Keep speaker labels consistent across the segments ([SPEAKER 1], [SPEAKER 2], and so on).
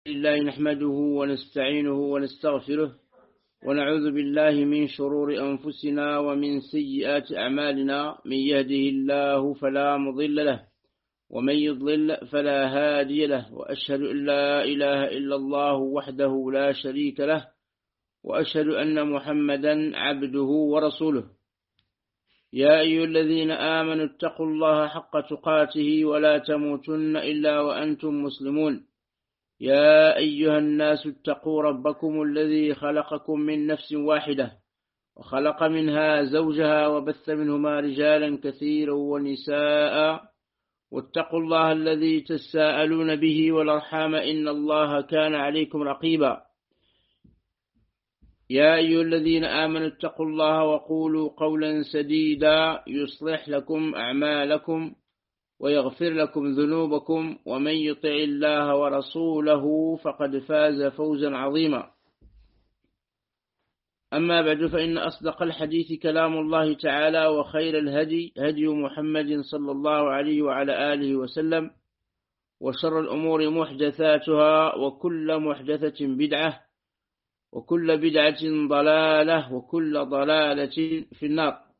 [SPEAKER 1] لله نحمده ونستعينه ونستغفره ونعوذ بالله من شرور أنفسنا ومن سيئات أعمالنا. من يهده الله فلا مضل له ومن يضلل فلا هادي له، وأشهد أن لا إله إلا الله وحده لا شريك له، وأشهد أن محمدا عبده ورسوله. يا أيها الذين آمنوا اتقوا الله حق تقاته ولا تموتن إلا وأنتم مسلمون. يا أيها الناس اتقوا ربكم الذي خلقكم من نفس واحدة وخلق منها زوجها وبث منهما رجالا كثيرا ونساء، واتقوا الله الذي تساءلون به والأرحام إن الله كان عليكم رقيبا. يا أيها الذين آمنوا اتقوا الله وقولوا قولا سديدا يصلح لكم أعمالكم ويغفر لكم ذنوبكم، ومن يطع الله ورسوله فقد فاز فوزا عظيما. أما بعد، فإن أصدق الحديث كلام الله تعالى، وخير الهدي هدي محمد صلى الله عليه وعلى آله وسلم، وشر الأمور محدثاتها، وكل محدثة بدعة، وكل بدعة ضلالة، وكل ضلالة في النار.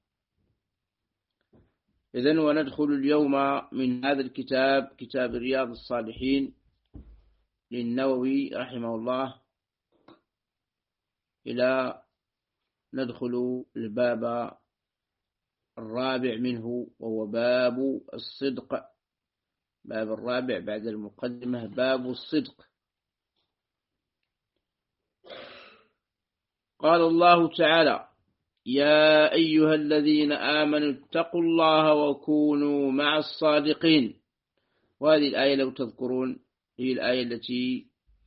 [SPEAKER 1] إذن وندخل اليوم من هذا الكتاب، كتاب رياض الصالحين للنووي رحمه الله، إلى ندخل الباب الرابع منه، وهو باب الصدق. باب الرابع بعد المقدمة، باب الصدق. قال الله تعالى: يا أيها الذين آمنوا اتقوا الله وكونوا مع الصادقين. وهذه الآية لو تذكرون هي الآية التي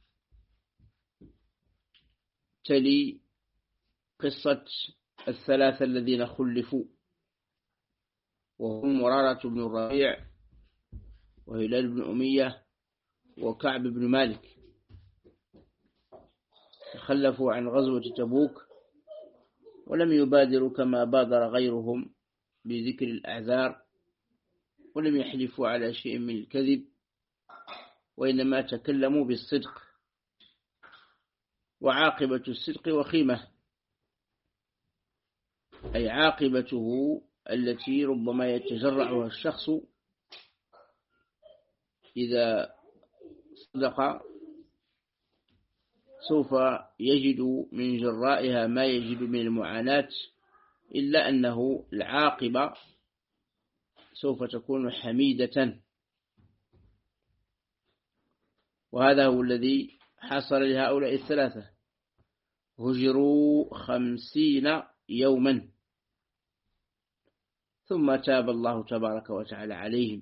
[SPEAKER 1] تلي قصة الثلاثة الذين خلفوا، وهم مرارة بن الربيع وهلال بن أمية وكعب بن مالك. تخلفوا عن غزوة تبوك ولم يبادروا كما بادر غيرهم بذكر الأعذار، ولم يحلفوا على شيء من الكذب، وإنما تكلموا بالصدق. وعاقبة الصدق وخيمة، أي عاقبته التي ربما يتجرعها الشخص إذا صدق، سوف يجد من جرائها ما يجد من المعاناة، إلا أنه العاقبة سوف تكون حميدة. وهذا هو الذي حصل لهؤلاء الثلاثة. هجروا 50 يوما، ثم تاب الله تبارك وتعالى عليهم،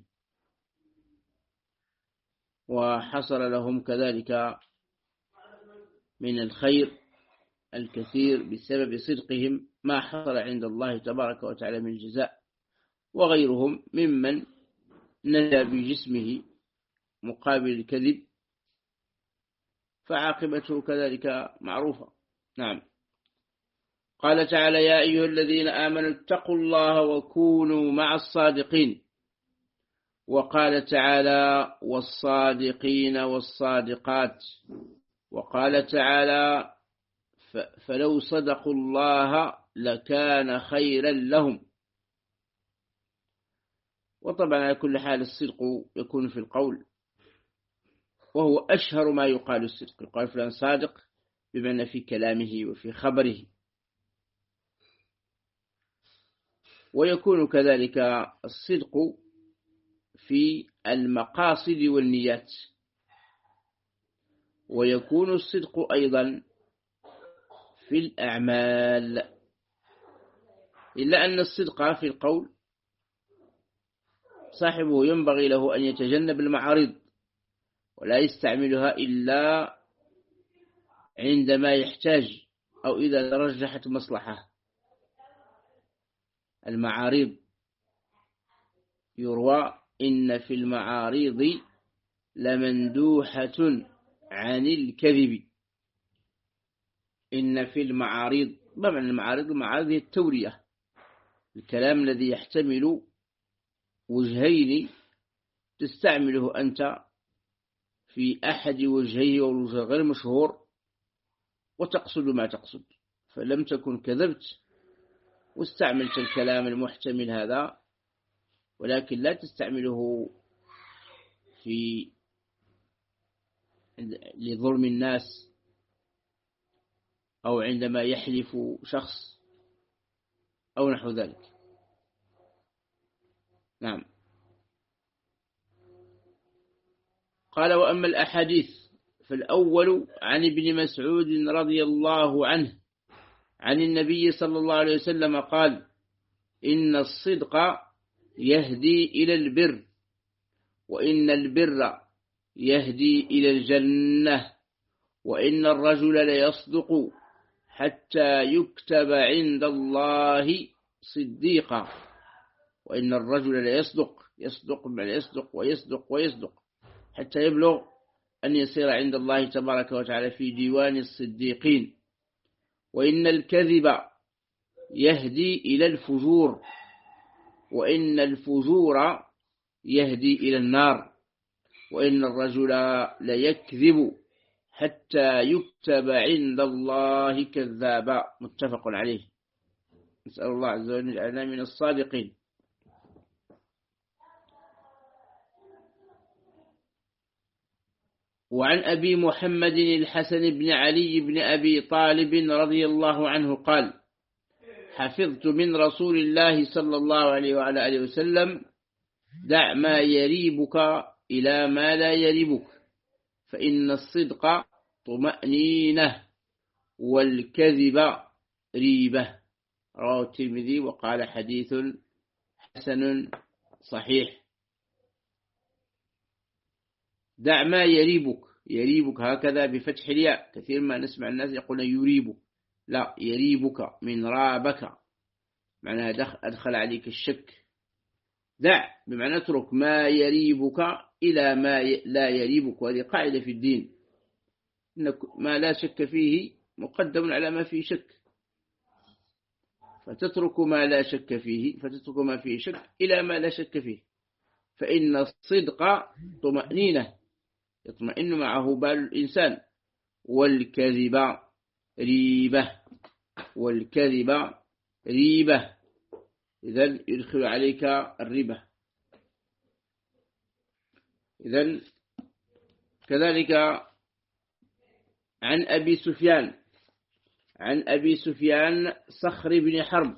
[SPEAKER 1] وحصل لهم كذلك من الخير الكثير بسبب صدقهم ما حصل عند الله تبارك وتعالى من الجزاء. وغيرهم ممن نجا بجسمه مقابل الكذب، فعاقبته كذلك معروفة. نعم. قال تعالى: يا أيها الذين آمنوا اتقوا الله وكونوا مع الصادقين. وقال تعالى: والصادقين والصادقات. وقال تعالى: فلو صدقوا الله لكان خيرا لهم. وطبعا على كل حال الصدق يكون في القول، وهو أشهر ما يقال الصدق. يقال فلان صادق بمعنى في كلامه وفي خبره. ويكون كذلك الصدق في المقاصد والنيات، ويكون الصدق أيضا في الأعمال، إلا أن الصدق في القول صاحبه ينبغي له أن يتجنب المعارض، ولا يستعملها إلا عندما يحتاج أو إذا ترجحت مصلحة. المعارض يروى إن في المعارض لمندوحة عن الكذب. إن في المعارض، ما معنى المعارض؟ المعارض هي التورية، الكلام الذي يحتمل وجهين تستعمله أنت في أحد وجهيه والوجه غير مشهور وتقصد ما تقصد، فلم تكن كذبت واستعملت الكلام المحتمل هذا، ولكن لا تستعمله في لظلم الناس أو عندما يحلف شخص أو نحو ذلك. نعم. قال: وأما الأحاديث فالأول عن ابن مسعود رضي الله عنه عن النبي صلى الله عليه وسلم قال: إن الصدق يهدي إلى البر، وإن البر يهدي إلى الجنة، وإن الرجل ليصدق حتى يكتب عند الله صديقا. وإن الرجل ليصدق، يصدق ويصدق ويصدق حتى يبلغ أن يصير عند الله تبارك وتعالى في ديوان الصديقين. وإن الكذب يهدي إلى الفجور، وإن الفجور يهدي إلى النار، وإن الرجل ليكذب حتى يكتب عند الله كذابا. متفق عليه. نسأل الله عز وجل أن يجعلنا من الصادقين. وعن أبي محمد الحسن بن علي بن أبي طالب رضي الله عنه قال: حفظت من رسول الله صلى الله عليه وعلى آله وسلم: دع ما يريبك إلى ما لا يريبك، فإن الصدق طمأنينة والكذب ريبة. رواه الترمذي وقال: حديث حسن صحيح. دع ما يريبك، يريبك هكذا بفتح الياء، كثير ما نسمع الناس يقول يريبك، لا، يريبك من رابك، معناها أدخل عليك الشك. دع بمعنى اترك ما يريبك إلى ما لا يريبك، وهذه قاعدة في الدين، إن ما لا شك فيه مقدم على ما فيه شك، فتترك ما لا شك فيه، فتترك ما فيه شك إلى ما لا شك فيه. فإن الصدق طمأنينة، يطمئن معه بال الإنسان. والكذب ريبة، والكذب ريبة، إذن يدخل عليك الربا. إذن كذلك عن أبي سفيان صخر بن حرب،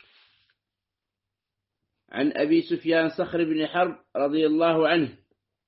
[SPEAKER 1] عن أبي سفيان صخر بن حرب رضي الله عنه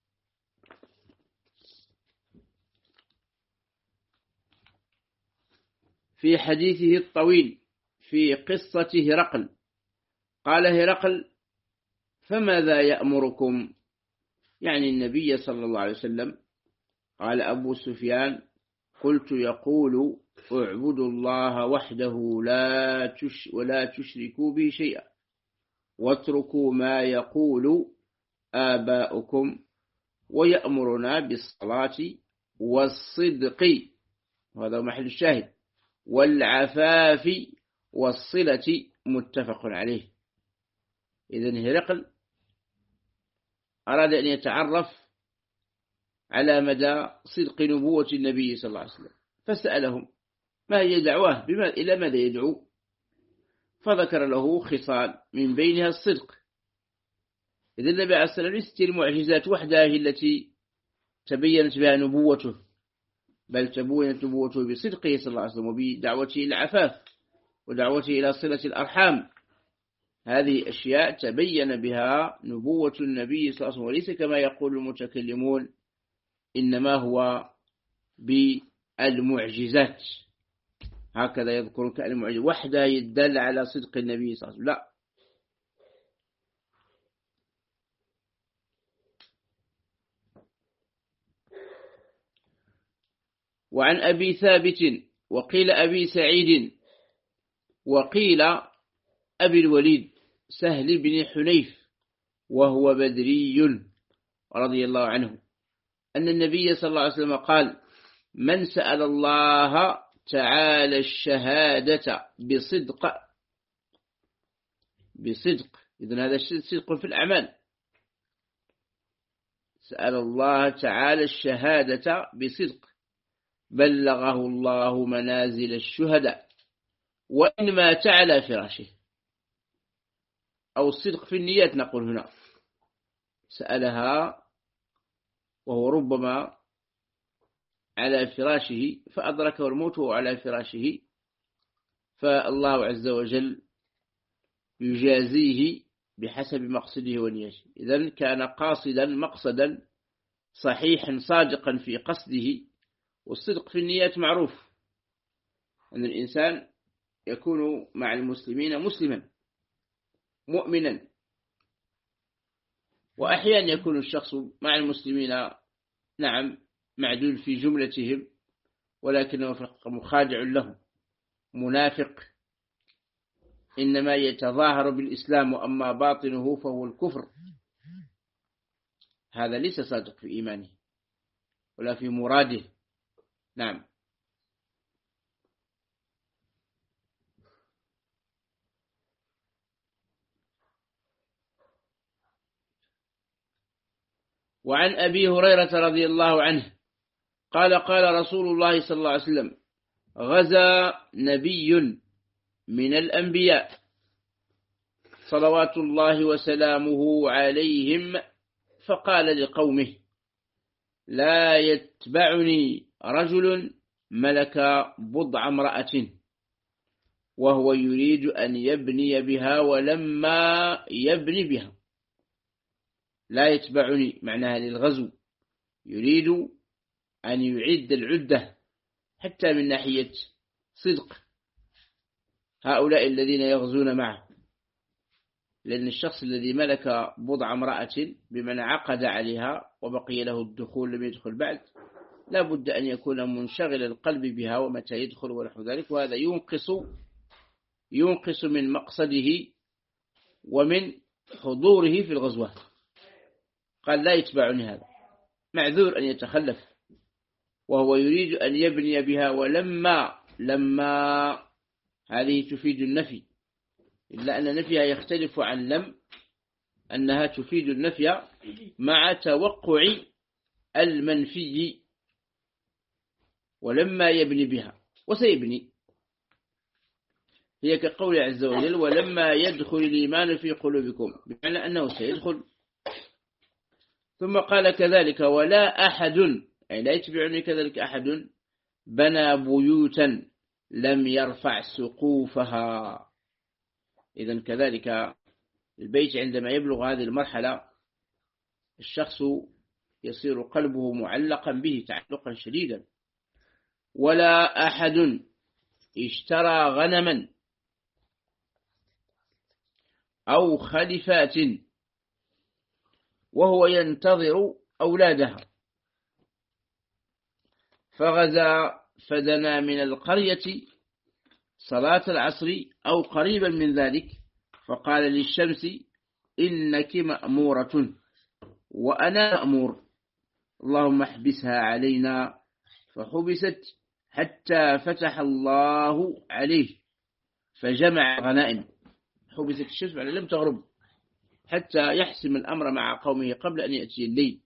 [SPEAKER 1] في حديثه الطويل في قصة هرقل، قال هرقل: فماذا يأمركم؟ يعني النبي صلى الله عليه وسلم. قال أبو سفيان: قلت: يقول: اعبدوا الله وحده ولا تشركوا به شيئا، واتركوا ما يقول آباؤكم، ويأمرنا بالصلاة والصدق، وهذا محل الشاهد، والعفاف والصلة. متفق عليه. إذن هرقل أراد أن يتعرف على مدى صدق نبوة النبي صلى الله عليه وسلم، فسألهم: ما هي دعواه؟ إلى ماذا يدعو؟ فذكر له خصال من بينها الصدق. إذن النبي عليه الصلاة والسلام ليست المعجزات وحدها التي تبينت بها نبوته، بل تبينت نبوته بصدقه صلى الله عليه وسلم، وبدعوته إلى العفاف، ودعوته إلى صلة الأرحام. هذه أشياء تبين بها نبوة النبي صلى الله عليه وسلم، وليس كما يقول المتكلمون إنما هو بالمعجزات، هكذا يذكر كالمعجزة وحدها يدل على صدق النبي صلى الله عليه وسلم، لا. وعن أبي ثابت وقيل أبي سعيد وقيل أبي الوليد سهل بن حنيف وهو بدري رضي الله عنه أن النبي صلى الله عليه وسلم قال: من سأل الله تعالى الشهادة بصدق، إذن هذا صدق في الأعمال، سأل الله تعالى الشهادة بصدق بلغه الله منازل الشهداء وإن مات على فراشه، أو الصدق في النيات نقول هنا، سألها وهو ربما على فراشه فأدركه الموت وهو على فراشه، فالله عز وجل يجازيه بحسب مقصده ونيته. إذن كان قاصدا مقصدا صحيحا صادقا في قصده. والصدق في النيات معروف أن الإنسان يكون مع المسلمين مسلما مؤمنا، وأحيانا يكون الشخص مع المسلمين نعم معدول في جملتهم ولكنه مخادع لهم منافق، إنما يتظاهر بالإسلام وأما باطنه فهو الكفر. هذا ليس صادق في إيمانه ولا في مراده. نعم. وعن أبي هريرة رضي الله عنه قال قال رسول الله صلى الله عليه وسلم: غزا نبي من الأنبياء صلوات الله وسلامه عليهم فقال لقومه: لا يتبعني رجل ملك بضع امرأة وهو يريد أن يبني بها ولما يبني بها. لا يتبعني معناها للغزو، يريد أن يعد العدة حتى من ناحية صدق هؤلاء الذين يغزون معه، لأن الشخص الذي ملك بضع امرأة بمن عقد عليها وبقي له الدخول لم يدخل بعد لا بد أن يكون منشغل القلب بها ومتى يدخل ونحو ذلك، وهذا ينقص من مقصده ومن حضوره في الغزوة. قال: لا يتبعني هذا، معذور أن يتخلف، وهو يريد أن يبني بها لما هذه تفيد النفي، إلا أن نفيها يختلف عن لم، أنها تفيد النفي مع توقع المنفي. ولما يبني بها وسيبني، هي كقول عز وجل: ولما يدخل الإيمان في قلوبكم، بمعنى أنه سيدخل. ثم قال كذلك: ولا أحد، أي لا يتبعني كذلك أحد بنى بيوتا لم يرفع سقوفها. إذن كذلك البيت عندما يبلغ هذه المرحلة الشخص يصير قلبه معلقا به تعلقا شديدا. ولا أحد اشترى غنما أو خلفات وهو ينتظر أولادها فغزا فدنا من القرية صلاة العصر أو قريبا من ذلك فقال للشمس: إنك مأمورة وأنا مأمور، اللهم احبسها علينا. فحبست حتى فتح الله عليه فجمع غنائم. حبست الشمس يعني لم تغرب حتى يحسم الأمر مع قومه قبل أن يأتي الليل.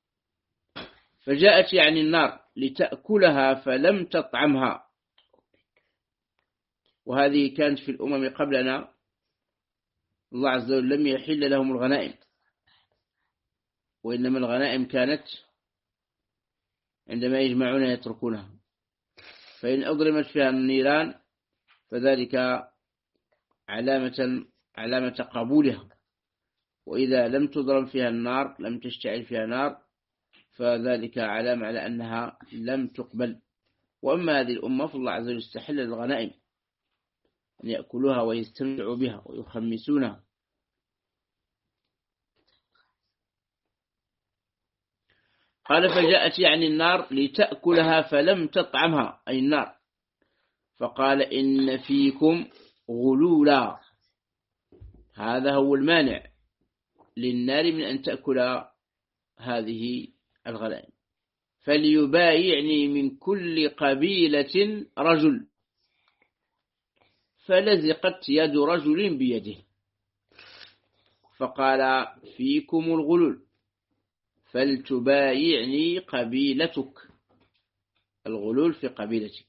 [SPEAKER 1] فجاءت يعني النار لتأكلها فلم تطعمها. وهذه كانت في الأمم قبلنا، الله عز وجل لم يحل لهم الغنائم، وإنما الغنائم كانت عندما يجمعون يتركونها، فإن أضرمت فيها النيران فذلك علامة قبولها، وإذا لم تضرم فيها النار لم تشتعل فيها نار فذلك علامة على أنها لم تقبل. وأما هذه الأمة فالله عز وجل استحل الغنائم أن يأكلوها ويستمتعوا بها ويخمسونها. قال: فجاءت يعني النار لتأكلها فلم تطعمها، أي النار. فقال: إن فيكم غلولا. هذا هو المانع للنار من أن تأكل هذه الغنائم. فليبايعني من كل قبيلة رجل. فلزقت يد رجل بيده فقال: فيكم الغلول. فلتبايعني قبيلتك. الغلول في قبيلتك.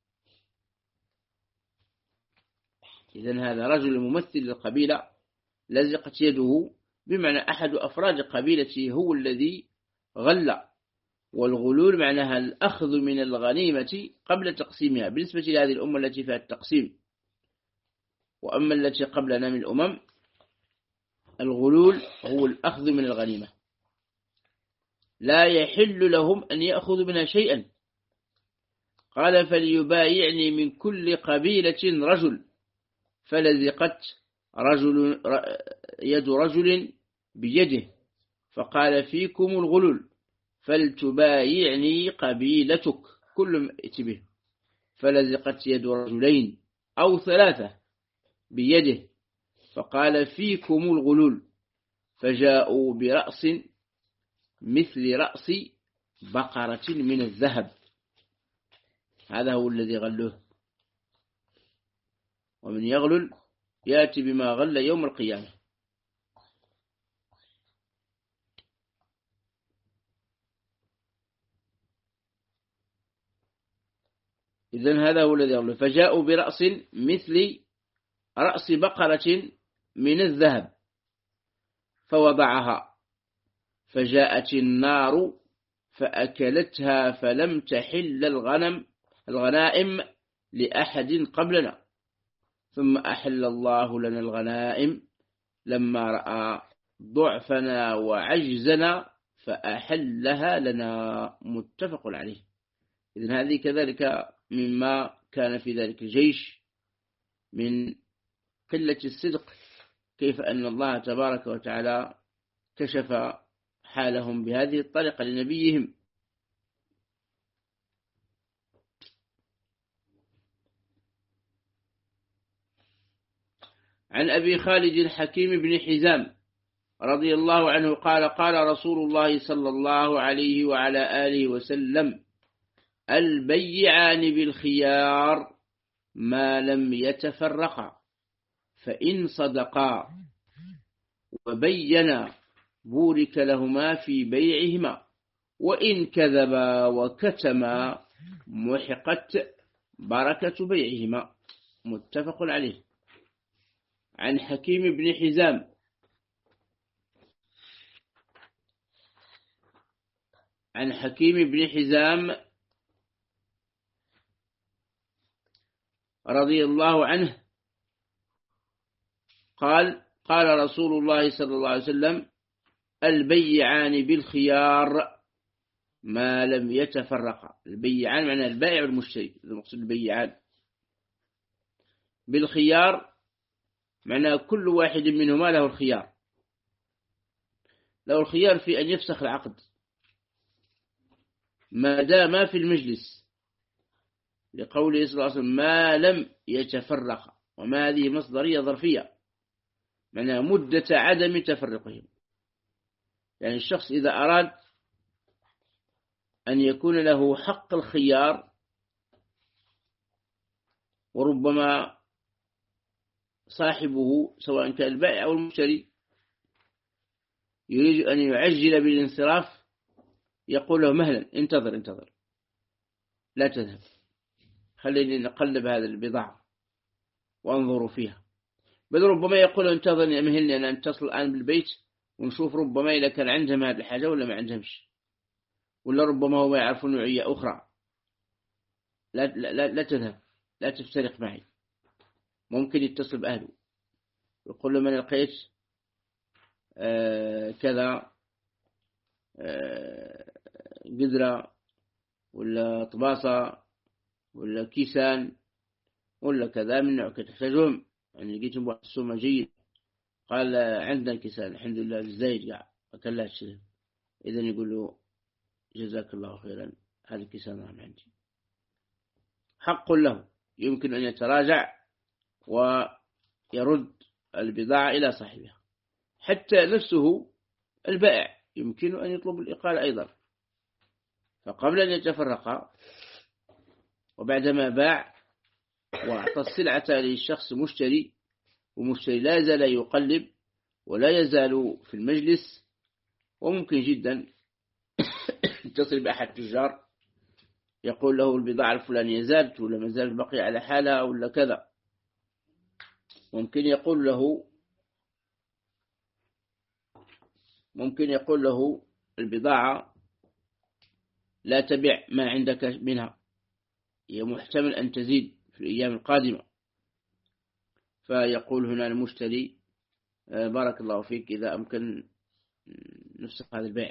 [SPEAKER 1] إذن هذا رجل ممثل للقبيلة لزقت يده، بمعنى أحد أفراد قبيلته هو الذي غل. والغلول معناها الأخذ من الغنيمة قبل تقسيمها بالنسبة لهذه الأمة التي فيها التقسيم. وأما التي قبلنا من الأمم، الغلول هو الأخذ من الغنيمة، لا يحل لهم أن يأخذوا منها شيئا. قال فليبايعني من كل قبيلة رجل، فلزقت يد رجل بيده، فقال فيكم الغلول فلتبايعني قبيلتك، كل اتبه. فلزقت يد رجلين أو ثلاثة بيده، فقال فيكم الغلول، فجاءوا برأس مثل رأس بقرة من الذهب. هذا هو الذي غلوه. ومن يغلل يأتي بما غل يوم القيامة. إذن هذا هو الذي يغلل. فجاءوا برأس مثل رأس بقرة من الذهب فوضعها، فجاءت النار فأكلتها، فلم تحل الغنائم لأحد قبلنا، ثم أحل الله لنا الغنائم لما رأى ضعفنا وعجزنا فأحلها لنا. متفق عليه. إذن هذه كذلك مما كان في ذلك الجيش من قلة الصدق، كيف أن الله تبارك وتعالى كشف حالهم بهذه الطريقة لنبيهم. عن أبي خالد حكيم بن حزام رضي الله عنه قال قال رسول الله صلى الله عليه وعلى آله وسلم: البيعان بالخيار ما لم يتفرقا، فإن صدقا وبينا بورك لهما في بيعهما، وإن كذبا وكتما محقت بركة بيعهما. متفق عليه. عن حكيم بن حزام رضي الله عنه قال قال رسول الله صلى الله عليه وسلم: البيعان بالخيار ما لم يتفرقا. البيعان معنى البائع والمشتري، المقصود البيعان. بالخيار معنى كل واحد منهما له الخيار، له الخيار في أن يفسخ العقد ما دام في المجلس، لقوله صلى الله عليه وسلم: ما لم يتفرق. وما هذه مصدرية ظرفية، معنى مدة عدم تفرقهم. يعني الشخص إذا أراد أن يكون له حق الخيار، وربما صاحبه سواء كان البائع أو المشتري يريد أن يعجل بالانصراف، يقول له: مهلا، انتظر لا تذهب، خليني نقلب هذا البضاعة وانظروا فيها. بل ربما يقول: انتظرني، أمهلني، أنا أتصل الآن بالبيت ونشوف ربما إذا كان عندهم هذه الحاجة ولا ما عندهمش، ولا ربما هو يعرفون نوعية أخرى. لا تذهب، لا تفترق معي. ممكن يتصل بأهله يقول له: من لقيت كذا قدرة ولا طباصة ولا كيسان ولا كذا من نوع تحتاجهم، يعني لقيتهم بواحد السومة جيد. قال: عندنا كيسان الحمد لله، الزايد قاع أكلات شذب. إذن يقول له: جزاك الله خيرا، هذه الكيسان راه عندي. حق له، يمكن أن يتراجع ويرد البضاعة إلى صاحبها. حتى نفسه البائع يمكن أن يطلب الإقالة أيضا. فقبل أن يتفرقا وبعدما باع وأعطى السلعة للشخص مشتري، ومشتري لا زال يقلب ولا يزال في المجلس، وممكن جدا يتصل بأحد التجار يقول له البضاعة الفلانية زادت ولا ما زالت بقي على حالها ولا كذا. ممكن يقول له البضاعة لا تبيع ما عندك منها، هي محتمل أن تزيد في الأيام القادمة. فيقول هنا المشتري بارك الله فيك إذا أمكن نفسخ هذا البيع.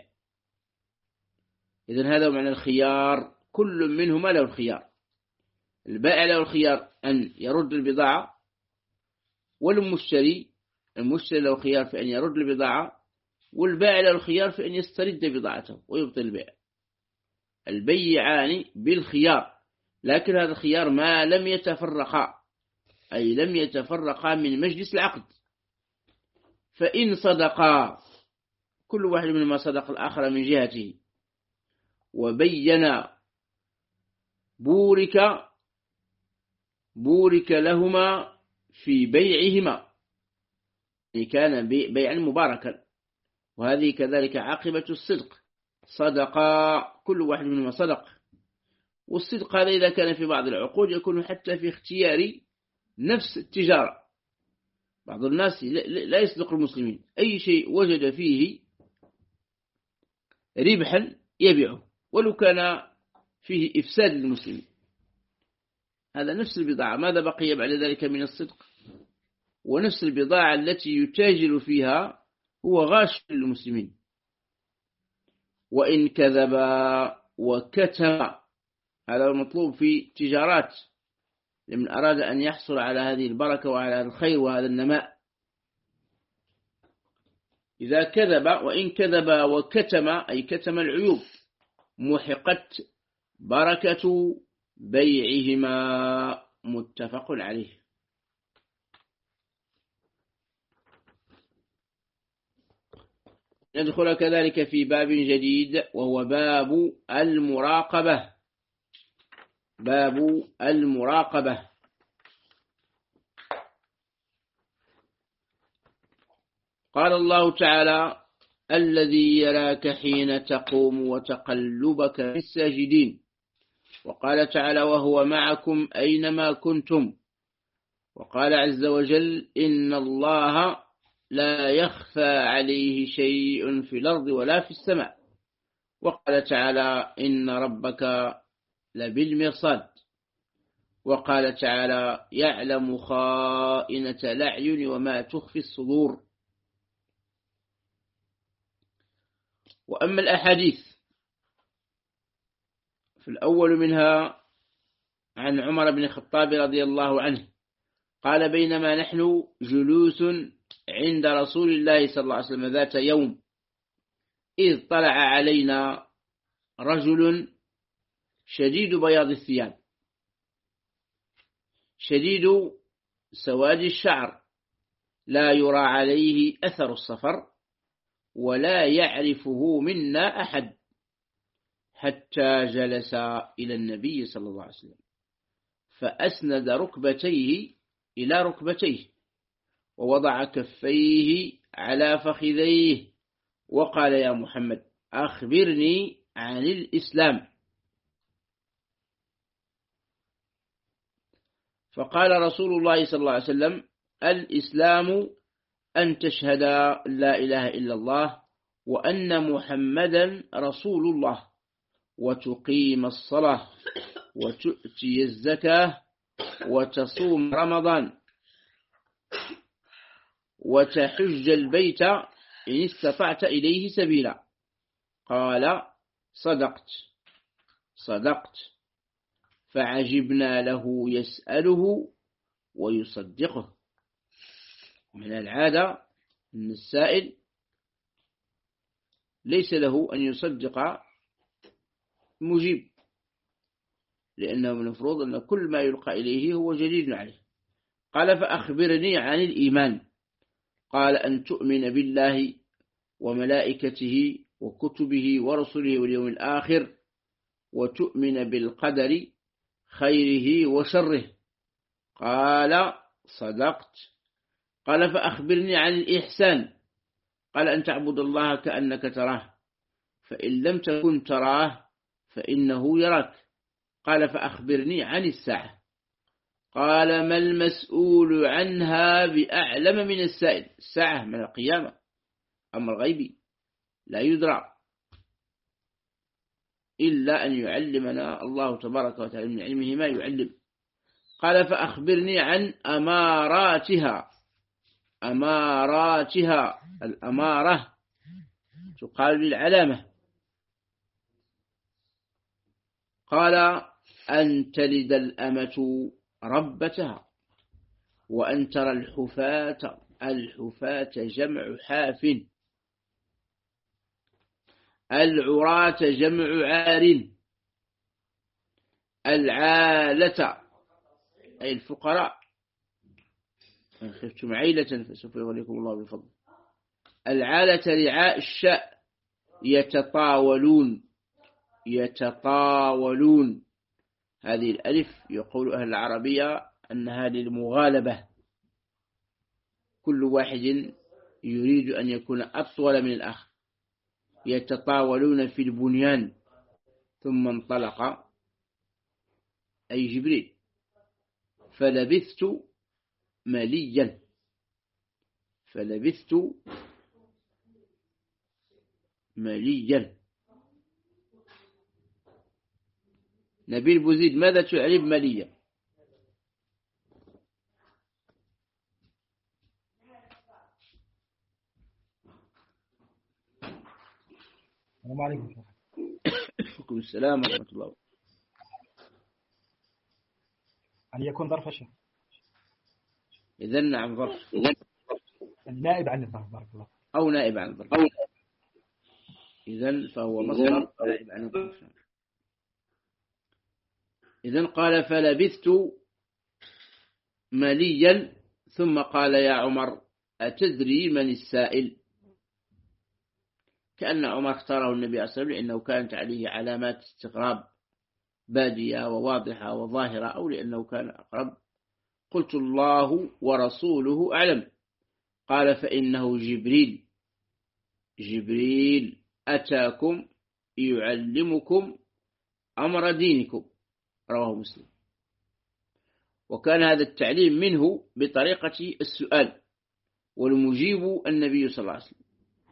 [SPEAKER 1] إذن هذا معنى الخيار، كل منهما له الخيار. البائع له الخيار أن يرد البضاعة، والمشتري له الخيار في أن يرد البضاعة، والبائع له الخيار في أن يسترد بضاعته ويبطل البيع. البيعان بالخيار، لكن هذا الخيار ما لم يتفرقا، أي لم يتفرقا من مجلس العقد. فإن صدقا، كل واحد منهما صدق الآخر من جهته وبين، بورك لهما في بيعهما، كان بيعا مباركا. وهذه كذلك عاقبة الصدق، صدقا كل واحد منهما صدق. والصدق هذا إذا كان في بعض العقود يكون حتى في اختيار نفس التجارة. بعض الناس لا يصدق المسلمين، أي شيء وجد فيه ربحا يبيعه ولو كان فيه إفساد للمسلمين. هذا نفس البضاعة، ماذا بقي بعد ذلك من الصدق؟ ونفس البضاعة التي يتاجر فيها هو غاش للمسلمين. وإن كذب وكتم، هذا المطلوب في تجارات لمن أراد أن يحصل على هذه البركة وعلى الخير وهذا النماء. إذا كذب، وإن كذب وكتم أي كتم العيوب، محقت بركة بيعهما، متفق عليه. ندخل كذلك في باب جديد وهو باب المراقبة. باب المراقبة. قال الله تعالى: الذي يراك حين تقوم وتقلبك في الساجدين. وقال تعالى: وهو معكم أينما كنتم. وقال عز وجل: إن الله لا يخفى عليه شيء في الأرض ولا في السماء. وقال تعالى: إن ربك لبالمرصاد. وقال تعالى: يعلم خائنة الأعين وما تخفي الصدور. وأما الأحاديث في الأول منها عن عمر بن الخطاب رضي الله عنه قال: بينما نحن جلوس عند رسول الله صلى الله عليه وسلم ذات يوم، إذ طلع علينا رجل شديد بياض الثياب، شديد سواد الشعر، لا يرى عليه أثر السفر، ولا يعرفه منا أحد، حتى جلس إلى النبي صلى الله عليه وسلم فأسند ركبتيه إلى ركبتيه ووضع كفيه على فخذيه وقال: يا محمد أخبرني عن الإسلام. فقال رسول الله صلى الله عليه وسلم: الإسلام أن تشهد لا إله إلا الله وأن محمدا رسول الله، وتقيم الصلاة، وتؤتي الزكاة، وتصوم رمضان، وتحج البيت إن استطعت إليه سبيلا. قال: صدقت. فعجبنا له يسأله ويصدقه. من العادة أن السائل ليس له أن يصدق المجيب، لأنه من المفروض أن كل ما يلقى إليه هو جديد عليه. قال: فأخبرني عن الإيمان. قال: أن تؤمن بالله وملائكته وكتبه ورسله واليوم الآخر، وتؤمن بالقدر خيره وشره. قال: صدقت. قال: فأخبرني عن الإحسان. قال: أن تعبد الله كأنك تراه، فإن لم تكن تراه فإنه يراك. قال فأخبرني عن الساعة. قال ما المسؤول عنها بأعلم من السائل. الساعة من القيامة، أمر غيبي لا يدرى إلا أن يعلمنا الله تبارك وتعالى من علمه ما يعلم. قال فأخبرني عن أماراتها. أماراتها، الأمارة تقال للعلامة. قال أن تلد الأمة ربتها، وأن ترى الحفاة جمع حاف، العراة جمع عار، العالة أي الفقراء، إن خفتم عيلة فسوف يغنيكم الله بفضل. العالة رعاء الشاء، يتطاولون. هذه الألف يقول أهل العربية أنها للمغالبة، كل واحد يريد أن يكون أطول من الآخر. يتطاولون في البنيان. ثم انطلق أي جبريل فلبثت مليا. نبيل بوزيد ماذا تعرف مليا؟
[SPEAKER 2] السلام عليكم.
[SPEAKER 1] وعليكم السلام ورحمة الله.
[SPEAKER 2] أن يكون ظرف شيء.
[SPEAKER 1] إذن نعم ظرف،
[SPEAKER 2] نائب عن الظرف. بارك الله.
[SPEAKER 1] أو نائب عن الظرف. إذن فهو مصدر نائب عن الظرف. إذن قال فلبثت مليا، ثم قال يا عمر أتدري من السائل؟ كأن عمر اختاره النبي صلى الله عليه وسلم لأنه كانت عليه علامات استغراب بادية وواضحة وظاهرة، أو لأنه كان أقرب. قلت الله ورسوله أعلم. قال فإنه جبريل أتاكم يعلمكم أمر دينكم. رواه مسلم. وكان هذا التعليم منه بطريقة السؤال، والمجيب النبي صلى الله عليه وسلم.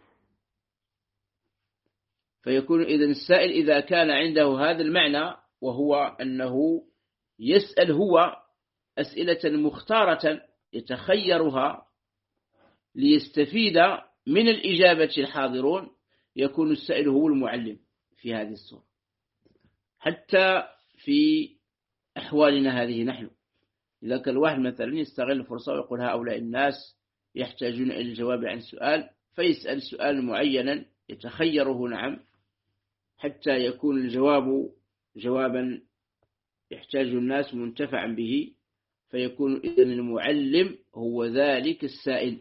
[SPEAKER 1] فيكون إذن السائل إذا كان عنده هذا المعنى، وهو أنه يسأل هو أسئلة مختارة يتخيرها ليستفيد من الإجابة الحاضرون، يكون السائل هو المعلم في هذه الصورة. حتى في أحوالنا هذه نحن، إذا كان الواحد مثلا يستغل الفرصة ويقول هؤلاء الناس يحتاجون إلى الجواب عن سؤال، فيسأل سؤال معينا يتخيره نعم، حتى يكون الجواب جوابا يحتاج الناس منتفعا به، فيكون إذن المعلم هو ذلك السائل.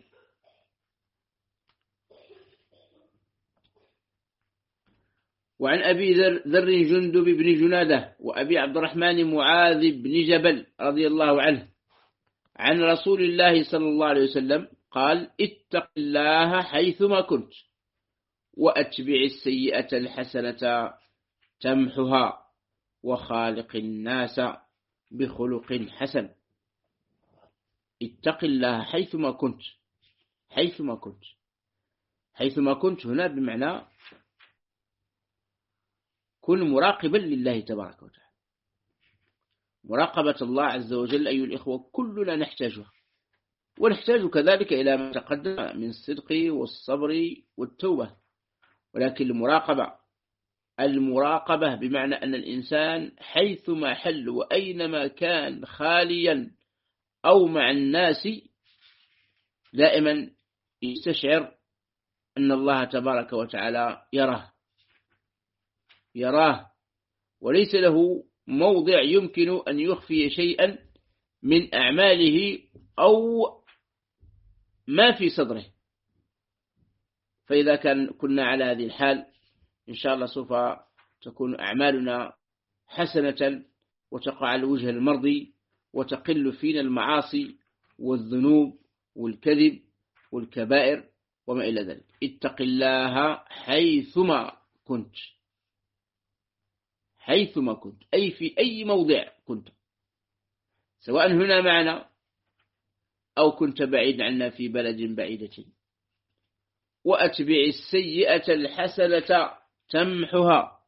[SPEAKER 1] وعن أبي ذر جندب بن جنادة وأبي عبد الرحمن معاذ بن جبل رضي الله عنه عن رسول الله صلى الله عليه وسلم قال اتق الله حيثما كنت، وأتبع السيئة الحسنة تمحها، وخالق الناس بخلق حسن. اتق الله حيثما كنت. حيثما كنت هنا بمعنى كن مراقبا لله تبارك وتعالى. مراقبة الله عز وجل أيها الإخوة كلنا نحتاجها، ونحتاج كذلك إلى ما تقدم من الصدق والصبر والتوبة. ولكن المراقبة بمعنى أن الإنسان حيثما حل وأينما كان خاليا أو مع الناس دائما يستشعر أن الله تبارك وتعالى يراه وليس له موضع يمكن أن يخفي شيئا من أعماله أو ما في صدره. فإذا كنا على هذه الحال إن شاء الله سوف تكون أعمالنا حسنة وتقع على الوجه المرضي، وتقل فينا المعاصي والذنوب والكذب والكبائر وما إلى ذلك. اتق الله حيثما كنت، حيثما كنت، أي في أي موضع كنت، سواء هنا معنا أو كنت بعيد عنا في بلد بعيدة. وأتبع السيئة الحسنة تمحها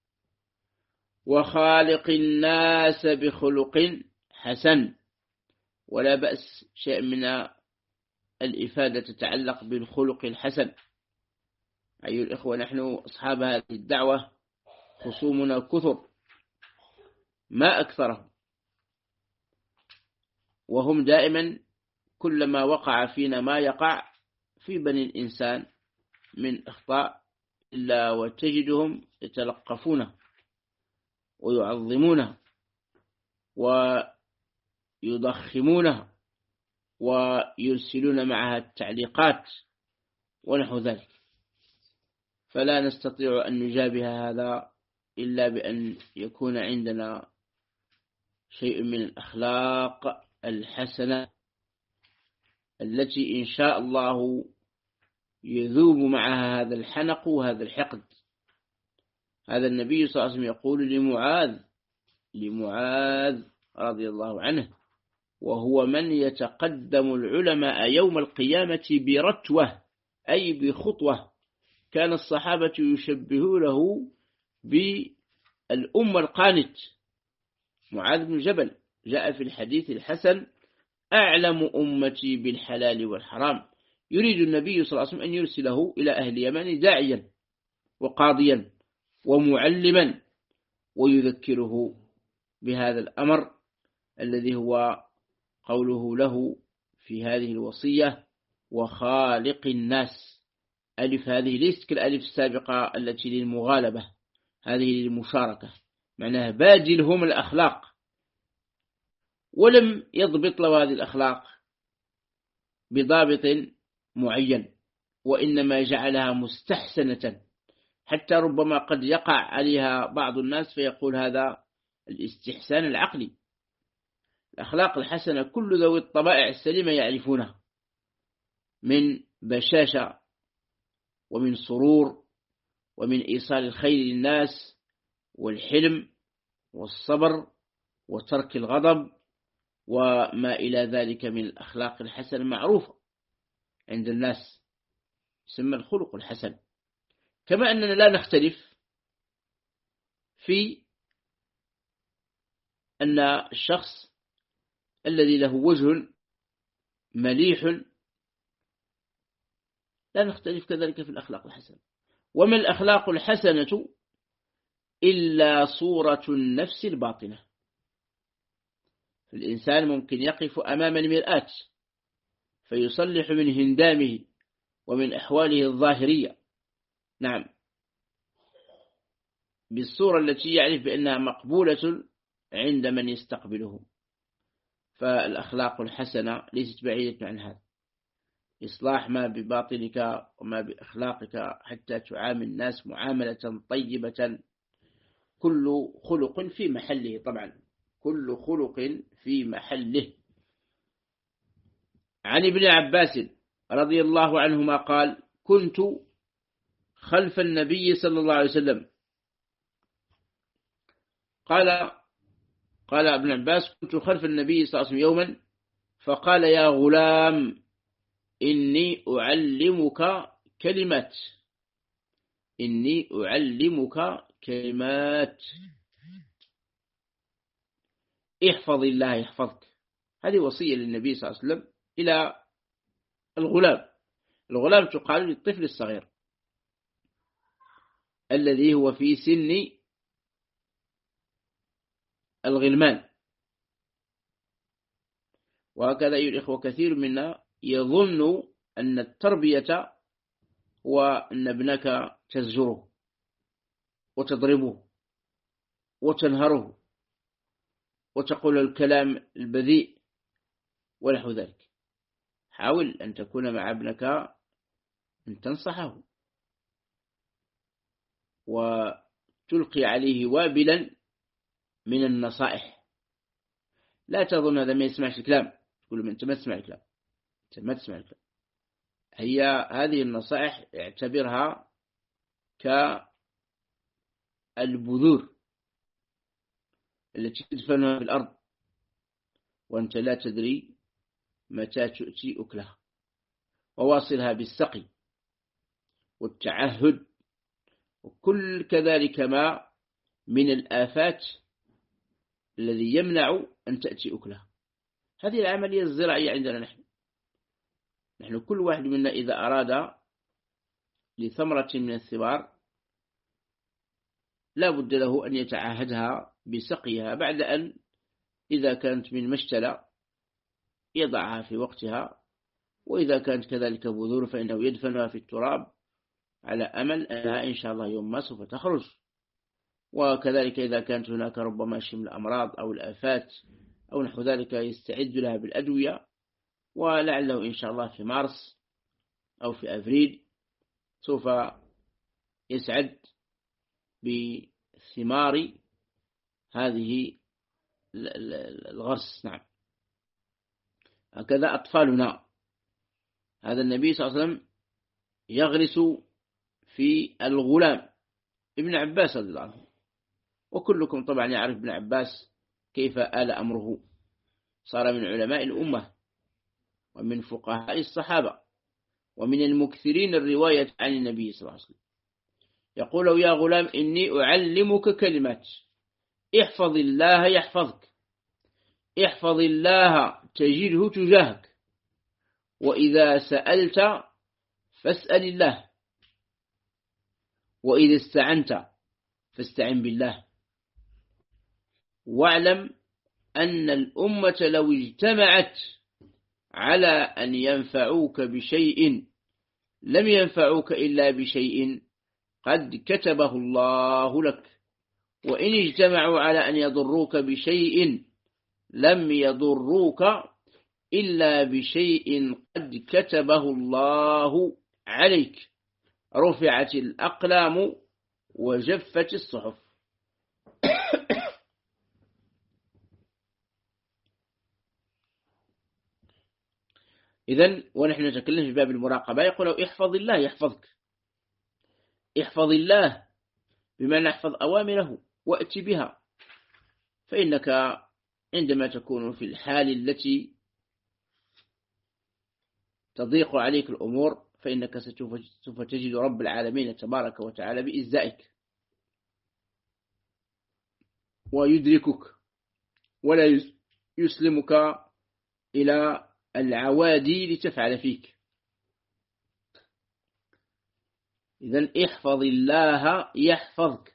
[SPEAKER 1] وخالق الناس بخلق حسن. ولا بأس شيء من الإفادة تتعلق بالخلق الحسن. أيها الإخوة، نحن أصحاب هذه الدعوة خصومنا كثر ما أكثرهم، وهم دائما كلما وقع فينا ما يقع في بني الإنسان من أخطاء إلا وتجدهم يتلقفونه ويعظمونه ويضخمونه ويرسلون معها التعليقات ونحو ذلك. فلا نستطيع أن نجابه هذا إلا بأن يكون عندنا شيء من الأخلاق الحسنة التي إن شاء الله يذوب معها هذا الحنق وهذا الحقد. هذا النبي صلى الله عليه وسلم يقول لمعاذ رضي الله عنه، وهو من يتقدم العلماء يوم القيامة برتوة أي بخطوة. كان الصحابة يشبهونه بالأمة القانت. معاذ بن جبل جاء في الحديث الحسن: أعلم أمتي بالحلال والحرام. يريد النبي صلى الله عليه وسلم أن يرسله إلى أهل اليمن داعيا وقاضيا ومعلما، ويذكره بهذا الأمر الذي هو قوله له في هذه الوصية: وخالق الناس. ألف هذه ليست كالألف السابقة التي للمغالبة، هذه للمشاركة، معناها بادلهم الأخلاق. ولم يضبط له هذه الأخلاق بضابط معين، وإنما جعلها مستحسنة، حتى ربما قد يقع عليها بعض الناس فيقول هذا الاستحسان العقلي. الأخلاق الحسنة كل ذوي الطبائع السليمة يعرفونها، من بشاشة ومن سرور ومن إيصال الخير للناس والحلم والصبر وترك الغضب وما إلى ذلك من الأخلاق الحسنة معروفة عند الناس، يسمى الخلق الحسن. كما أننا لا نختلف في أن الشخص الذي له وجه مليح لا نختلف كذلك في الأخلاق الحسنة. وما الأخلاق الحسنة إلا صورة النفس الباطنة. الإنسان ممكن يقف أمام المرآة فيصلح من هندامه ومن أحواله الظاهرية، نعم، بالصورة التي يعرف بأنها مقبولة عند من يستقبله. فالأخلاق الحسنة ليست بعيدة عن هذا، إصلاح ما بباطنك وما بأخلاقك حتى تعامل الناس معاملة طيبة. كل خلق في محله، طبعا كل خلق في محله. عن ابن عباس رضي الله عنهما قال: كنت خلف النبي صلى الله عليه وسلم. قال ابن عباس: كنت خلف النبي صلى الله عليه وسلم يوما فقال: يا غلام إني أعلمك كلمات، إني أعلمك كلمات، احفظ الله يحفظك. هذه وصية للنبي صلى الله عليه وسلم إلى الغلام. الغلام تقال للطفل الصغير الذي هو في سن الغلمان. وهكذا أيها الإخوة كثير منا يظن أن التربية هو أن ابنك تزجره وتضربه وتنهره وتقول الكلام البذيء ونحو ذلك. حاول أن تكون مع ابنك أن تنصحه وتلقي عليه وابلا من النصائح. لا تظن هذا ما يسمعش الكلام تقول له أنت ما تسمع الكلام، أنت ما تسمع الكلام. هي هذه النصائح اعتبرها البذور التي تدفنها في الأرض وأنت لا تدري متى تؤتي أكلها، وواصلها بالسقي والتعهد وكل كذلك ما من الآفات الذي يمنع أن تأتي أكلها. هذه العملية الزراعية عندنا نحن كل واحد منا إذا أراد لثمرة من الثمار لا بد له أن يتعهدها بسقيها بعد أن إذا كانت من مشتلى يضعها في وقتها، وإذا كانت كذلك بذور فإنه يدفنها في التراب على أمل أنها إن شاء الله يوم ما سوف تخرج. وكذلك إذا كانت هناك ربما شيء من الأمراض أو الآفات أو نحو ذلك يستعد لها بالأدوية، ولعله إن شاء الله في مارس أو في أفريل سوف يسعد بثمار هذه الغرس. نعم، هكذا أطفالنا. هذا النبي صلى الله عليه وسلم يغرس في الغلام ابن عباس رضي الله عنه، وكلكم طبعا يعرف ابن عباس كيف آل أمره، صار من علماء الأمة ومن فقهاء الصحابة ومن المكثرين الرواية عن النبي صلى الله عليه وسلم. يقول: يا غلام إني أعلمك كلمات، احفظ الله يحفظك، احفظ الله تجده تجاهك، وإذا سألت فاسأل الله، وإذا استعنت فاستعن بالله، واعلم أن الأمة لو اجتمعت على أن ينفعوك بشيء لم ينفعوك إلا بشيء قد كتبه الله لك، وإن اجتمعوا على أن يضروك بشيء لم يضروك إلا بشيء قد كتبه الله عليك، رفعت الأقلام وجفت الصحف. إذن ونحن نتكلم في باب المراقبة يقول: احفظ الله يحفظك، احفظ الله بما نحفظ أوامره وأتي بها، فإنك عندما تكون في الحال التي تضيق عليك الأمور فإنك سوف تجد رب العالمين تبارك وتعالى بإزائك ويدركك ولا يسلمك إلى العوادي لتفعل فيك. إذن احفظ الله يحفظك.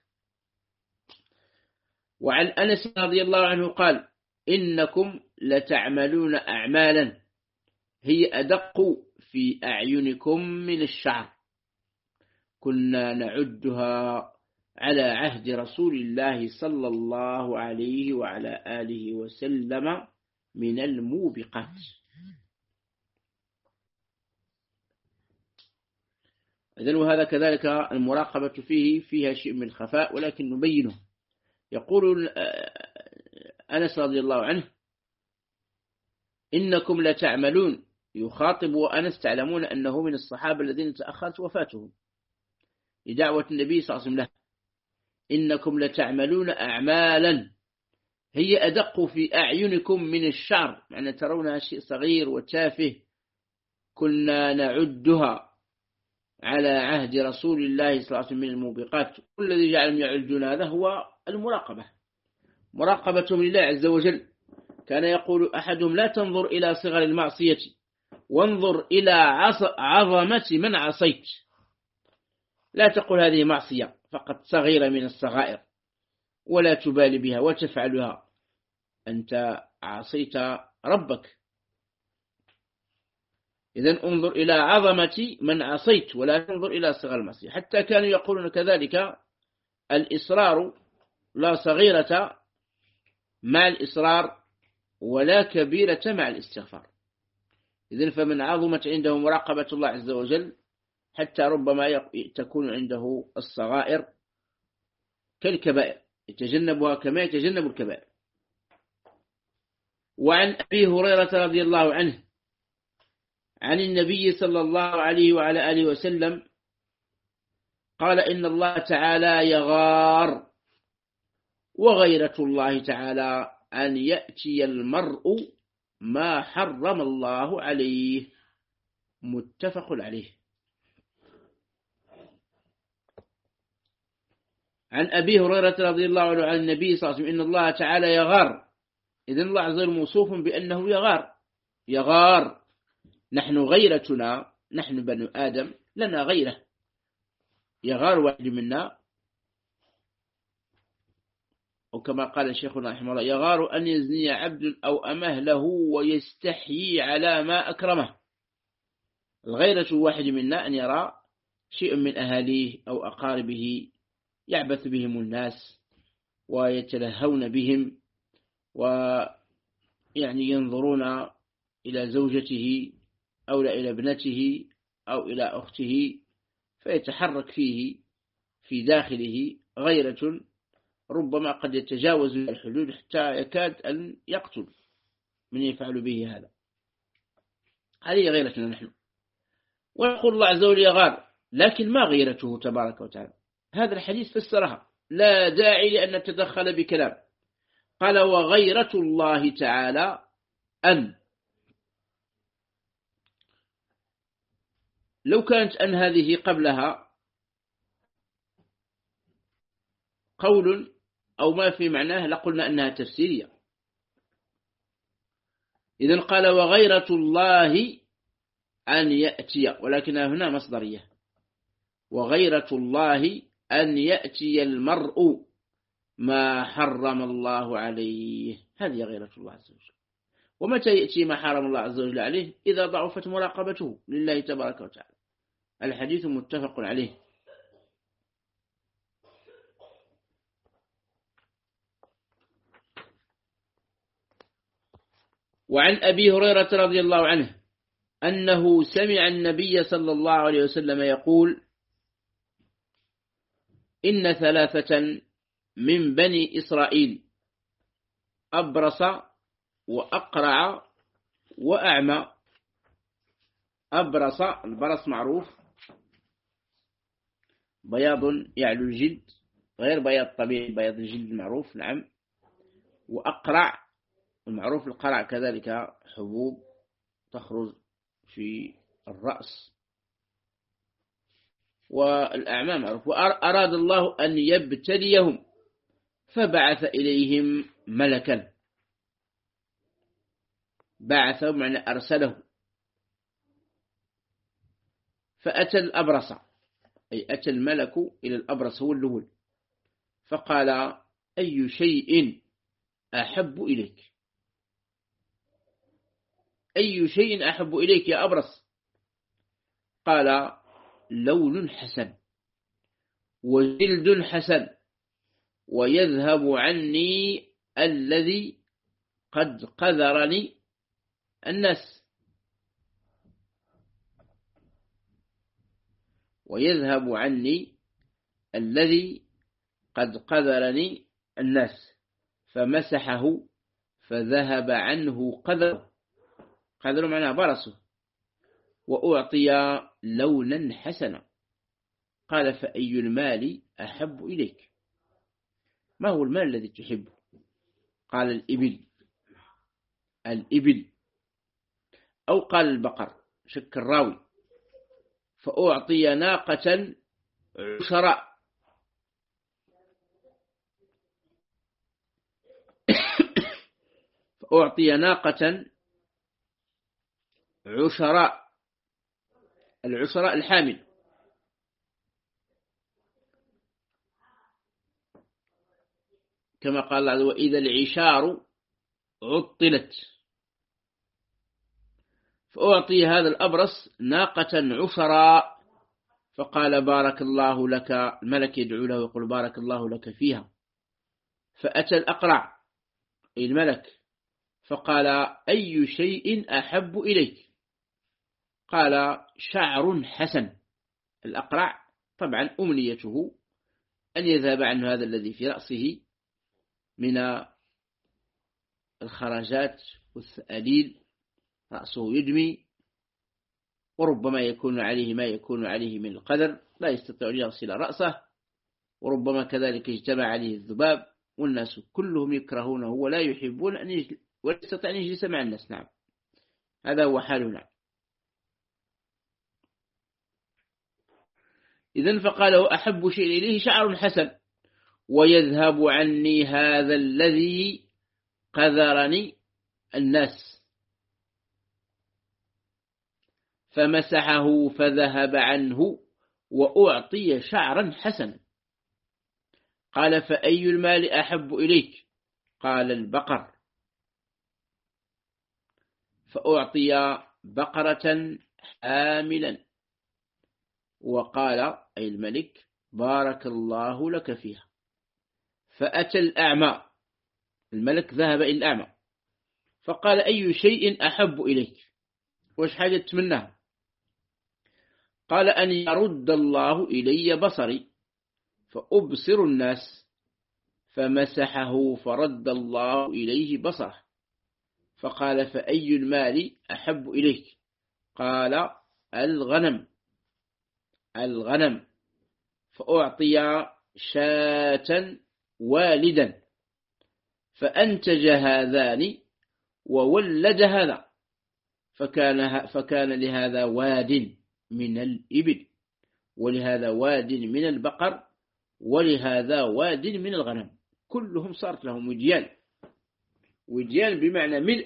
[SPEAKER 1] وعن أنس رضي الله عنه قال: إنكم لتعملون أعمالا هي أدق في أعينكم من الشعر، كنا نعدها على عهد رسول الله صلى الله عليه وعلى آله وسلم من الموبقات. إذن وهذا كذلك المراقبة فيها شيء من الخفاء ولكن نبينه. يقول أنس رضي الله عنه: إنكم لتعملون، يخاطب وأنس تعلمون أنه من الصحابة الذين تأخرت وفاتهم لدعوة النبي صلى الله عليه وسلم له. إنكم لتعملون أعمالا هي أدق في أعينكم من الشعر، يعني ترونها شيء صغير وتافه، كنا نعدها على عهد رسول الله صلى الله عليه وسلم من الموبقات. كل الذي جعلهم يعدون هذا هو المراقبة، مراقبتهم لله عز وجل. كان يقول أحدهم: لا تنظر إلى صغر المعصية وانظر إلى عظمة من عصيت. لا تقول هذه معصية فقط صغيرة من الصغائر ولا تبالي بها وتفعلها، أنت عصيت ربك. إذن انظر إلى عظمة من عصيت ولا تنظر إلى صغر المعصية. حتى كانوا يقولون كذلك: الإصرار لا صغيرة مع الإصرار ولا كبيرة مع الاستغفار. إذن فمن عظمت عنده مراقبة الله عز وجل حتى ربما تكون عنده الصغائر كالكبائر، يتجنبها كما يتجنب الكبائر. وعن أبي هريرة رضي الله عنه عن النبي صلى الله عليه وعلى آله وسلم قال: إن الله تعالى يغار وغيرة الله تعالى أن يأتي المرء ما حرم الله عليه. متفق عليه. عن أبي هريرة رضي الله عنه عن النبي صلى الله عليه وسلم إن الله تعالى يغار. إذن الله عز وجل موصوف بأنه يغار. نحن غيرتنا، نحن بنو آدم لنا غيرة. يغار واحد منا، وكما قال شيخنا رحمه الله يغار أن يزني عبد أو أمه له ويستحيي على ما أكرمه. الغيرة الواحد منا أن يرى شيء من أهاليه أو أقاربه يعبث بهم الناس ويتلهون بهم، ويعني ينظرون إلى زوجته أو إلى ابنته أو إلى أخته، فيتحرك فيه في داخله غيرة ربما قد يتجاوز الحدود حتى يكاد أن يقتل من يفعل به هذا. هذه غيرتنا نحن. ويقول الله عز وجل يغار، لكن ما غيرته تبارك وتعالى؟ هذا الحديث فسرها، لا داعي لأن نتدخل بكلام. قال وغيرة الله تعالى أن، لو كانت أن هذه قبلها قول أو ما في معناه لقلنا أنها تفسيرية. إذن قال وغيرة الله أن يأتي، ولكنها هنا مصدرية. وغيرة الله أن يأتي المرء ما حرم الله عليه. هذه غيرة الله عز وجل. ومتى يأتي ما حرم الله عز وجل عليه؟ إذا ضعفت مراقبته لله تبارك وتعالى. الحديث متفق عليه. وعن أبي هريرة رضي الله عنه أنه سمع النبي صلى الله عليه وسلم يقول إن ثلاثة من بني إسرائيل أبرص وأقرع وأعمى. أبرص، البرص معروف بياض يعلو الجلد غير بياض طبيعي، بياض الجلد معروف نعم. وأقرع المعروف القرع كذلك حبوب تخرج في الرأس. والأعمى معروف. وأراد الله أن يبتليهم فبعث إليهم ملكا. بعثه معنى أرسله. فأتى الأبرص، أي أتى الملك إلى الأبرص هو اللهول، فقال أي شيء أحب إليك؟ أي شيء أحب إليك يا أبرص؟ قال لون حسن وجلد حسن ويذهب عني الذي قد قذرني الناس. ويذهب عني الذي قد قذرني الناس. فمسحه فذهب عنه قذره. قذره معناه برصه. وأعطي لونا حسنا. قال فأي المال أحب إليك؟ ما هو المال الذي تحبه؟ قال الإبل أو قال البقر، شك الراوي. فأعطي ناقة عشراء. فأعطي ناقة عشراء. العشراء الحامل. كما قال الله عز وجل وإذا العشار عطلت. فأعطي هذا الأبرص ناقة عشراء. فقال بارك الله لك. الملك يدعو له ويقول بارك الله لك فيها. فأتى الأقرع أي الملك فقال أي شيء أحب إليك؟ قال شعر حسن. الأقرع طبعا أمنيته أن يذهب عنه هذا الذي في رأسه من الخرجات والثأليل، رأسه يدمي وربما يكون عليه ما يكون عليه من القدر، لا يستطيع أن يغسل رأسه، وربما كذلك اجتمع عليه الذباب والناس كلهم يكرهونه ولا يحبون ولا يستطيع أن يجلس مع الناس. نعم، هذا هو حالنا. إذن فقال أحب شيء إليه شعر حسن ويذهب عني هذا الذي قذرني الناس، فمسحه فذهب عنه وأعطي شعرا حسنا. قال فأي المال أحب إليك؟ قال البقر، فأعطي بقرة حاملا، وقال أي الملك بارك الله لك فيها. فأتى الأعمى، الملك ذهب إلى الأعمى فقال أي شيء أحب إليك؟ وش حاجة تمنها؟ قال أن يرد الله إلي بصري فأبصر الناس، فمسحه فرد الله إليه بصره. فقال فأي المال أحب إليك؟ قال الغنم، فأعطي شاة والدا، فأنتج هذان وولد هذا، فكان لهذا واد من الإبل، ولهذا واد من البقر، ولهذا واد من الغنم، كلهم صارت لهم وديان بمعنى ملء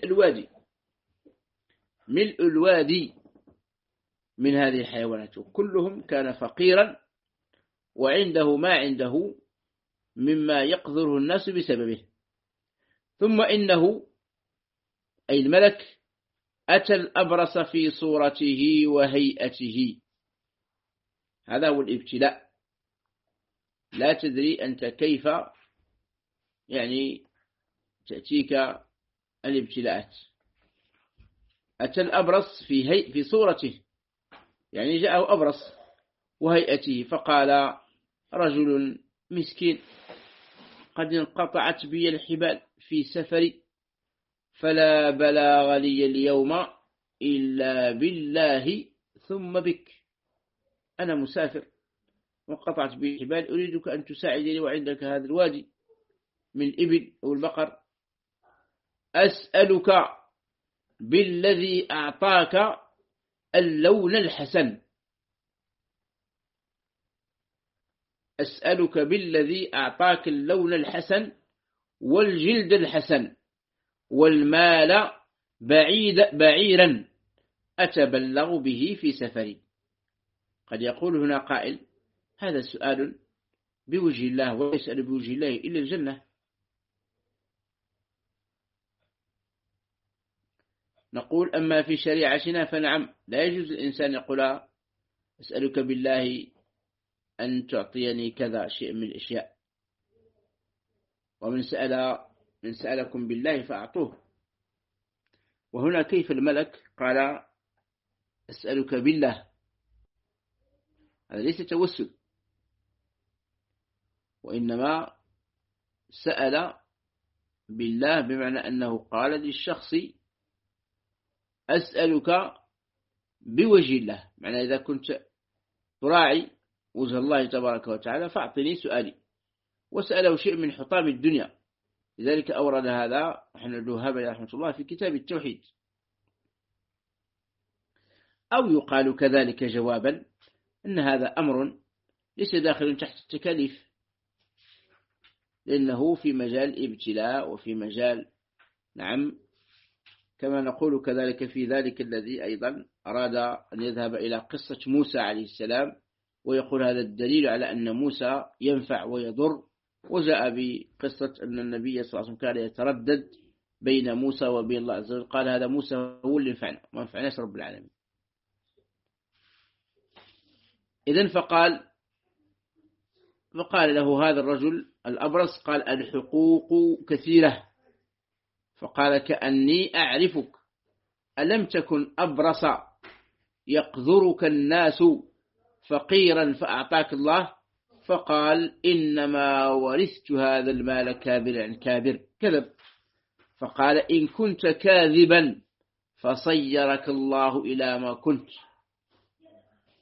[SPEAKER 1] الوادي من هذه الحيوانات، وكلهم كان فقيرا وعنده ما عنده مما يقذره الناس بسببه. ثم إنه أي الملك أتى الأبرص في صورته وهيئته. هذا هو الابتلاء. لا تدري أنت كيف تأتيك الابتلاءات. أتى الأبرص في صورته، جاءه أبرص، وهيئته، فقال رجل مسكين قد انقطعت بي الحبال في سفري، فلا بلاغ لي اليوم إلا بالله ثم بك. أنا مسافر وانقطعت بي الحبال، أريدك أن تساعدني وعندك هذا الوادي من الإبل أو البقر. أسألك بالذي أعطاك اللون الحسن، أسألك بالذي أعطاك اللون الحسن والجلد الحسن والمال بعيرا أتبلغ به في سفري. قد يقول هنا قائل هذا سؤال بوجه الله، ويسأل بوجه الله إلا الجنة. نقول أما في شريعتنا فنعم، لا يجوز الإنسان يقول أسألك بالله أن تعطيني كذا شيء من الأشياء، ومن سألكم بالله فأعطوه. وهنا كيف الملك قال أسألك بالله؟ هذا ليس توسل، وإنما سأل بالله بمعنى أنه قال للشخص أسألك بوجه الله، معنى إذا كنت تراعي وجه الله تبارك وتعالى فأعطني سؤالي. وسأله شيء من حطام الدنيا، لذلك أورد هذا ابن الوهاب رحمه الله في كتاب التوحيد. أو يقال كذلك جوابا أن هذا أمر ليس داخل تحت التكاليف، لأنه في مجال ابتلاء وفي مجال كما نقول كذلك في ذلك الذي أيضا أراد أن يذهب إلى قصة موسى عليه السلام ويقول هذا الدليل على أن موسى ينفع ويضر، وجاء بقصة أن النبي صلى الله عليه وسلم كان يتردد بين موسى وبين الله عز وجل، قال هذا موسى هو اللي ينفعنا ما ينفعناش رب العالمين. إذن فقال له هذا الرجل الأبرص قال الحقوق كثيرة. فقال كأني أعرفك، ألم تكن أبرص يقذرك الناس فقيرا فأعطاك الله؟ فقال إنما ورثت هذا المال كابر عن كابر، كذب. فقال إن كنت كاذبا فصيرك الله إلى ما كنت.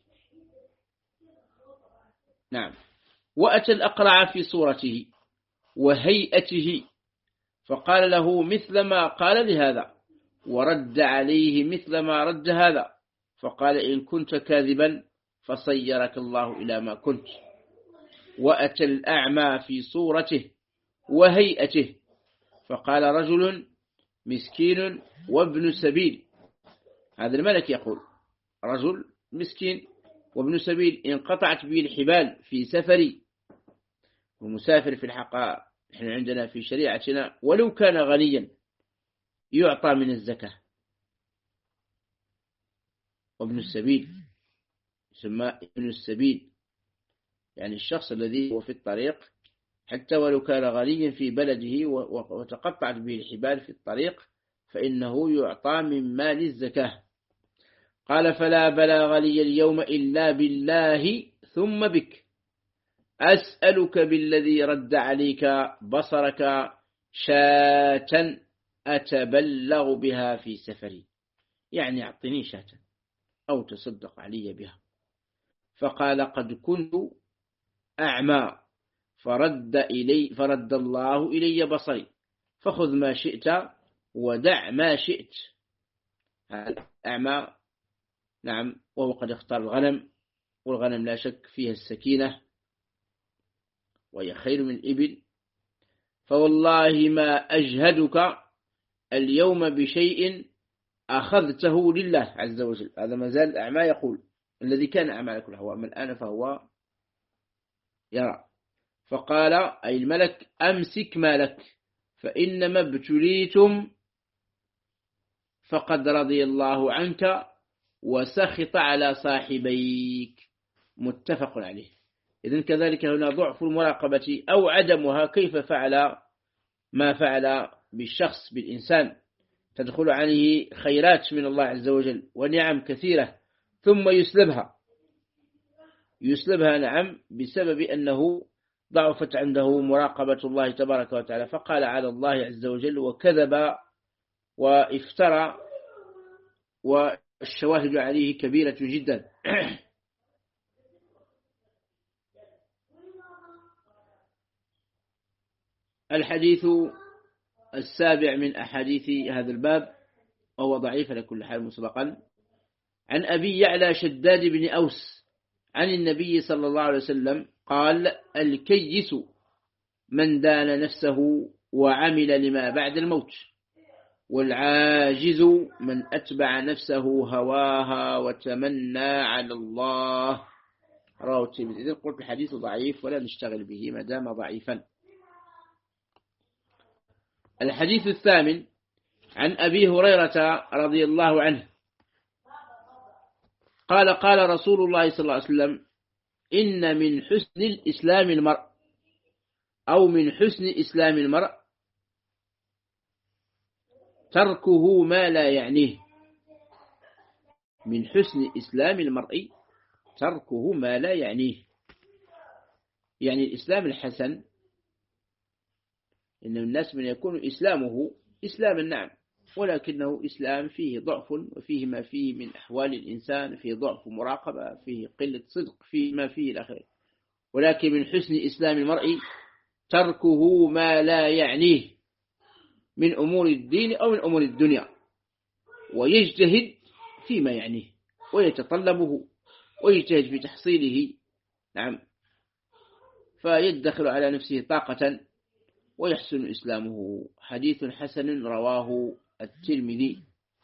[SPEAKER 1] نعم. وأتى الأقرع في صورته وهيئته، فقال له مثل ما قال لهذا، ورد عليه مثل ما رد هذا، فقال إن كنت كاذبا فصيرك الله إلى ما كنت. وأتى الأعمى في صورته وهيئته، فقال رجل مسكين وابن سبيل، هذا الملك يقول رجل مسكين وابن سبيل انقطعت به الحبال في سفري، ومسافر في الحقيقة نحن عندنا في شريعتنا ولو كان غنيا يعطى من الزكاة. وابن السبيل يسمى ابن السبيل، يعني الشخص الذي هو في الطريق حتى ولو كان غنيا في بلده وتقطعت به الحبال في الطريق فإنه يعطى من مال الزكاة. قال فلا بلاغ لي اليوم إلا بالله ثم بك، أسألك بالذي رد عليك بصرك شاة أتبلغ بها في سفري، يعني أعطني شاة أو تصدق علي بها. فقال قد كنت أعمى فرد الله إلي بصري، فخذ ما شئت ودع ما شئت. أعمى نعم، وهو قد اختار الغنم، والغنم لا شك فيها السكينة وهي خير من الإبل. فوالله ما أجهدك اليوم بشيء أخذته لله عز وجل. هذا ما زال الأعمى يقول، الذي كان أعمى كله هو، أما الآن فهو يرى. فقال أي الملك أمسك مالك فإنما ابتليتم فقد رضي الله عنك وسخط على صاحبيك، متفق عليه. إذن كذلك هنا ضعف المراقبة أو عدمها، كيف فعل ما فعل بالشخص بالإنسان، تدخل عليه خيرات من الله عز وجل ونعم كثيرة ثم يسلبها نعم بسبب أنه ضعفت عنده مراقبة الله تبارك وتعالى، فقال على الله عز وجل وكذب وافترى، والشواهد عليه كبيرة جدا. الحديث السابع من أحاديث هذا الباب، وهو ضعيف لكل حال مسبقا، عن أبي يعلى شداد بن أوس عن النبي صلى الله عليه وسلم قال الكيس من دان نفسه وعمل لما بعد الموت، والعاجز من أتبع نفسه هواها وتمنى على الله، رواه الترمذي. إذن قلت الحديث ضعيف ولا نشتغل به ما دام ضعيفا. الحديث الثامن عن أبي هريرة رضي الله عنه قال قال رسول الله صلى الله عليه وسلم إن من حسن الإسلام المرء، أو من حسن إسلام المرء تركه ما لا يعنيه. من حسن إسلام المرء تركه ما لا يعنيه، يعني الإسلام الحسن إن الناس من يكون إسلامه إسلام النعم، ولكنه إسلام فيه ضعف وفيه ما فيه من أحوال الإنسان، فيه ضعف مراقبة، فيه قلة صدق، فيه ما فيه الآخر. ولكن من حسن إسلام المرء تركه ما لا يعنيه من أمور الدين أو من أمور الدنيا، ويجتهد فيما يعنيه ويتطلبه ويجتهد في تحصيله نعم، فيدخل على نفسه طاقة ويحسن إسلامه. حديث حسن رواه الترمذي.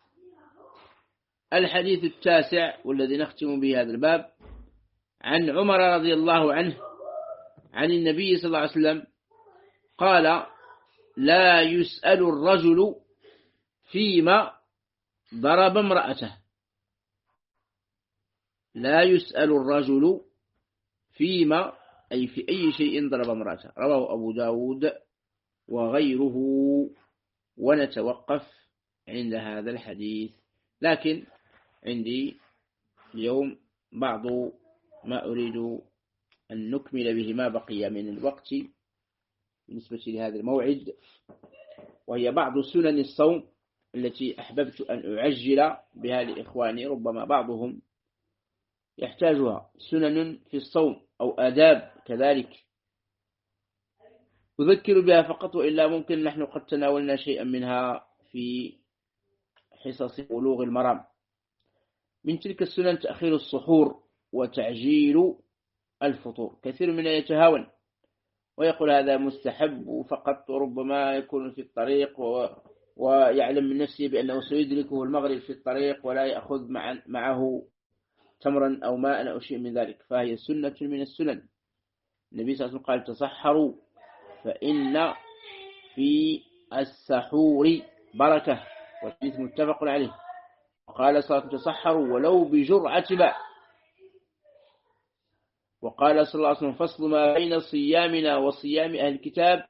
[SPEAKER 1] الحديث التاسع والذي نختم به هذا الباب عن عمر رضي الله عنه عن النبي صلى الله عليه وسلم قال لا يسأل الرجل فيما ضرب امرأته، لا يسأل الرجل فيما أي في أي شيء ضرب امرأته، رواه أبو داود وغيره. ونتوقف عند هذا الحديث، لكن عندي اليوم بعض ما أريد أن نكمل به ما بقي من الوقت بالنسبة لهذا الموعد، وهي بعض سنن الصوم التي أحببت أن أعجل بها لإخواني، ربما بعضهم يحتاجها. سنن في الصوم أو آداب كذلك أذكر بها فقط، وإلا ممكن نحن قد تناولنا شيئا منها في حصص بلوغ المرام. من تلك السنن تأخير السحور وتعجيل الفطور. كثير من يتهاون ويقول هذا مستحب فقط، وربما يكون في الطريق ويعلم من نفسه بأنه سيدركه المغرب في الطريق ولا يأخذ معه تمرا أو ماء أو شيء من ذلك، فهي سنة من السنن. النبي صلى الله عليه وسلم قال تصحروا فإن في السحور بركة، والحديث متفق عليه. وقال صلى الله عليه وسلم تصحروا ولو بجرعة ماء. وقال صلى الله عليه وسلم فصل ما بين صيامنا وصيام أهل الكتاب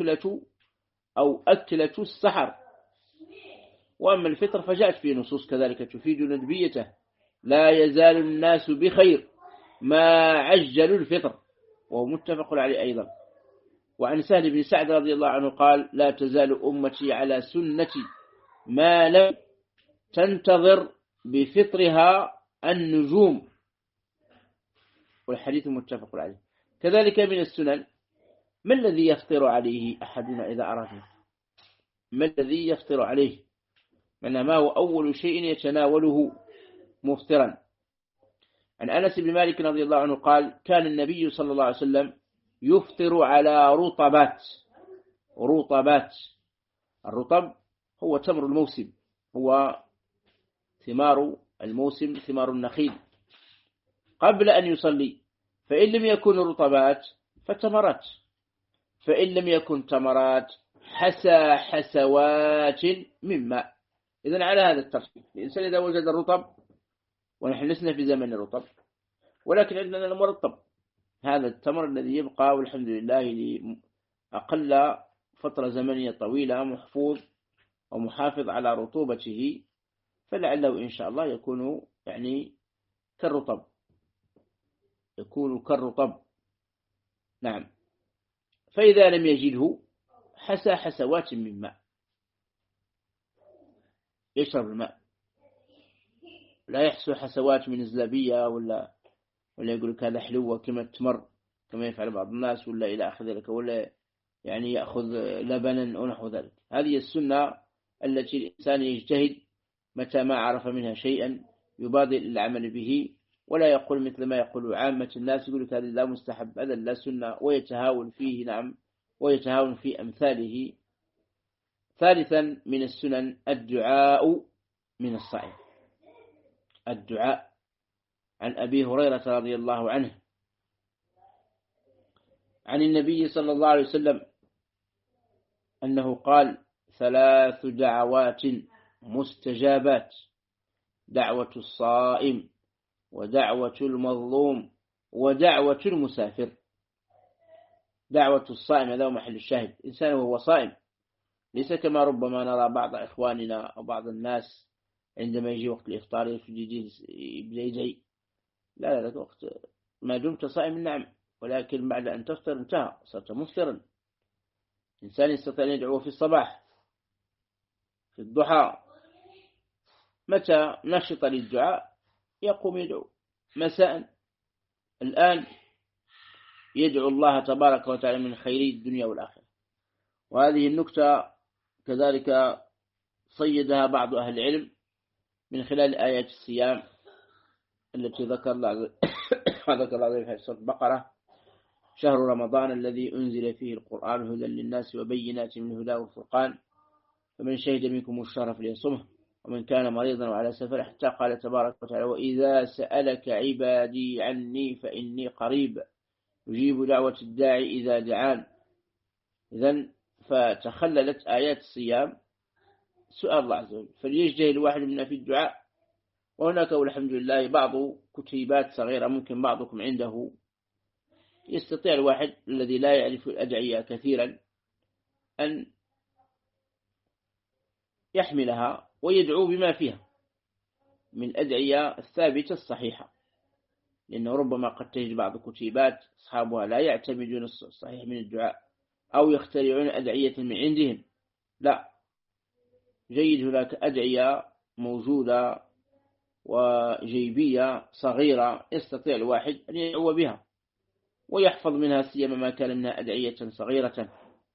[SPEAKER 1] أكلة السحر. وأما الفطر فجاءت فيه نصوص كذلك تفيد ندبيته، لا يزال الناس بخير ما عجلوا الفطر، وهو متفق عليه أيضا. وعن سهل بن سعد رضي الله عنه قال لا تزال أمتي على سنتي ما لم تنتظر بفطرها النجوم، والحديث متفق عليه. كذلك من السنن ما الذي يفطر عليه أحدنا إذا أراده؟ ما الذي يفطر عليه؟ ما هو أول شيء يتناوله مفطرا؟ عن أنس بن مالك رضي الله عنه قال كان النبي صلى الله عليه وسلم يفطر على رطبات. الرطب هو تمر الموسم، هو ثمار الموسم، ثمار النخيل، قبل أن يصلي. فإن لم يكن رطبات فتمرات، فإن لم يكن تمرات حسوات من ماء. إذن على هذا الترتيب الإنسان إذا وجد الرطب، ونحن لسنا في زمن الرطب ولكن عندنا المرطب، هذا التمر الذي يبقى والحمد لله لأقل فترة زمنية طويلة محفوظ ومحافظ على رطوبته، فلعله إن شاء الله يكون كالرطب، يكون كالرطب. نعم. فإذا لم يجده حسوات من ماء، يشرب الماء، لا يحسو حسوات من الزلابية ولا يقول لك هذا حلوة كما التمر كما يفعل بعض الناس، ولا إلى آخر ذلك، ولا يأخذ لبنا ونحو ذلك. هذه السنة التي الإنسان يجتهد متى ما عرف منها شيئا يبادر العمل به، ولا يقول مثل ما يقول عامة الناس، يقول لك هذا لا مستحب، هذا لا سنة، ويتهاون فيه. نعم، ويتهاون في أمثاله. ثالثا من السنن الدعاء من الصائم. الدعاء. عن أبي هريرة رضي الله عنه عن النبي صلى الله عليه وسلم أنه قال 3 دعوات مستجابات: دعوة الصائم، ودعوة المظلوم، ودعوة المسافر. دعوة الصائم هذا هو محل الشاهد، إنسان وهو صائم، ليس كما ربما نرى بعض إخواننا أو بعض الناس عندما يجي وقت الإفطار يبدأ يدعي. لا وقت ما دمت صائم نعم، ولكن بعد أن تفطر انتهى، صرت مفطرا. إنسان يستطيع أن يدعو في الصباح، في الضحى، متى نشط للدعاء يقوم يدعو. مساء، الآن، يدعو الله تبارك وتعالى من خيري الدنيا والآخرة. وهذه النكتة كذلك صيدها بعض أهل العلم من خلال آيات الصيام التي ذكر الله في سورة البقرة: شهر رمضان الذي أنزل فيه القرآن هدى للناس وبينات من الهدى والفرقان، فمن شهد منكم الشهر فليصمه ومن كان مريضا وعلى سفر، حتى قال تبارك وتعالى: وإذا سألك عبادي عني فإني قريب يجيب دعوة الداعي إذا دعان. إذن فتخللت آيات الصيام سؤال الله عز وجل، فليجتهد الواحد منا في الدعاء. وهناك والحمد لله بعض كتيبات صغيرة ممكن بعضكم عنده، يستطيع الواحد الذي لا يعرف الأدعية كثيرا أن يحملها ويدعو بما فيها من الأدعية الثابتة الصحيحة، لأنه ربما قد تجد بعض كتيبات أصحابها لا يعتمدون الصحيح من الدعاء أو يخترعون أدعية من عندهم. لا، جيد هناك أدعية موجودة وجيبية صغيرة يستطيع الواحد أن يدعو بها ويحفظ منها، سيما ما كان منها أدعية صغيرة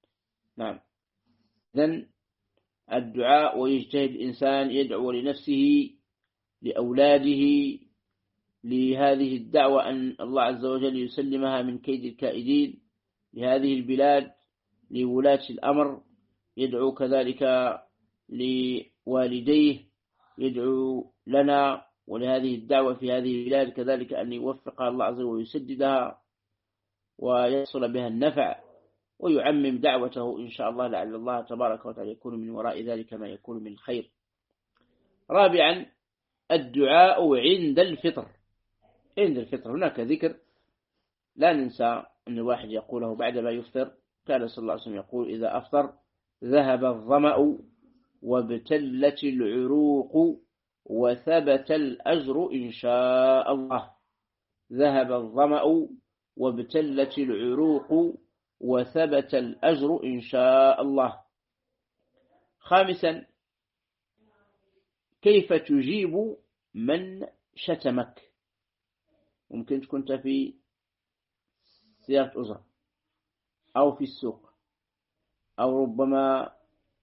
[SPEAKER 1] نعم. إذن الدعاء، ويجتهد الإنسان يدعو لنفسه، لأولاده، لهذه الدعوة أن الله عز وجل يسلمها من كيد الكائدين، لهذه البلاد، لولاة الأمر، يدعو كذلك لوالديه، يدعو لنا ولهذه الدعوة في هذه البلاد كذلك أن يوفقها الله عز وجل ويسددها ويصل بها النفع، ويعمم دعوته إن شاء الله، لعل الله تبارك وتعالى يكون من وراء ذلك ما يكون من الخير. رابعا، الدعاء عند الفطر. عند الفطر هناك ذكر لا ننسى أن الواحد يقوله بعد ما يفطر. كان صلى الله عليه وسلم يقول: إذا أفطر ذهب الظمأ وابتلت العروق وثبت الأجر إن شاء الله. ذهب الظمأ وابتلت العروق وثبت الأجر إن شاء الله. خامسا، كيف تجيب من شتمك؟ ممكن تكون في سيارة أجرة أو في السوق، أو ربما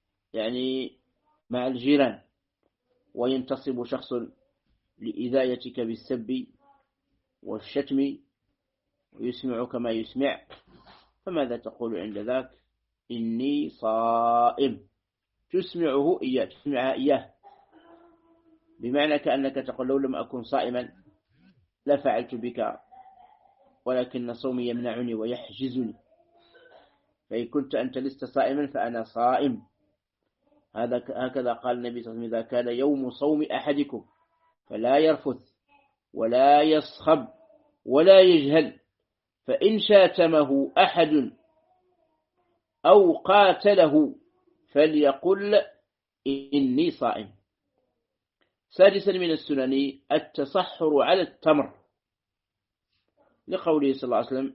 [SPEAKER 1] مع الجيران، وينتصب شخص لإذايتك بالسب والشتم ويسمعك ما يسمع، فماذا تقول عند ذاك؟ إني صائم. تسمعها إياه، بمعنى كأنك تقول: لو لم أكن صائما لفعلت بك، ولكن صومي يمنعني ويحجزني، فإن كنت أنت لست صائما فأنا صائم. هكذا قال النبي صلى الله عليه وسلم: إذا كان يوم صوم أحدكم فلا يرفث ولا يصخب ولا يجهل، فإن شاتمه أحد أو قاتله فليقل إني صائم. سادسا من السنن التصحر على التمر، لقوله صلى الله عليه وسلم: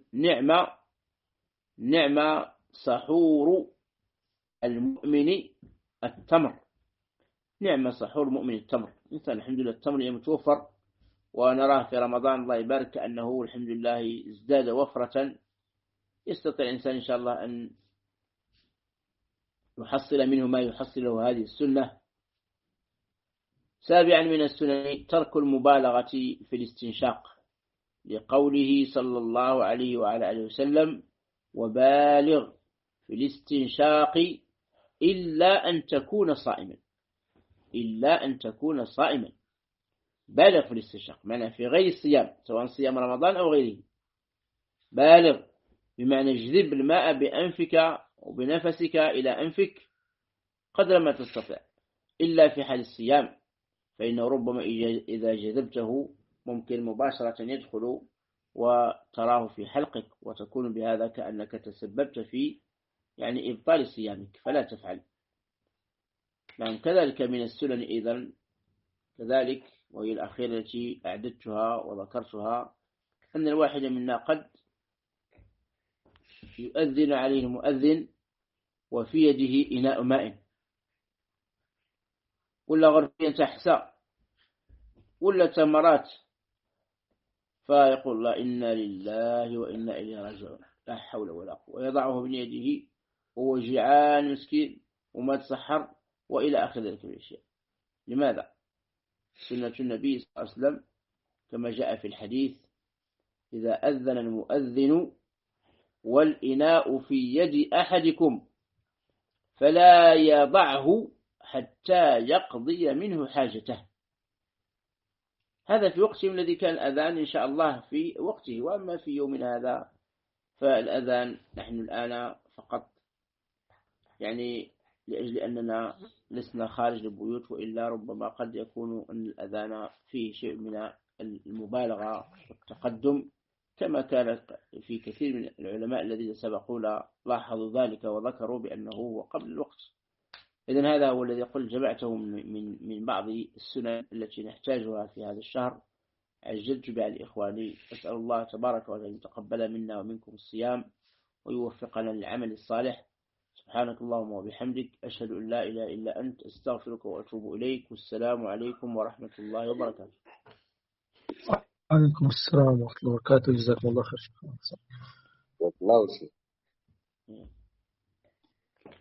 [SPEAKER 1] نعم سحور المؤمن التمر. نعم سحور المؤمن التمر. إنسان الحمد لله التمر متوفر، ونراه في رمضان الله يبارك كأنه الحمد لله ازداد وفرة، يستطيع الإنسان إن شاء الله أن يحصل منه ما يحصله هذه السنة. سابعا من السنن ترك المبالغة في الاستنشاق، لقوله صلى الله عليه وعلى آله وسلم: وبالغ في الاستنشاق إلا أن تكون صائما. إلا أن تكون صائما، بالغ في الاستنشاق، معنى في غير الصيام، سواء صيام رمضان أو غيره. بالغ بمعنى اجذب الماء بأنفك وبنفسك إلى أنفك قدر ما تستطيع، إلا في حال الصيام، فإنه ربما إذا جذبته ممكن مباشرة يدخل وتراه في حلقك، وتكون بهذا كأنك تسببت في إبطال صيامك، فلا تفعل. نعم. كذلك من السنن إذن كذلك، وهي الأخيرة التي أعددتها وذكرتها، أن الواحد منا قد يؤذن عليه المؤذن وفي يده إناء ماء، ولا غرفيا تحسى، ولا تمرات، فيقول: لا إنا لله وإنا إليه راجعون، لا حول ولا قوة، ويضعه بين يده وهو جيعان مسكين وما تسحر وإلى آخر ذلك الأشياء. لماذا؟ سنة النبي صلى الله عليه وسلم كما جاء في الحديث: إذا أذن المؤذن والإناء في يد أحدكم فلا يضعه حتى يقضي منه حاجته. هذا في وقته الذي كان الأذان إن شاء الله في وقته، وأما في يومنا هذا فالأذان نحن الآن فقط لأجل أننا لسنا خارج البيوت، وإلا ربما قد يكون أن الأذان فيه شيء من المبالغة والتقدم، كما كان في كثير من العلماء الذين سبقونا لاحظوا ذلك وذكروا بأنه هو قبل الوقت. إذن هذا هو الذي قل جمعته من بعض السنن التي نحتاجها في هذا الشهر، عجلت بها لإخواني. أسأل الله تبارك وتعالى أن يتقبل منا ومنكم الصيام ويوفقنا للعمل الصالح. سبحانك اللهم وبحمدك، أشهد أن لا إله إلا أنت، أستغفرك وأتوب إليك، والسلام عليكم ورحمة الله وبركاته.
[SPEAKER 2] عليكم السلام ورحمة الله وبركاته. جزاكم الله خير.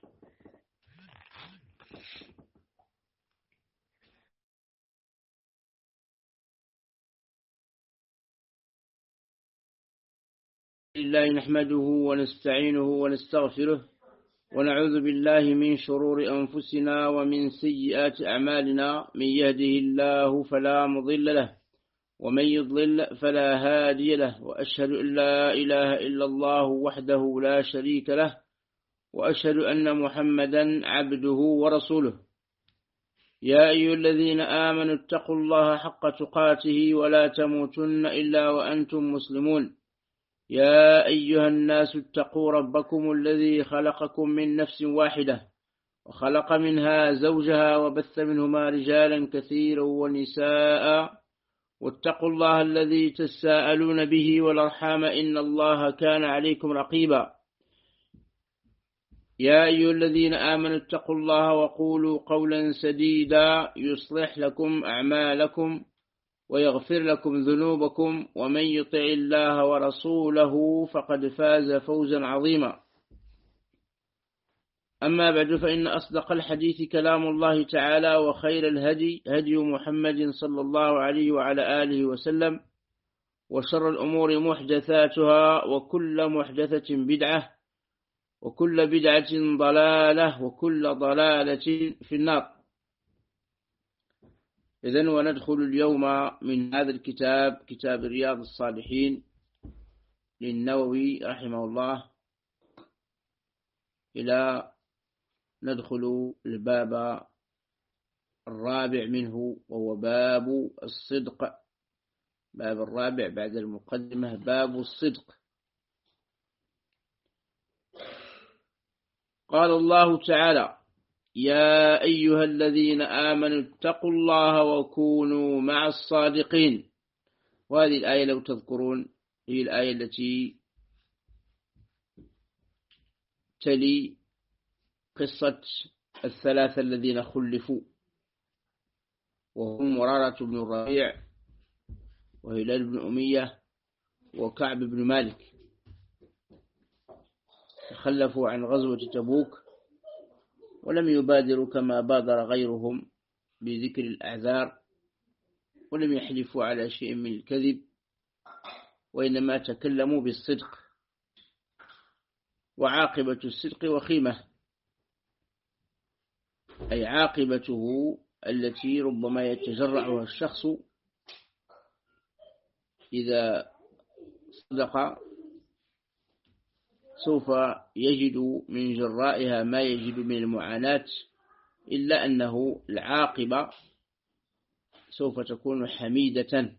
[SPEAKER 1] لله نحمده ونستعينه ونستغفره ونعوذ بالله من شرور أنفسنا ومن سيئات أعمالنا. من يهده الله فلا مضل له ومن يضلل فلا هادي له، وأشهد أن لا إله إلا الله وحده لا شريك له، وأشهد أن محمدا عبده ورسوله. يا أيها الذين آمنوا اتقوا الله حق تقاته ولا تموتن إلا وأنتم مسلمون. يا أيها الناس اتقوا ربكم الذي خلقكم من نفس واحدة وخلق منها زوجها وبث منهما رجالا كثيرا ونساء، واتقوا الله الذي تساءلون به والأرحام إن الله كان عليكم رقيبا. يا أيها الذين آمنوا اتقوا الله وقولوا قولا سديدا يصلح لكم أعمالكم ويغفر لكم ذنوبكم، ومن يطع الله ورسوله فقد فاز فوزا عظيما. أما بعد، فإن أصدق الحديث كلام الله تعالى، وخير الهدي هدي محمد صلى الله عليه وعلى آله وسلم، وشر الأمور محدثاتها، وكل محدثة بدعة، وكل بدعة ضلالة، وكل ضلالة في النار. إذن وندخل اليوم من هذا الكتاب، كتاب رياض الصالحين للنووي رحمه الله، إلى ندخل الباب الرابع منه، وهو باب الصدق. باب الرابع بعد المقدمة، باب الصدق. قال الله تعالى: يا أيها الذين آمنوا اتقوا الله وكونوا مع الصادقين. وهذه الآية لو تذكرون هي الآية التي تلي قصة الثلاثة الذين خلفوا، وهم مرارة بن الربيع وهلال بن أمية وكعب بن مالك. تخلفوا عن غزوة تبوك ولم يبادروا كما بادر غيرهم بذكر الأعذار، ولم يحلفوا على شيء من الكذب، وإنما تكلموا بالصدق. وعاقبة الصدق وخيمة، أي عاقبته التي ربما يتجرعها الشخص إذا صدق، سوف يجد من جرائها ما يجد من المعاناة، إلا أنه العاقبة سوف تكون حميدة.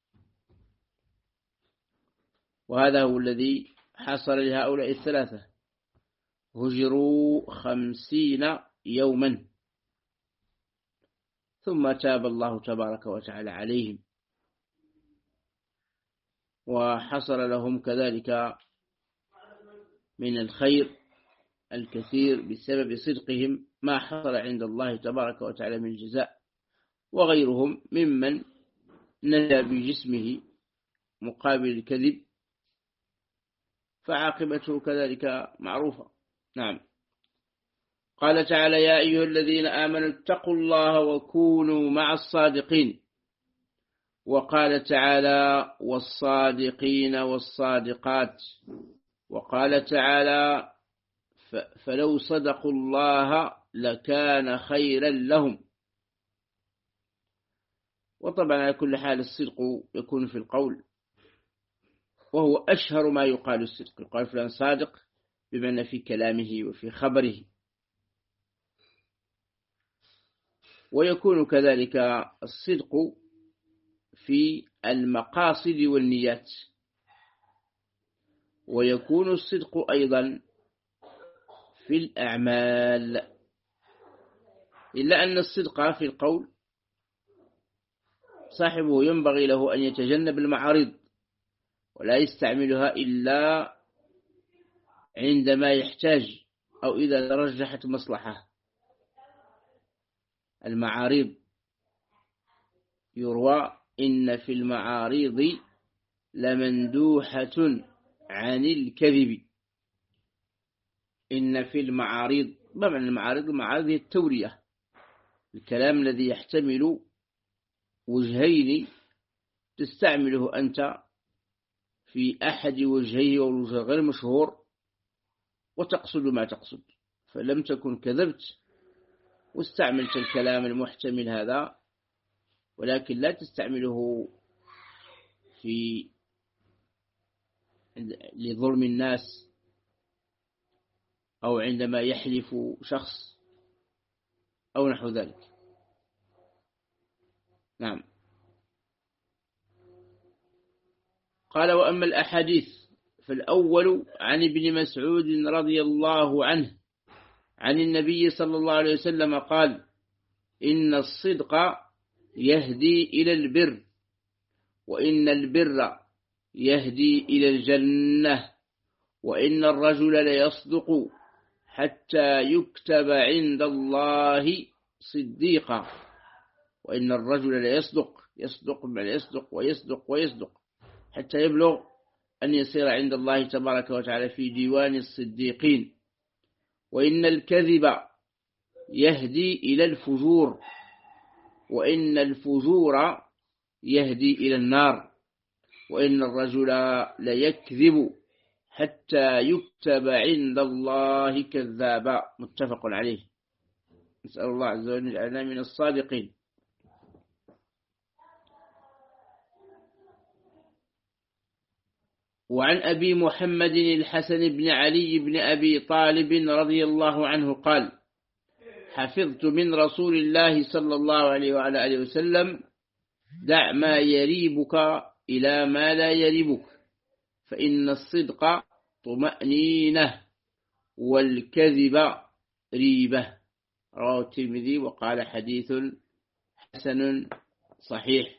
[SPEAKER 1] وهذا هو الذي حصل لهؤلاء الثلاثة. هجروا 50 يوما، ثم تاب الله تبارك وتعالى عليهم، وحصل لهم كذلك من الخير الكثير بسبب صدقهم ما حصل عند الله تبارك وتعالى من الجزاء. وغيرهم ممن نجا بجسمه مقابل الكذب، فعاقبته كذلك معروفة. نعم. قال تعالى: يا أيها الذين آمنوا اتقوا الله وكونوا مع الصادقين. وقال تعالى: والصادقين والصادقات. وقال تعالى: فلو صدقوا الله لكان خيرا لهم. وطبعا على كل حال الصدق يكون في القول، وهو أشهر ما يقال الصدق. يقال فلان صادق بمعنى في كلامه وفي خبره. ويكون كذلك الصدق في المقاصد والنيات، ويكون الصدق أيضا في الأعمال، إلا أن الصدق في القول صاحبه ينبغي له أن يتجنب المعارض، ولا يستعملها إلا عندما يحتاج أو إذا ترجحت مصلحة. المعارض يروى إن في المعارض لمندوحة عن الكذب. إن في المعارض، ما معنى المعارض؟ المعارض هي التورية، الكلام الذي يحتمل وجهين تستعمله أنت في أحد وجهيه والوجه غير مشهور وتقصد ما تقصد، فلم تكن كذبت واستعملت الكلام المحتمل هذا، ولكن لا تستعمله في لظلم الناس أو عندما يحلف شخص أو نحو ذلك. نعم. قال: وأما الأحاديث فالأول عن ابن مسعود رضي الله عنه عن النبي صلى الله عليه وسلم قال: إن الصدق يهدي إلى البر، وإن البر يهدي إلى الجنة، وإن الرجل ليصدق حتى يكتب عند الله صديقا، وإن الرجل ليصدق، يصدق بل يصدق ويصدق ويصدق حتى يبلغ أن يصير عند الله تبارك وتعالى في ديوان الصديقين، وإن الكذب يهدي إلى الفجور، وإن الفجور يهدي إلى النار، وإن الرجل ليكذب حتى يكتب عند الله كذابا. متفق عليه. نسأل الله عز وجل أن يجعلنا من الصادقين. وعن أبي محمد الحسن بن علي بن أبي طالب رضي الله عنه قال: حفظت من رسول الله صلى الله عليه وعلى آله وسلم: دع ما يريبك إلى ما لا يريبك، فإن الصدق طمأنينة والكذب ريبة. رواه الترمذي وقال: حديث حسن صحيح.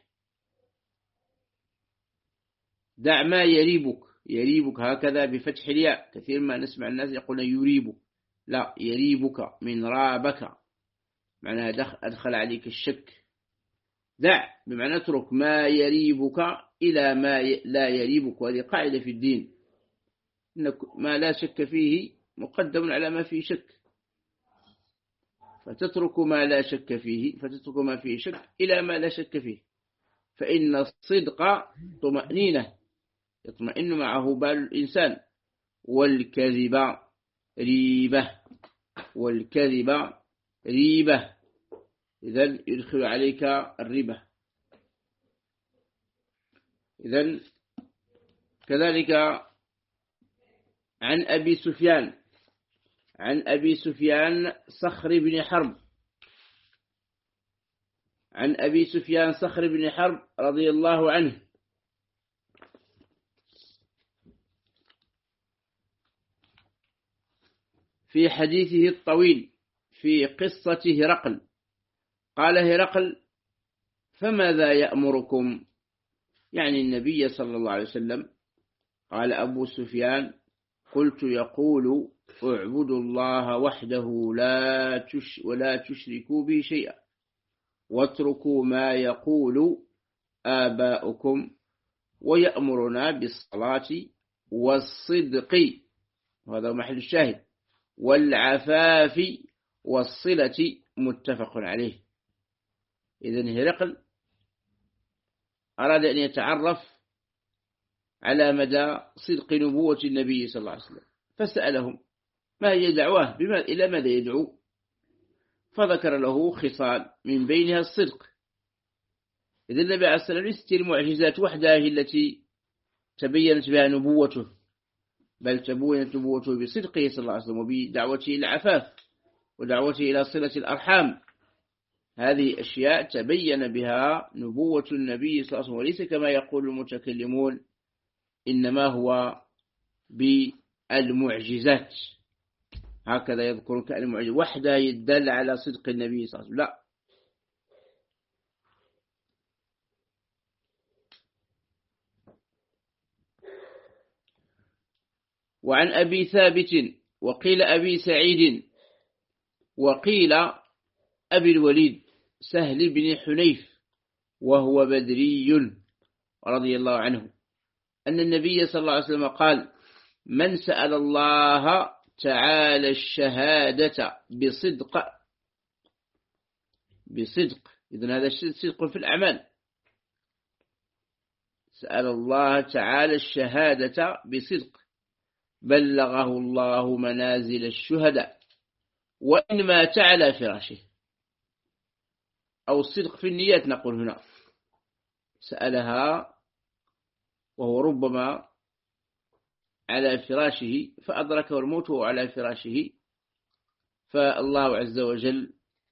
[SPEAKER 1] دع ما يريبك، يريبك هكذا بفتح الياء، كثير ما نسمع الناس يقول يريبك، لا، يريبك من رابك، معناها أدخل عليك الشك. دع بمعنى اترك ما يريبك إلى ما لا يريبك، وهذه قاعدة في الدين، إن ما لا شك فيه مقدم على ما فيه شك، فتترك ما لا شك فيه، فتترك ما فيه شك إلى ما لا شك فيه، فإن الصدق طمأنينة، يطمئن معه بال الإنسان، والكذب ريبة، والكذب ريبة، إذن يدخل عليك الربا. إذن كذلك عن أبي سفيان، عن أبي سفيان صخر بن حرب، عن أبي سفيان صخر بن حرب رضي الله عنه في حديثه الطويل في قصة هرقل، قال هرقل: فماذا يأمركم؟ يعني النبي صلى الله عليه وسلم. قال أبو سفيان: قلت: يقول: اعبدوا الله وحده ولا تشركوا به شيئا، واتركوا ما يقول آباؤكم، ويأمرنا بالصلاة والصدق، وهذا محل الشاهد، والعفاف والصلة. متفق عليه. إذن هرقل أراد أن يتعرف على مدى صدق نبوة النبي صلى الله عليه وسلم، فسألهم: ما هي دعواه؟ إلى ماذا يدعو؟ فذكر له خصال من بينها الصدق. إذن النبي عليه الصلاة والسلام ليست المعجزات وحدها التي تبينت بها نبوته، بل تبينت نبوته بصدقه صلى الله عليه وسلم، وبدعوته إلى العفاف، ودعوته إلى صلة الأرحام. هذه أشياء تبين بها نبوة النبي صلى الله عليه وسلم، وليس كما يقول المتكلمون إنما هو بالمعجزات، هكذا يذكر كالمعجزة وحدها يدل على صدق النبي صلى الله عليه وسلم، لا. وعن أبي ثابت وقيل أبي سعيد وقيل أبي الوليد سهل بن حنيف وهو بدري رضي الله عنه أن النبي صلى الله عليه وسلم قال: من سأل الله تعالى الشهادة بصدق، إذن هذا صدق في الأعمال، سأل الله تعالى الشهادة بصدق بلغه الله منازل الشهداء وإن مات على فراشه، أو الصدق في النيات نقول هنا، سألها وهو ربما على فراشه فأدركه الموت وهو على فراشه، فالله عز وجل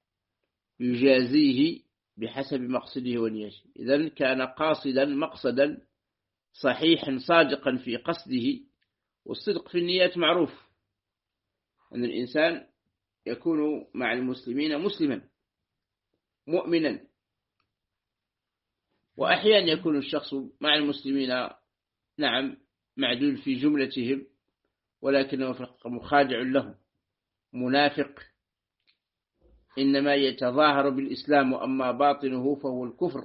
[SPEAKER 1] يجازيه بحسب مقصده ونيته. إذن كان قاصدا مقصدا صحيحا صادقا في قصده. والصدق في النيات معروف أن الإنسان يكون مع المسلمين مسلما مؤمنا، وأحيانا يكون الشخص مع المسلمين نعم معدول في جملتهم ولكنه مخادع لهم منافق، إنما يتظاهر بالإسلام وأما باطنه فهو الكفر،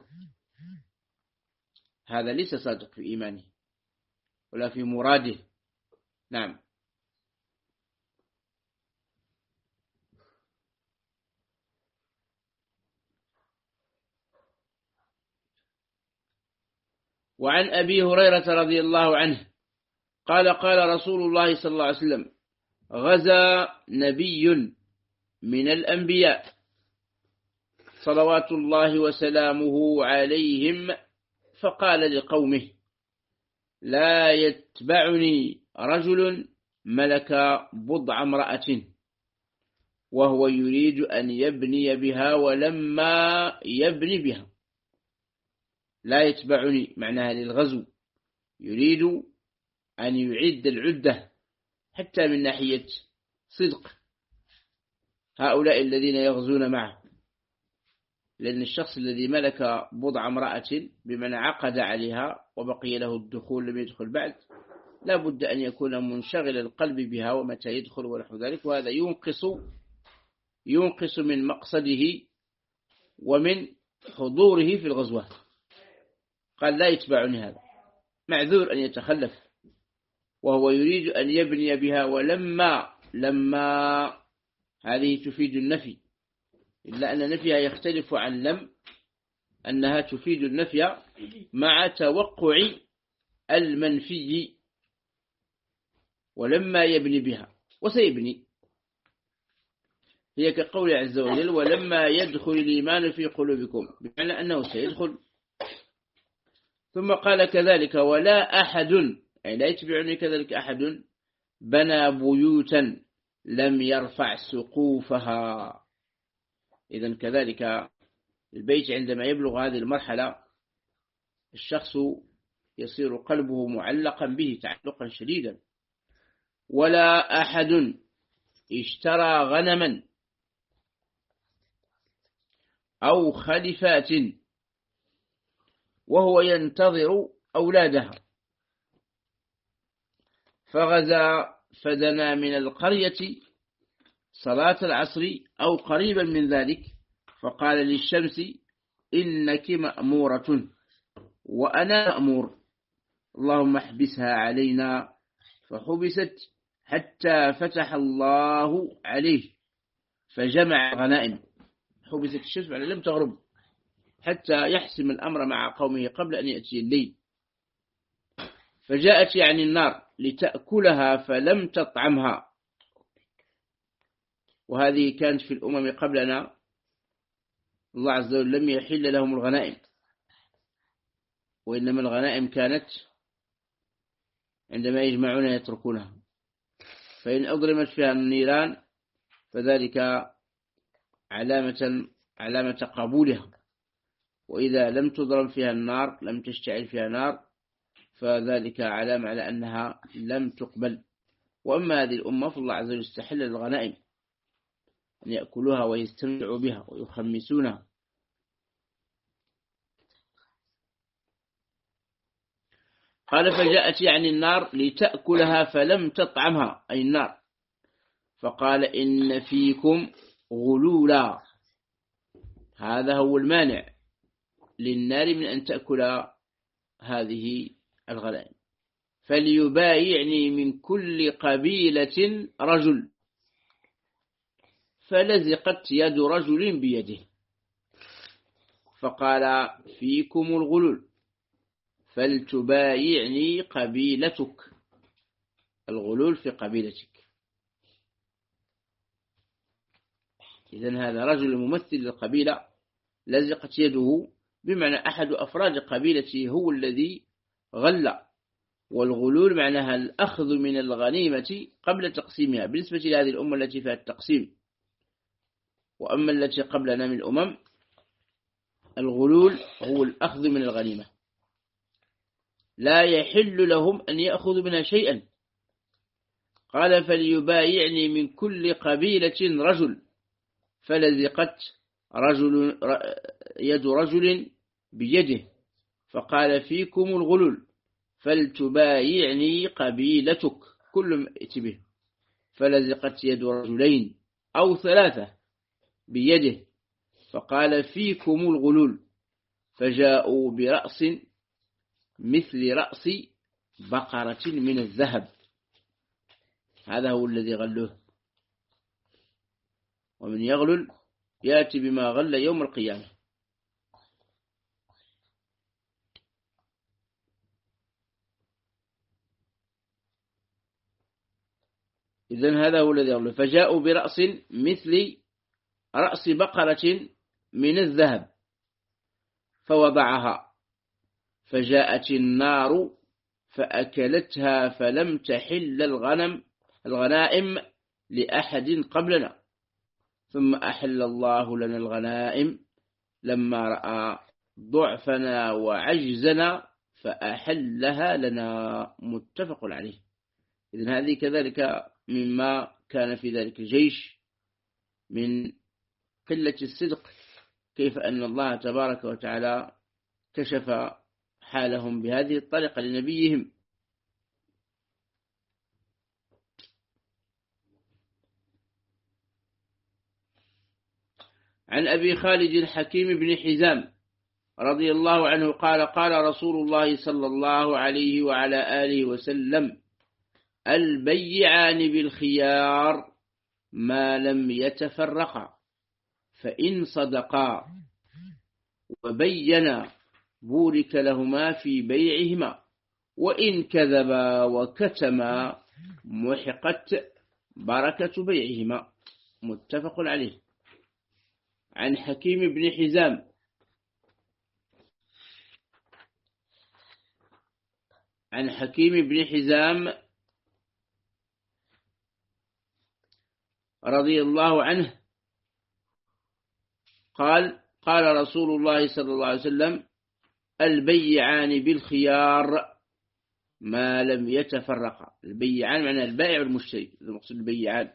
[SPEAKER 1] هذا ليس صادق في إيمانه ولا في مراده. نعم. وعن أبي هريرة رضي الله عنه قال قال رسول الله صلى الله عليه وسلم: غزا نبي من الأنبياء صلوات الله وسلامه عليهم فقال لقومه: لا يتبعني رجل ملك بضع امرأة وهو يريد أن يبني بها ولما يبني بها. لا يتبعني معناها للغزو، يريد أن يعد العدة حتى من ناحية صدق هؤلاء الذين يغزون معه، لأن الشخص الذي ملك بضع امرأة بمن عقد عليها وبقي له الدخول لم يدخل بعد لا بد أن يكون منشغل القلب بها ومتى يدخل ونحو ذلك، وهذا ينقص من مقصده ومن حضوره في الغزوة. قال: لا يتبعني هذا، معذور أن يتخلف، وهو يريد أن يبني بها لما هذه تفيد النفي، إلا أن نفيها يختلف عن لم، أنها تفيد النفي مع توقع المنفي، ولما يبني بها وسيبني، هي كقول عز وجل: ولما يدخل الإيمان في قلوبكم، بمعنى أنه سيدخل. ثم قال كذلك: ولا أحد، أي لا يتبعني كذلك أحد بنى بيوتا لم يرفع سقوفها. إذن كذلك البيت عندما يبلغ هذه المرحلة الشخص يصير قلبه معلقا به تعلقا شديدا. ولا أحد اشترى غنما أو خلفات وهو ينتظر أولادها، فغزا فدنا من القرية صلاة العصر أو قريبا من ذلك، فقال للشمس: إنك مأمورة وأنا مأمور، اللهم احبسها علينا، فحبست حتى فتح الله عليه فجمع غنائم. حبست الشمس على لم تغرب حتى يحسم الأمر مع قومه قبل أن يأتي الليل. فجاءت يعني النار لتأكلها فلم تطعمها، وهذه كانت في الأمم قبلنا، الله عز وجل لم يحل لهم الغنائم، وإنما الغنائم كانت عندما يجمعون يتركونها، فإن أضرمت فيها النيران فذلك علامة قبولها، وإذا لم تضرم فيها النار لم تشتعل فيها نار فذلك علامة على أنها لم تقبل. وأما هذه الأمة فالله عز وجل استحل الغنائم أن يأكلوها ويستمتعوا بها ويخمسونها. قال: فجاءت يعني النار لتأكلها فلم تطعمها، أي النار، فقال: إن فيكم غلولا، هذا هو المانع للنار من أن تأكل هذه الغنائم، فليبايعني من كل قبيلة رجل، فلزقت يد رجل بيده، فقال: فيكم الغلول، فلتبايعني قبيلتك. الغلول في قبيلتك. إذن هذا رجل ممثل للقبيلة لزقت يده، بمعنى أحد أفراد قبيلته هو الذي غل. والغلول معناها الأخذ من الغنيمة قبل تقسيمها بالنسبة لهذه الأمة التي فيها التقسيم. وأما التي قبلنا من الأمم، الغلول هو الأخذ من الغنيمة، لا يحل لهم أن يأخذوا منها شيئا. قال فليبايعني من كل قبيلة رجل، فلزقت يد رجل بيده، فقال فيكم الغلول فلتبايعني قبيلتك، كل ائت به. فلزقت يد رجلين أو ثلاثة بيده، فقال فيكم الغلول، فجاءوا برأس مثل رأس بقرة من الذهب. هذا هو الذي غلوه. ومن يغلل يأتي بما غل يوم القيامة. إذن هذا هو الذي غلوه. فجاءوا برأس مثل رأس بقرة من الذهب فوضعها، فجاءت النار فأكلتها، فلم تحل الغنائم لأحد قبلنا، ثم أحل الله لنا الغنائم لما رأى ضعفنا وعجزنا فأحلها لنا. متفق عليه. إذن هذه كذلك مما كان في ذلك الجيش من قلة الصدق، كيف أن الله تبارك وتعالى كشف حالهم بهذه الطريقة لنبيهم. عن أبي خالد حكيم بن حزام رضي الله عنه قال قال رسول الله صلى الله عليه وعلى آله وسلم: البيعان بالخيار ما لم يتفرقا، فإن صدقا وبينا بورك لهما في بيعهما، وإن كذبا وكتما محقت بركة بيعهما. متفق عليه. عن حكيم بن حزام رضي الله عنه قال قال رسول الله صلى الله عليه وسلم: البيعان بالخيار ما لم يتفرقا. البيعان معنى البائع والمشتري، المقصود البيعان.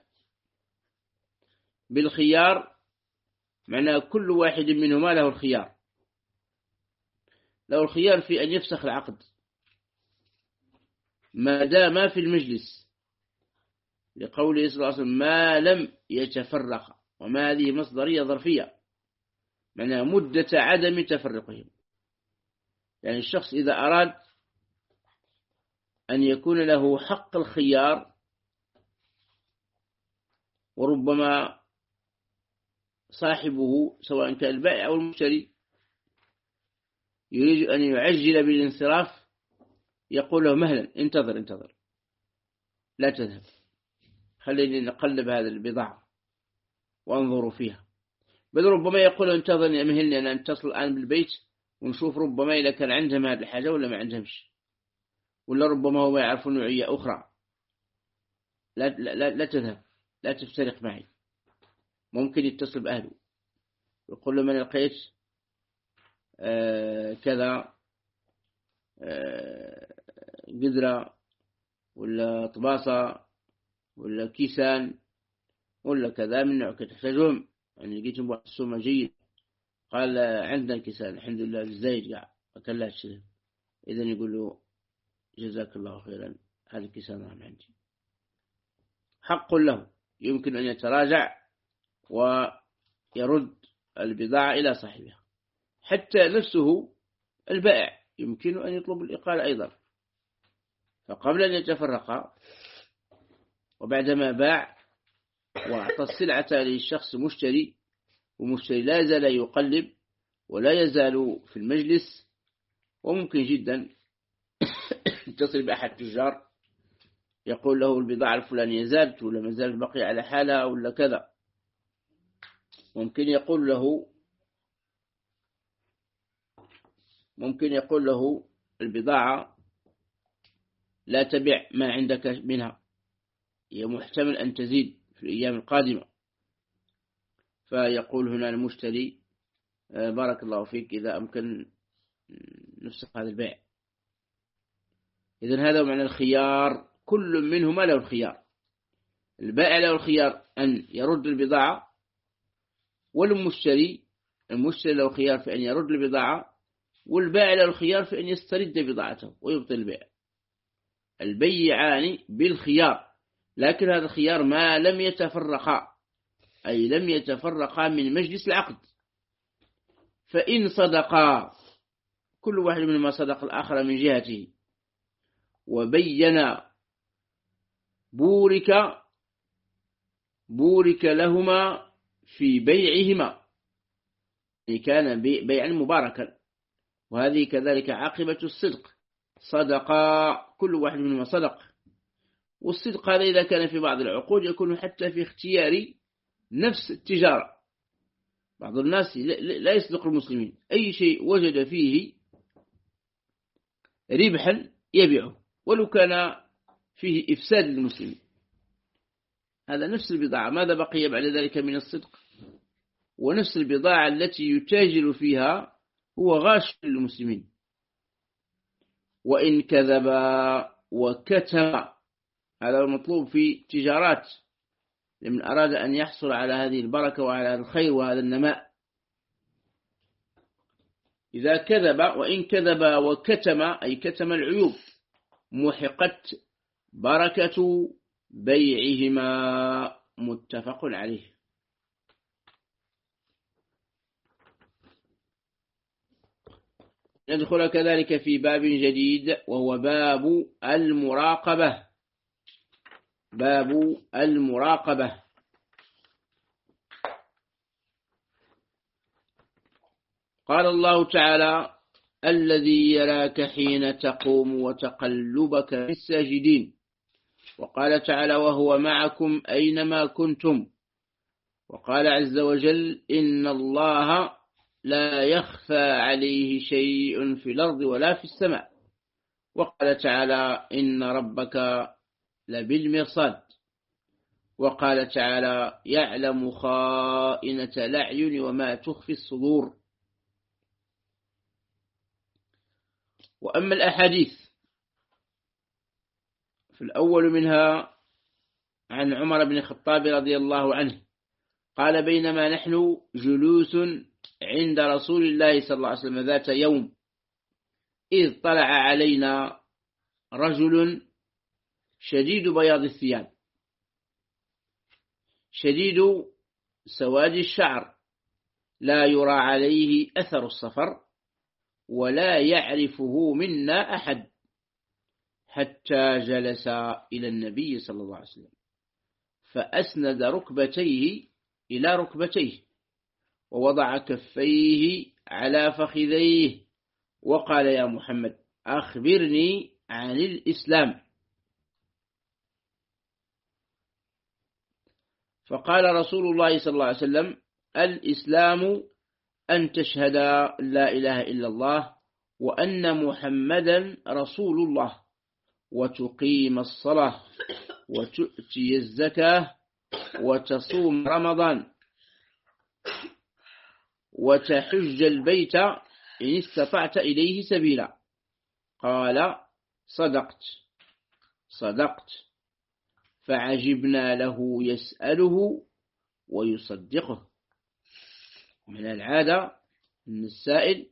[SPEAKER 1] بالخيار معنى كل واحد منهما له الخيار، له الخيار في أن يفسخ العقد ما دام في المجلس، لقوله صلى الله عليه وسلم: ما لم يتفرق. وما هذه مصدرية ظرفية، معنى مدة عدم تفرقهم. يعني الشخص إذا أراد أن يكون له حق الخيار، وربما صاحبه سواء كان البائع أو المشتري يريد أن يعجل بالانصراف، يقول له: مهلا، انتظر لا تذهب، خليني نقلب هذه البضاعة وانظروا فيها. بل ربما يقول له: انتظرني، أمهلني، أنا نتصل الآن بالبيت ونشوف ربما إذا كان عندهم هذه الحاجة ولا ما عندهمش، ولا ربما هو يعرف نوعية أخرى. لا تذهب، لا تفترق معي. ممكن يتصل بأهله يقول له: من لقيت كذا قدرة ولا طباصة ولا كيسان ولا كذا من نوع تحتاجهم، يعني لقيتهم واحد السومة جيد. قال: عندنا كيسان الحمد لله، الزايد قاع أكلات شذا. إذن يقول له: جزاك الله خيرا، هذه الكيسان عن عندي. حق له، يمكن أن يتراجع ويرد البضاعة إلى صاحبها. حتى نفسه البائع يمكن أن يطلب الإقالة أيضا. فقبل أن يتفرقا وبعدما باع وأعطى السلعة للشخص مشتري، ومشتري لا يزال يقلب ولا يزال في المجلس، وممكن جدا يتصل بأحد التجار يقول له البضاعة الفلانية زادت ولا ما زالت بقي على حالها ولا كذا. ممكن يقول له البضاعة لا تبيع ما عندك منها، هي محتمل أن تزيد في الأيام القادمة. فيقول هنا المشتري بارك الله فيك إذا أمكن نفسخ هذا البيع. إذن هذا معنى الخيار، كل منهما له الخيار. البائع له الخيار أن يرد البضاعة، والمشتري له الخيار في أن يرد البضاعة، والبائع له الخيار في أن يسترد بضاعته ويبطل البيع. البيعان بالخيار، لكن هذا الخيار ما لم يتفرقا، أي لم يتفرقا من مجلس العقد. فإن صدقا، كل واحد منهما صدق الآخر من جهته، وبين بورك لهما في بيعهما، يعني كان بيعا مباركا. وهذه كذلك عاقبة الصدق، صدقا، كل واحد منهما صدق. والصدق هذا إذا كان في بعض العقود يكون حتى في اختيار نفس التجارة. بعض الناس لا يصدق المسلمين، أي شيء وجد فيه ربحا يبيعه ولو كان فيه إفساد للمسلمين. هذا نفس البضاعة، ماذا بقي بعد ذلك من الصدق؟ ونفس البضاعة التي يتاجر فيها هو غاش للمسلمين. وإن كذب وكتم، هذا المطلوب في تجارات لمن أراد أن يحصل على هذه البركة وعلى هذا الخير وهذا النماء. إذا كذب، وإن كذب وكتم أي كتم العيوب، محقت بركة بيعهما، متفق عليه. ندخل كذلك في باب جديد وهو باب المراقبة. باب المراقبة. قال الله تعالى: الذي يراك حين تقوم وتقلبك في الساجدين. وقال تعالى: وهو معكم أينما كنتم. وقال عز وجل: إن الله لا يخفى عليه شيء في الأرض ولا في السماء. وقال تعالى: إن ربك لبالمرصاد. وقال تعالى: يعلم خائنة الأعين وما تخفي الصدور. وأما الأحاديث في الأول منها عن عمر بن الخطاب رضي الله عنه قال: بينما نحن جلوس عند رسول الله صلى الله عليه وسلم ذات يوم، إذ طلع علينا رجل شديد بياض الثياب، شديد سواد الشعر، لا يرى عليه أثر السفر، ولا يعرفه منا أحد، حتى جلس إلى النبي صلى الله عليه وسلم فأسند ركبتيه إلى ركبتيه، ووضع كفيه على فخذيه، وقال: يا محمد، أخبرني عن الإسلام. فقال رسول الله صلى الله عليه وسلم: الإسلام أن تشهد لا إله إلا الله وأن محمدا رسول الله، وتقيم الصلاة، وتؤتي الزكاة، وتصوم رمضان، وتحج البيت إن استطعت إليه سبيلا. قال: صدقت. فعجبنا له يسأله ويصدقه. من العادة أن السائل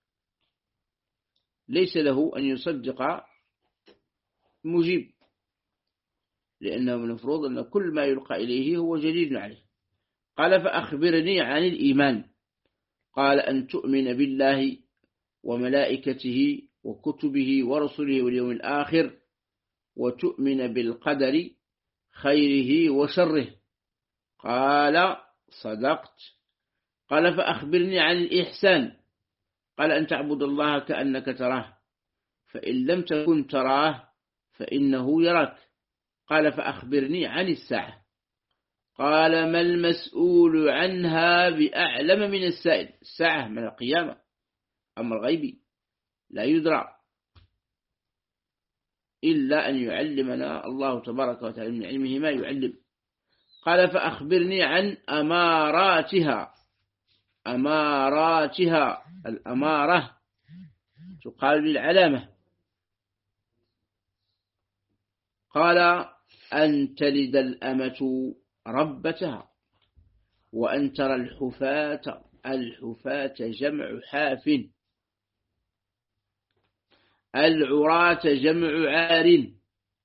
[SPEAKER 1] ليس له أن يصدق مجيب، لأنه من المفروض أن كل ما يلقى إليه هو جديد عليه. قال: فأخبرني عن الإيمان. قال: أن تؤمن بالله وملائكته وكتبه ورسله واليوم الآخر، وتؤمن بالقدر خيره وشره. قال: صدقت. قال: فأخبرني عن الإحسان. قال: أن تعبد الله كأنك تراه، فإن لم تكن تراه فإنه يراك. قال فأخبرني عن الساعة. قال ما المسؤول عنها بأعلم من السائل. الساعة من القيامة، أمر غيبي لا يدرى إلا أن يعلمنا الله تبارك وتعالى من علمه ما يعلم. قال فأخبرني عن أماراتها. أماراتها، الأمارة تقال للعلامة. قال أن تلد الأمة ربتها، وأن ترى الحفاة. الحفاة جمع حاف. العراة جمع عار.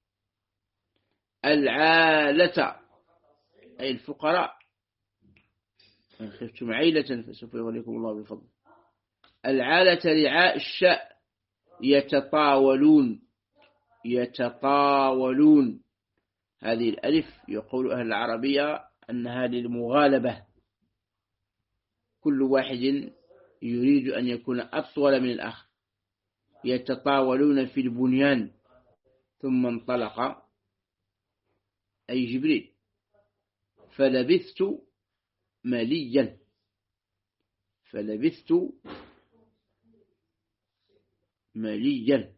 [SPEAKER 1] العالة أي الفقراء. إن خفتم عيلة فسوف يغنيكم الله بفضل. العالة رعاء الشاء. يتطاولون. يتطاولون، هذه الألف يقول أهل العربية أنها للمغالبة، كل واحد يريد أن يكون أطول من الآخر. يتطاولون في البنيان. ثم انطلق أي جبريل فلبثت مليا. فلبثت مليا.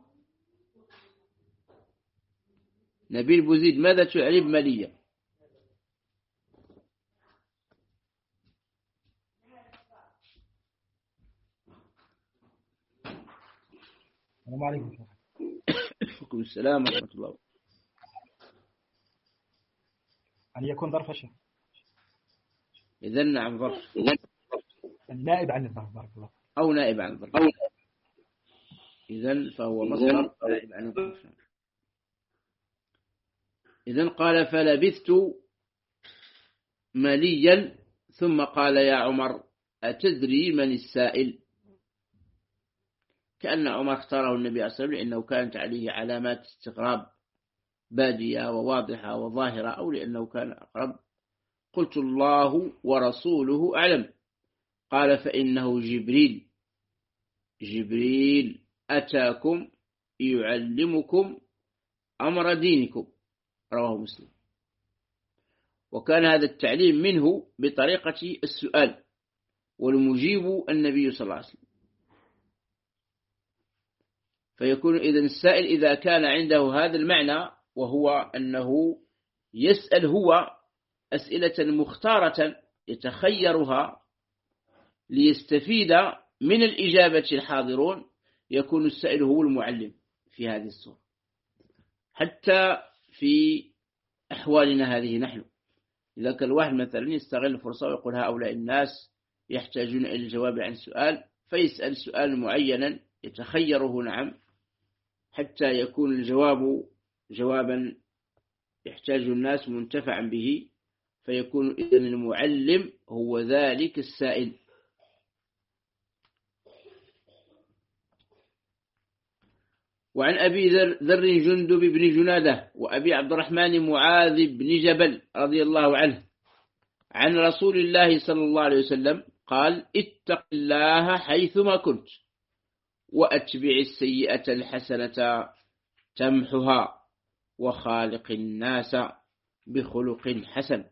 [SPEAKER 1] نبيل بوزيد ماذا تعرب مليا؟
[SPEAKER 2] السلام عليكم.
[SPEAKER 1] وعليكم السلام ورحمة الله.
[SPEAKER 2] أن يكون ظرف شيء.
[SPEAKER 1] إذن نعم ظرف.
[SPEAKER 2] النائب عن الظرف بارك الله.
[SPEAKER 1] أو نائب عن الظرف. إذن فهو مصدر نائب عن الظرف. إذن قال فلبثت مليا. ثم قال يا عمر أتدري من السائل؟ كأن عمر اختاره النبي صلى الله عليه وسلم لأنه كانت عليه علامات استغراب بادية وواضحة وظاهرة، أو لأنه كان أقرب. قلت الله ورسوله أعلم. قال فإنه جبريل. جبريل أتاكم يعلمكم أمر دينكم. رواه مسلم. وكان هذا التعليم منه بطريقة السؤال، والمجيب النبي صلى الله عليه وسلم. فيكون إذن السائل إذا كان عنده هذا المعنى، وهو أنه يسأل هو أسئلة مختارة يتخيرها ليستفيد من الإجابة الحاضرون، يكون السائل هو المعلم في هذه الصورة. حتى في أحوالنا هذه نحن، إذا كان الواحد مثلا يستغل الفرصة ويقول هؤلاء الناس يحتاجون إلى الجواب عن سؤال، فيسأل سؤال معينا يتخيره نعم، حتى يكون الجواب جوابا يحتاج الناس منتفعا به، فيكون إذن المعلم هو ذلك السائل. وعن أبي ذر جندب بن جنادة وأبي عبد الرحمن معاذ بن جبل رضي الله عنه عن رسول الله صلى الله عليه وسلم قال اتق الله حيثما كنت وأتبع السيئة الحسنة تمحها وخالق الناس بخلق حسن.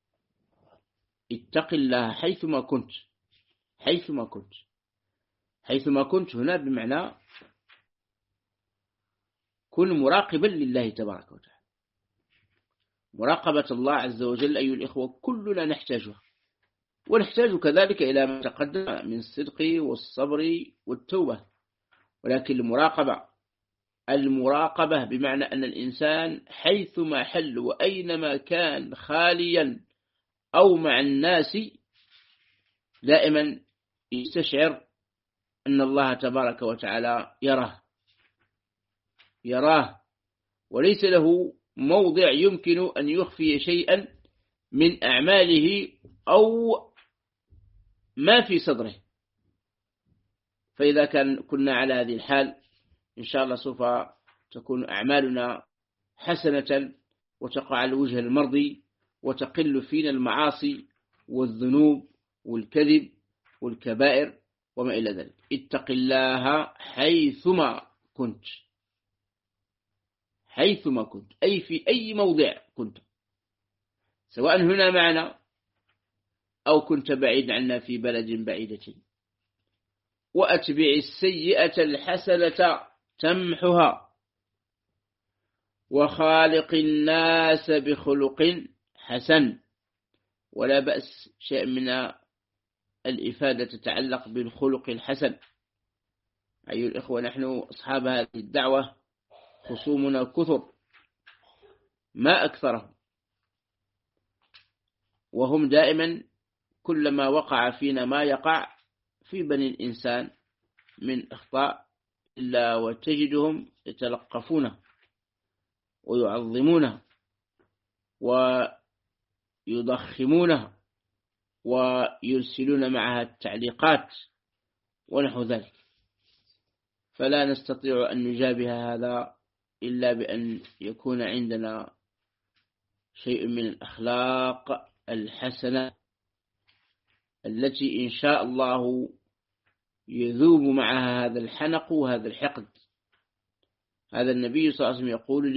[SPEAKER 1] اتق الله حيثما كنت. حيثما كنت. حيثما كنت هنا بمعنى كن مراقبا لله تبارك وتعالى. مراقبة الله عز وجل أيها الإخوة كلنا نحتاجها، ونحتاج كذلك إلى ما تقدم من الصدق والصبر والتوبة. ولكن المراقبة بمعنى أن الإنسان حيثما حل وأينما كان خاليا أو مع الناس دائما يستشعر أن الله تبارك وتعالى يراه وليس له موضع يمكن أن يخفي شيئا من أعماله أو ما في صدره. فإذا كنا على هذه الحال إن شاء الله سوف تكون أعمالنا حسنة وتقع على الوجه المرضي، وتقل فينا المعاصي والذنوب والكذب والكبائر وما إلى ذلك. اتق الله حيثما كنت، حيثما كنت، أي في أي موضع كنت، سواء هنا معنا أو كنت بعيد عنا في بلد بعيدة. وأتبع السيئة الحسنة تمحها وخالق الناس بخلق حسن. ولا بأس شيء من الإفادة تتعلق بالخلق الحسن. أيها الإخوة، نحن أصحاب هذه الدعوة خصومنا كثر ما أكثرهم، وهم دائما كلما وقع فينا ما يقع في بني الإنسان من أخطاء إلا وتجدهم يتلقفونه ويعظمونه ويضخمونه ويرسلون معها التعليقات ونحو ذلك. فلا نستطيع أن نجابه هذا إلا بأن يكون عندنا شيء من الأخلاق الحسنة التي إن شاء الله يذوب معها هذا الحنق وهذا الحقد. هذا النبي صلى الله عليه وسلم يقول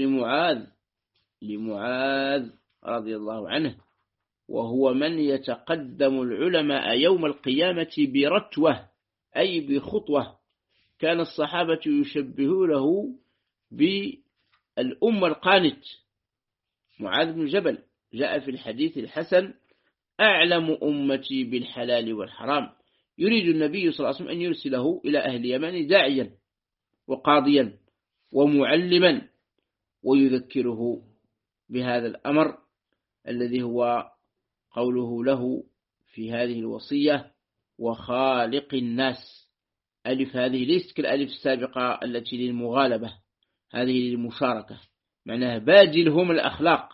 [SPEAKER 1] لمعاذ رضي الله عنه، وهو من يتقدم العلماء يوم القيامة برتوة أي بخطوة. كان الصحابة يشبهونه بالأم القانت. معاذ بن جبل جاء في الحديث الحسن: أعلم أمتي بالحلال والحرام. يريد النبي صلى الله عليه وسلم أن يرسله إلى أهل اليمن داعيا وقاضيا ومعلما، ويذكره بهذا الأمر الذي هو قوله له في هذه الوصية: وخالق الناس. ألف هذه ليست كالألف السابقة التي للمغالبة، هذه للمشاركة، معناها باجلهم الأخلاق.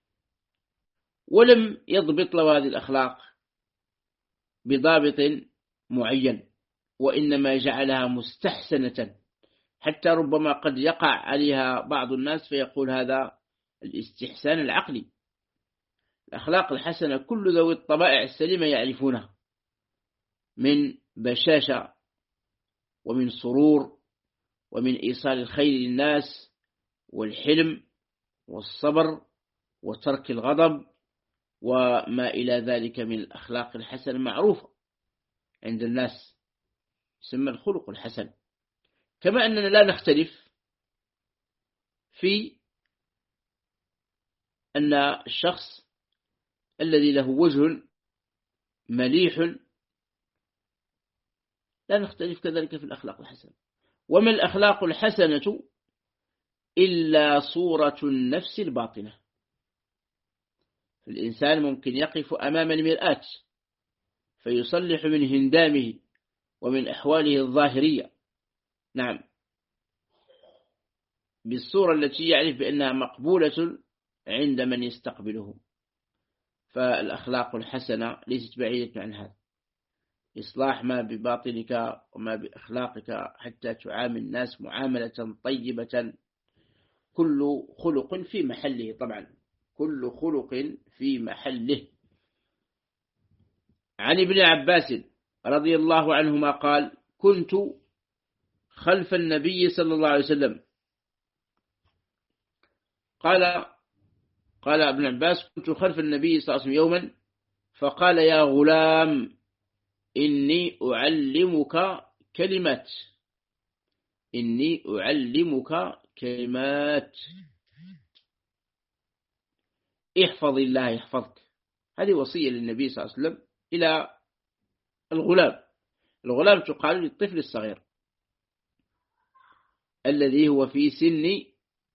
[SPEAKER 1] ولم يضبط له هذه الأخلاق بضابط معين، وإنما جعلها مستحسنة، حتى ربما قد يقع عليها بعض الناس فيقول هذا الاستحسان العقلي. الأخلاق الحسنة كل ذوي الطبائع السليمة يعرفونها، من بشاشة ومن سرور ومن إيصال الخير للناس والحلم والصبر وترك الغضب وما إلى ذلك من الأخلاق الحسنة معروفة عند الناس، يسمى الخلق الحسن. كما أننا لا نختلف في أن الشخص الذي له وجه مليح لا نختلف كذلك في الأخلاق الحسنة. وما الأخلاق الحسنة إلا صورة النفس الباطنة. الإنسان ممكن يقف أمام المرآة فيصلح من هندامه ومن أحواله الظاهرية، نعم، بالصورة التي يعرف بأنها مقبولة عند من يستقبله. فالأخلاق الحسنة ليست بعيدة عن هذا، إصلاح ما بباطنك وما بأخلاقك حتى تعامل الناس معاملة طيبة. كل خلق في محله، طبعا كل خلق في محله. عن ابن عباس رضي الله عنهما قال: كنت خلف النبي صلى الله عليه وسلم. قال ابن عباس: كنت خلف النبي صلى الله عليه وسلم يوما فقال: يا غلام إني أعلمك كلمات، إني أعلمك كلمات، احفظ الله يحفظك. هذه وصية للنبي صلى الله عليه وسلم إلى الغلام. الغلام تقال للطفل الصغير الذي هو في سن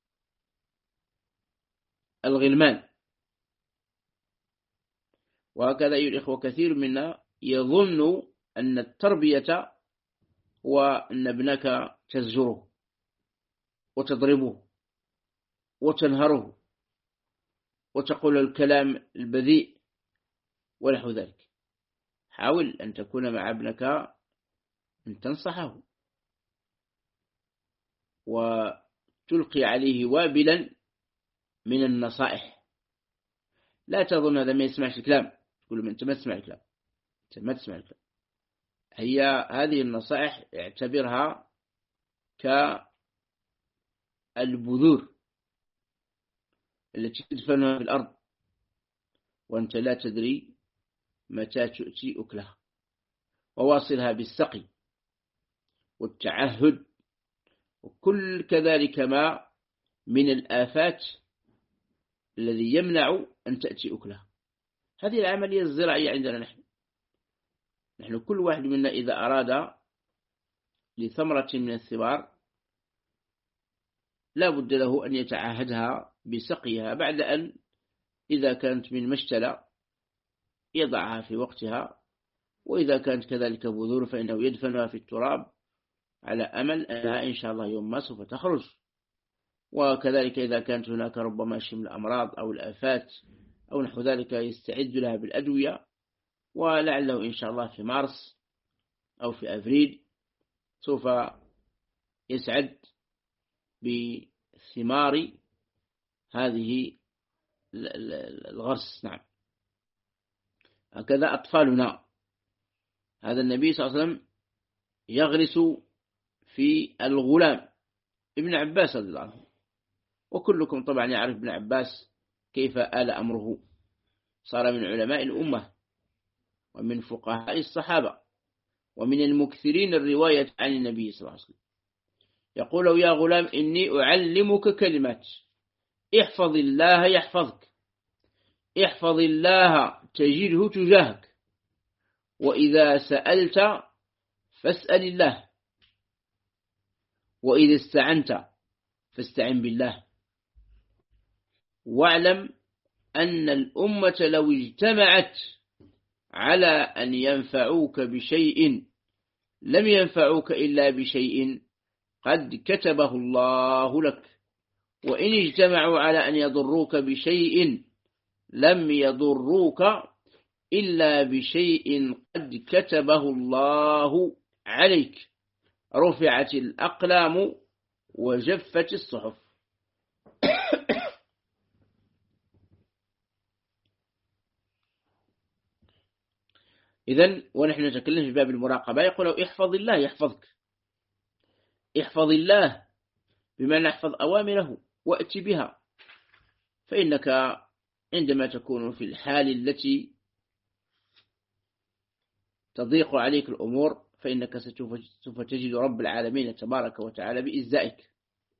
[SPEAKER 1] الغلمان. وهكذا أيها الإخوة كثير منا يظن أن التربية هو أن ابنك تزجره وتضربه وتنهره وتقول الكلام البذيء ونحو ذلك. حاول أن تكون مع ابنك أن تنصحه وتلقي عليه وابلا من النصائح. لا تظن هذا ما يسمعش الكلام، تقول أنت ما تسمع الكلام، أنت ما تسمع الكلام. هي هذه النصائح اعتبرها البذور التي تدفنها في الأرض وأنت لا تدري متى تؤتي أكلها، وواصلها بالسقي والتعهد وكل كذلك ما من الآفات الذي يمنع أن تأتي أكلها. هذه العملية الزراعية عندنا نحن كل واحد منا إذا أراد لثمرة من الثمار لا بد له أن يتعهدها بسقيها بعد أن إذا كانت من مشتلى يضعها في وقتها، وإذا كانت كذلك بذور فإنه يدفنها في التراب على أمل أنها إن شاء الله يوم ما سوف تخرج. وكذلك إذا كانت هناك ربما شيء من الأمراض أو الآفات أو نحو ذلك يستعد لها بالأدوية، ولعله إن شاء الله في مارس أو في أبريل سوف يسعد بثمار هذه الغرس. نعم، هكذا أطفالنا. هذا النبي صلى الله عليه وسلم يغرس في الغلام ابن عباس رضي الله عنه، وكلكم طبعا يعرف ابن عباس كيف آل أمره، صار من علماء الأمة ومن فقهاء الصحابة ومن المكثرين الرواية عن النبي صلى الله عليه وسلم. يقول: يا غلام إني أعلمك كلمات، احفظ الله يحفظك، احفظ الله تجده تجاهك، وإذا سألت فاسأل الله، وإذا استعنت فاستعن بالله، واعلم أن الأمة لو اجتمعت على أن ينفعوك بشيء لم ينفعوك إلا بشيء قد كتبه الله لك، وإن اجتمعوا على أن يضروك بشيء لم يضروك إلا بشيء قد كتبه الله عليك، رفعت الأقلام وجفت الصحف. إذن ونحن نتكلم في باب المراقبة يقول: احفظ الله يحفظك، احفظ الله بما نحفظ أوامره وأت بها، فإنك عندما تكون في الحال التي تضيق عليك الأمور فإنك سوف تجد رب العالمين تبارك وتعالى بإزائك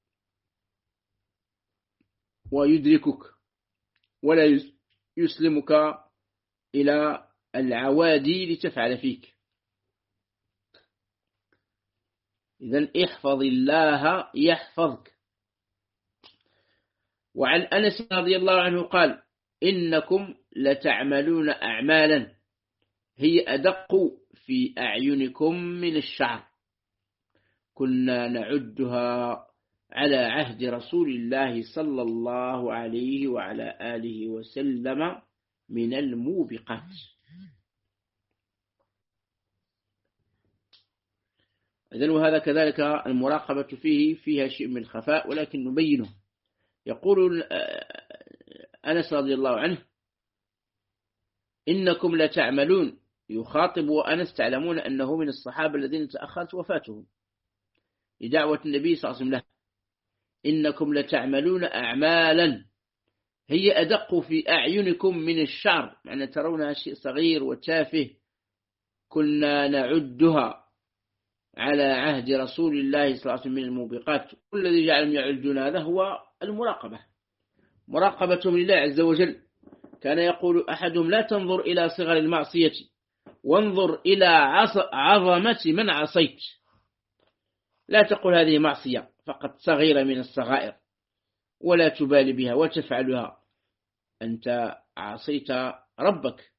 [SPEAKER 1] ويدركك ولا يسلمك إلى العوادي لتفعل فيك. إذن احفظ الله يحفظك. وعن أنس رضي الله عنه قال: إنكم لتعملون أعمالا هي أدق في أعينكم من الشعر، كنا نعدها على عهد رسول الله صلى الله عليه وعلى آله وسلم من الموبقات. إذن وهذا كذلك المراقبة فيها شيء من الخفاء ولكن نبينه. يقول أنس رضي الله عنه: إنكم لتعملون، يخاطب وأنس تعلمون أنه من الصحابة الذين تأخرت وفاتهم لدعوة النبي صلى الله عليه وسلم له. إنكم لتعملون أعمالا هي أدق في أعينكم من الشعر، يعني ترونها شيء صغير وتافه، كنا نعدها على عهد رسول الله صلى الله عليه وسلم من الموبقات. والذي جعلهم يعدون هذا هو المراقبة، مراقبتهم لله عز وجل. كان يقول أحدهم: لا تنظر إلى صغر المعصية وانظر إلى عظمة من عصيت. لا تقول هذه معصية فقط صغيرة من الصغائر ولا تبالي بها وتفعلها، أنت عصيت ربك.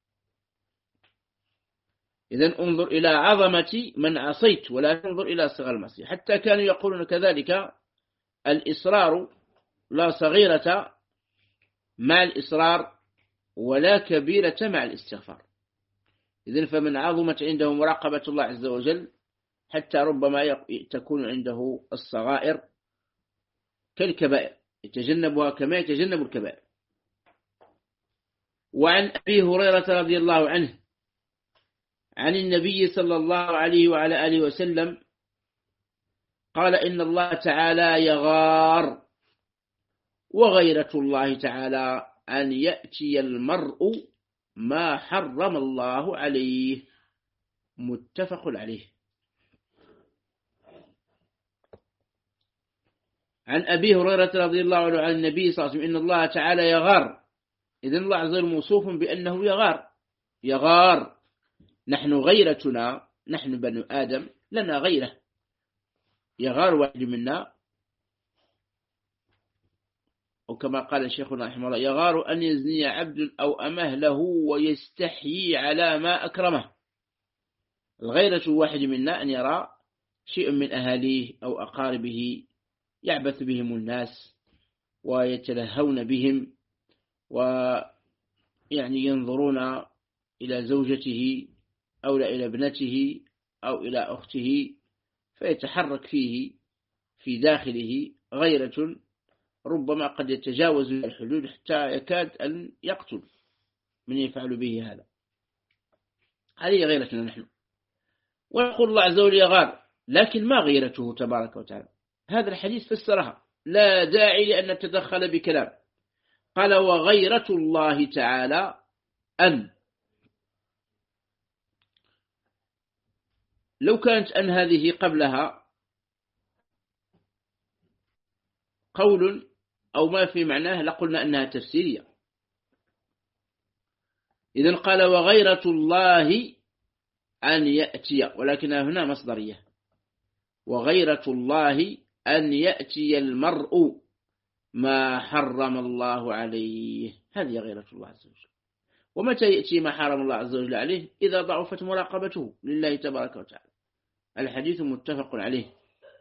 [SPEAKER 1] إذن انظر إلى عظمة من عصيت ولا تنظر إلى صغر المعصية. حتى كانوا يقولون كذلك: الإصرار لا صغيرة مع الإصرار ولا كبيرة مع الاستغفار. إذن فمن عظمت عنده مراقبة الله عز وجل حتى ربما تكون عنده الصغائر كالكبائر، يتجنبها كما يتجنب الكبائر. وعن أبي هريرة رضي الله عنه عن النبي صلى الله عليه وعلى آله وسلم قال إن الله تعالى يغار، وغيرة الله تعالى أن يأتي المرء ما حرم الله عليه. متفق عليه. عن أبي هريرة رضي الله عنه عن النبي صلى الله عليه وسلم إن الله تعالى يغار. إذن الله عز وجل موصوف بأنه يغار. نحن غيرتنا، نحن بنو آدم لنا غيرة. يغار واحد منا، وكما قال شيخنا رحمه الله يغار أن يزني عبد أو أمه له ويستحيي على ما أكرمه. الغيرة واحد منا أن يرى شيء من أهاليه أو أقاربه يعبث بهم الناس ويتلهون بهم، ويعني ينظرون إلى زوجته أو إلى ابنته أو إلى أخته، فيتحرك فيه في داخله غيرة ربما قد يتجاوز الحدود حتى يكاد أن يقتل من يفعل به هذا. هذه غيرتنا نحن. ويقول الله عز وجل يغار، لكن ما غيرته تبارك وتعالى؟ هذا الحديث فسرها، لا داعي لأن نتدخل بكلام. قال وغيرة الله تعالى أن، لو كانت أن هذه قبلها قول أو ما في معناه لقلنا أنها تفسيرية. إذن قال وغيرة الله أن يأتي، ولكنها هنا مصدرية. وغيرة الله أن يأتي المرء ما حرم الله عليه، هذه غيرة الله عز وجل. ومتى يأتي ما حرم الله عز وجل عليه؟ إذا ضعفت مراقبته لله تبارك وتعالى. الحديث متفق عليه.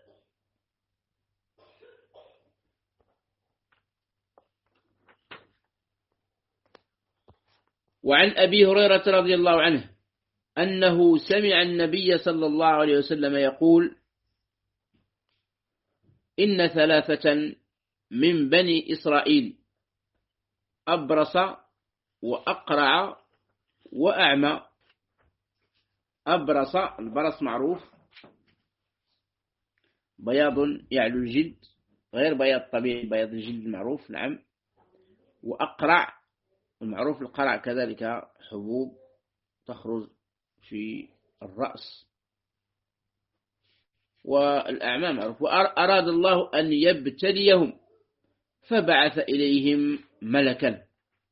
[SPEAKER 1] وعن أبي هريرة رضي الله عنه أنه سمع النبي صلى الله عليه وسلم يقول إن ثلاثة من بني إسرائيل أبرص وأقرع وأعمى. أبرص، البرص معروف بياض يعلو الجلد غير بياض طبيعي، بياض الجلد معروف نعم. وأقرع، المعروف القرع كذلك حبوب تخرج في الرأس. والأعمى معروف. وأراد الله أن يبتليهم فبعث إليهم ملكا.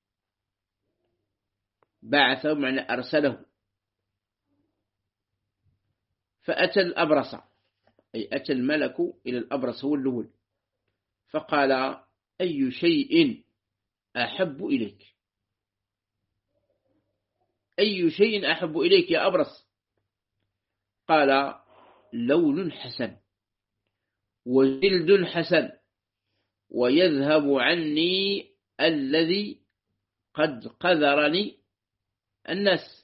[SPEAKER 1] بعثه معنى أرسله. فأتى الأبرص، أي أتى الملك إلى الأبرص هو اللول، فقال أي شيء أحب إليك؟ أي شيء أحب إليك يا أبرص؟ قال لون حسن وجلد حسن ويذهب عني الذي قد قذرني الناس.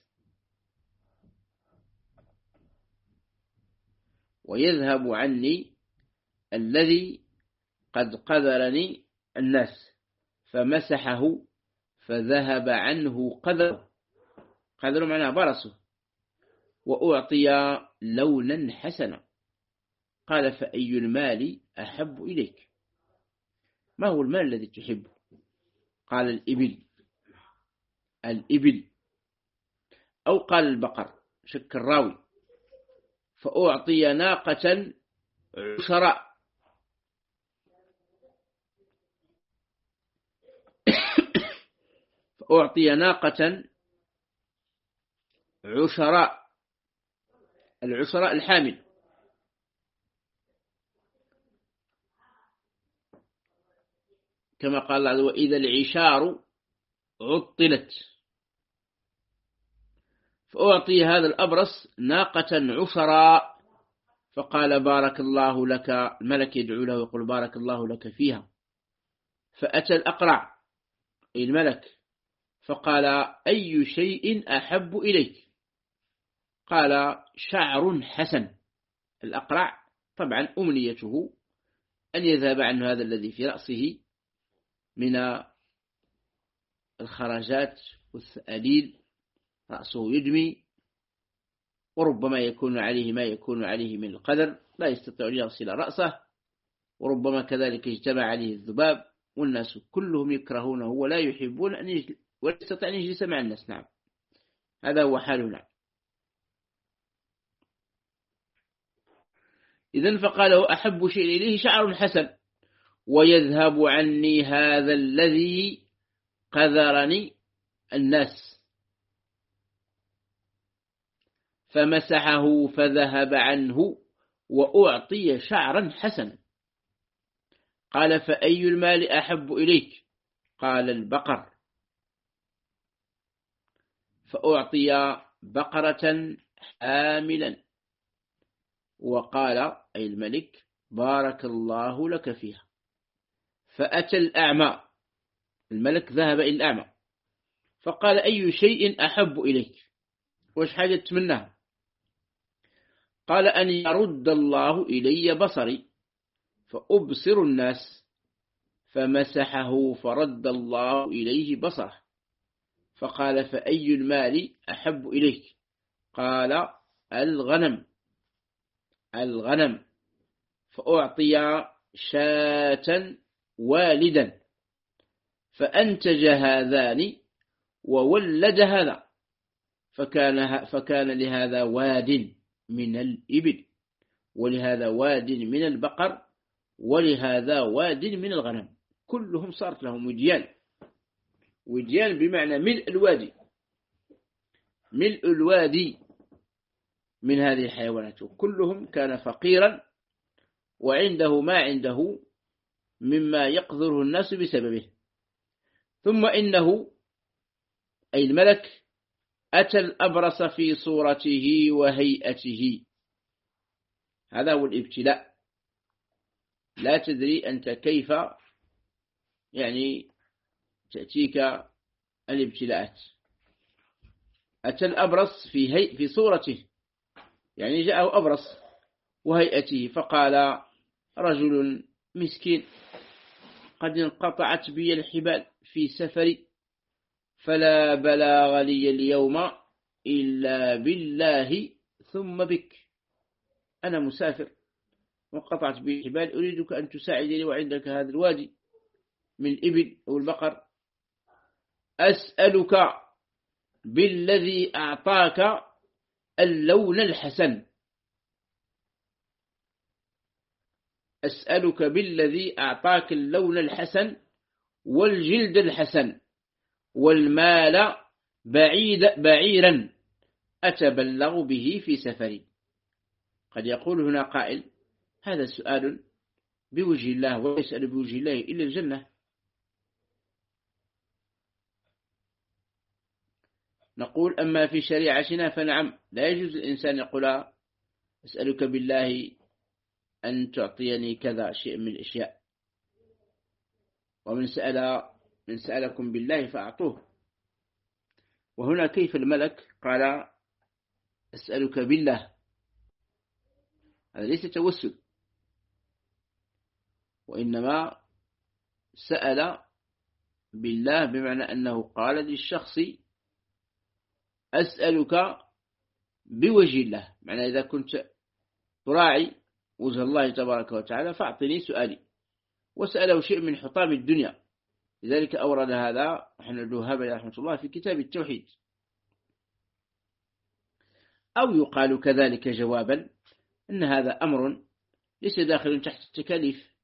[SPEAKER 1] ويذهب عني الذي قد قذرني الناس. فمسحه فذهب عنه قذره، قذره معناه برصه. وأعطي لونا حسنا. قال فأي المال أحب إليك؟ ما هو المال الذي تحبه؟ قال الإبل أو قال البقر، شك الراوي. فأعطي ناقة عشراء. فأعطي ناقة عشراء، العشراء الحامل. كما قال الله عز وجل وإذا العشار عطلت. فأعطي هذا الأبرص ناقة عشراء، فقال بارك الله لك. الملك يدعو له ويقول بارك الله لك فيها. فأتى الأقرع أي الملك فقال أي شيء أحب إليك؟ قال شعر حسن. الأقرع طبعا أمنيته أن يذهب عنه هذا الذي في رأسه من الخرجات والثأليل، رأسه يدمي وربما يكون عليه ما يكون عليه من القدر، لا يستطيع أن يغسل رأسه، وربما كذلك اجتمع عليه الذباب، والناس كلهم يكرهونه ولا يحبون ولا يستطيع أن يجلس مع الناس. نعم، هذا هو حالنا. إذن فقال أحب شيء إليه شعر حسن، ويذهب عني هذا الذي قذرني الناس، فمسحه فذهب عنه وأعطي شعرا حسنا. قال فأي المال أحب إليك؟ قال البقر، فأعطي بقرة حاملا، وقال أي الملك بارك الله لك فيها. فأتى الأعمى، الملك ذهب إلى الأعمى فقال أي شيء أحب إليك؟ وش حاجة تمناه؟ قال أن يرد الله إلي بصري فأبصر الناس، فمسحه فرد الله إليه بصره. فقال فأي المال أحب إليك؟ قال الغنم. فأعطي شاة والدا، فأنتج هذان وولد هذا، فكان لهذا واد من الإبل، ولهذا واد من البقر، ولهذا واد من الغنم، كلهم صارت لهم وديان بمعنى ملء الوادي من هذه الحيوانات، وكلهم كان فقيرا وعنده ما عنده مما يقذره الناس بسببه. ثم إنه أي الملك أتى الأبرص في صورته وهيئته. هذا هو الابتلاء، لا تدري أنت كيف تأتيك الابتلاءات. أتى الأبرص في صورته، جاءه أبرص، وهيئته، فقال رجل مسكين قد انقطعت بي الحبال في سفري، فلا بلاغ لي اليوم إلا بالله ثم بك. أنا مسافر وانقطعت بي الحبال، أريدك أن تساعدني، وعندك هذا الوادي من الإبل أو البقر، أسألك بالذي أعطاك اللون الحسن، أسألك بالذي أعطاك اللون الحسن والجلد الحسن والمال بعيرا أتبلغ به في سفري. قد يقول هنا قائل هذا سؤال بوجه الله، ويسأل بوجه الله إلا الجنة. نقول أما في شريعتنا فنعم، لا يجوز الإنسان يقول أسألك بالله أن تعطيني كذا شيء من الأشياء، ومن سألكم بالله فأعطوه. وهنا كيف الملك قال أسألك بالله؟ هذا ليس توسل، وإنما سأل بالله بمعنى أنه قال للشخص أسألك بوجه الله، معنى إذا كنت تراعي وجه الله تبارك وتعالى فأعطني سؤالي. وسأله شيء من حطام الدنيا، لذلك أورد هذا ابن الوهاب رحمه الله في كتاب التوحيد. أو يقال كذلك جوابا أن هذا أمر ليس داخل تحت التكاليف،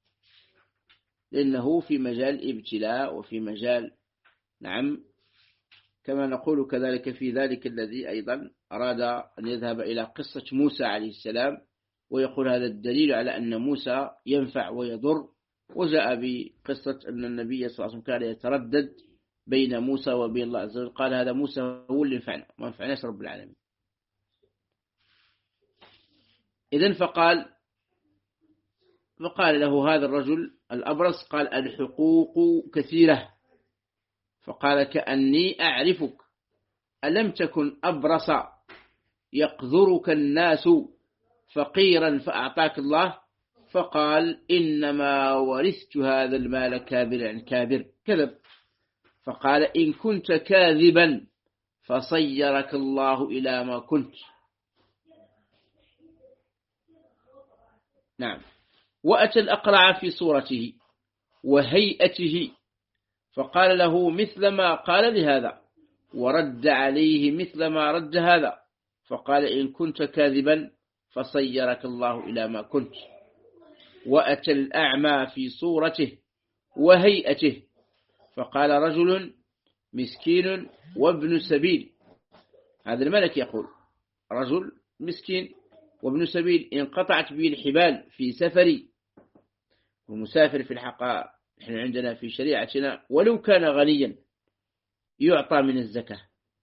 [SPEAKER 1] لأنه في مجال الابتلاء وفي مجال كما نقول كذلك في ذلك الذي أيضا أراد أن يذهب إلى قصة موسى عليه السلام، ويقول هذا الدليل على أن موسى ينفع ويضر، وجاء بقصة أن النبي صلى الله عليه وسلم كان يتردد بين موسى وبين الله عز وجل، قال هذا موسى هو اللي ينفعنا ما ينفعناش رب العالمين. إذن فقال له هذا الرجل الأبرص، قال الحقوق كثيرة. فقال كأني أعرفك، ألم تكن أبرص يقذرك الناس فقيرا فأعطاك الله؟ فقال إنما ورثت هذا المال كابر عن كابر، كذب. فقال إن كنت كاذبا فصيرك الله إلى ما كنت، نعم. وأتى الأقرع في صورته وهيئته فقال له مثل ما قال لهذا، ورد عليه مثل ما رد هذا، فقال إن كنت كاذبا فصيرك الله إلى ما كنت. وأتى الأعمى في صورته وهيئته فقال رجل مسكين وابن سبيل، هذا الملك يقول رجل مسكين وابن سبيل انقطعت به الحبال في سفري، ومسافر في الحقيقة نحن عندنا في شريعتنا ولو كان غنيا يعطى من الزكاة.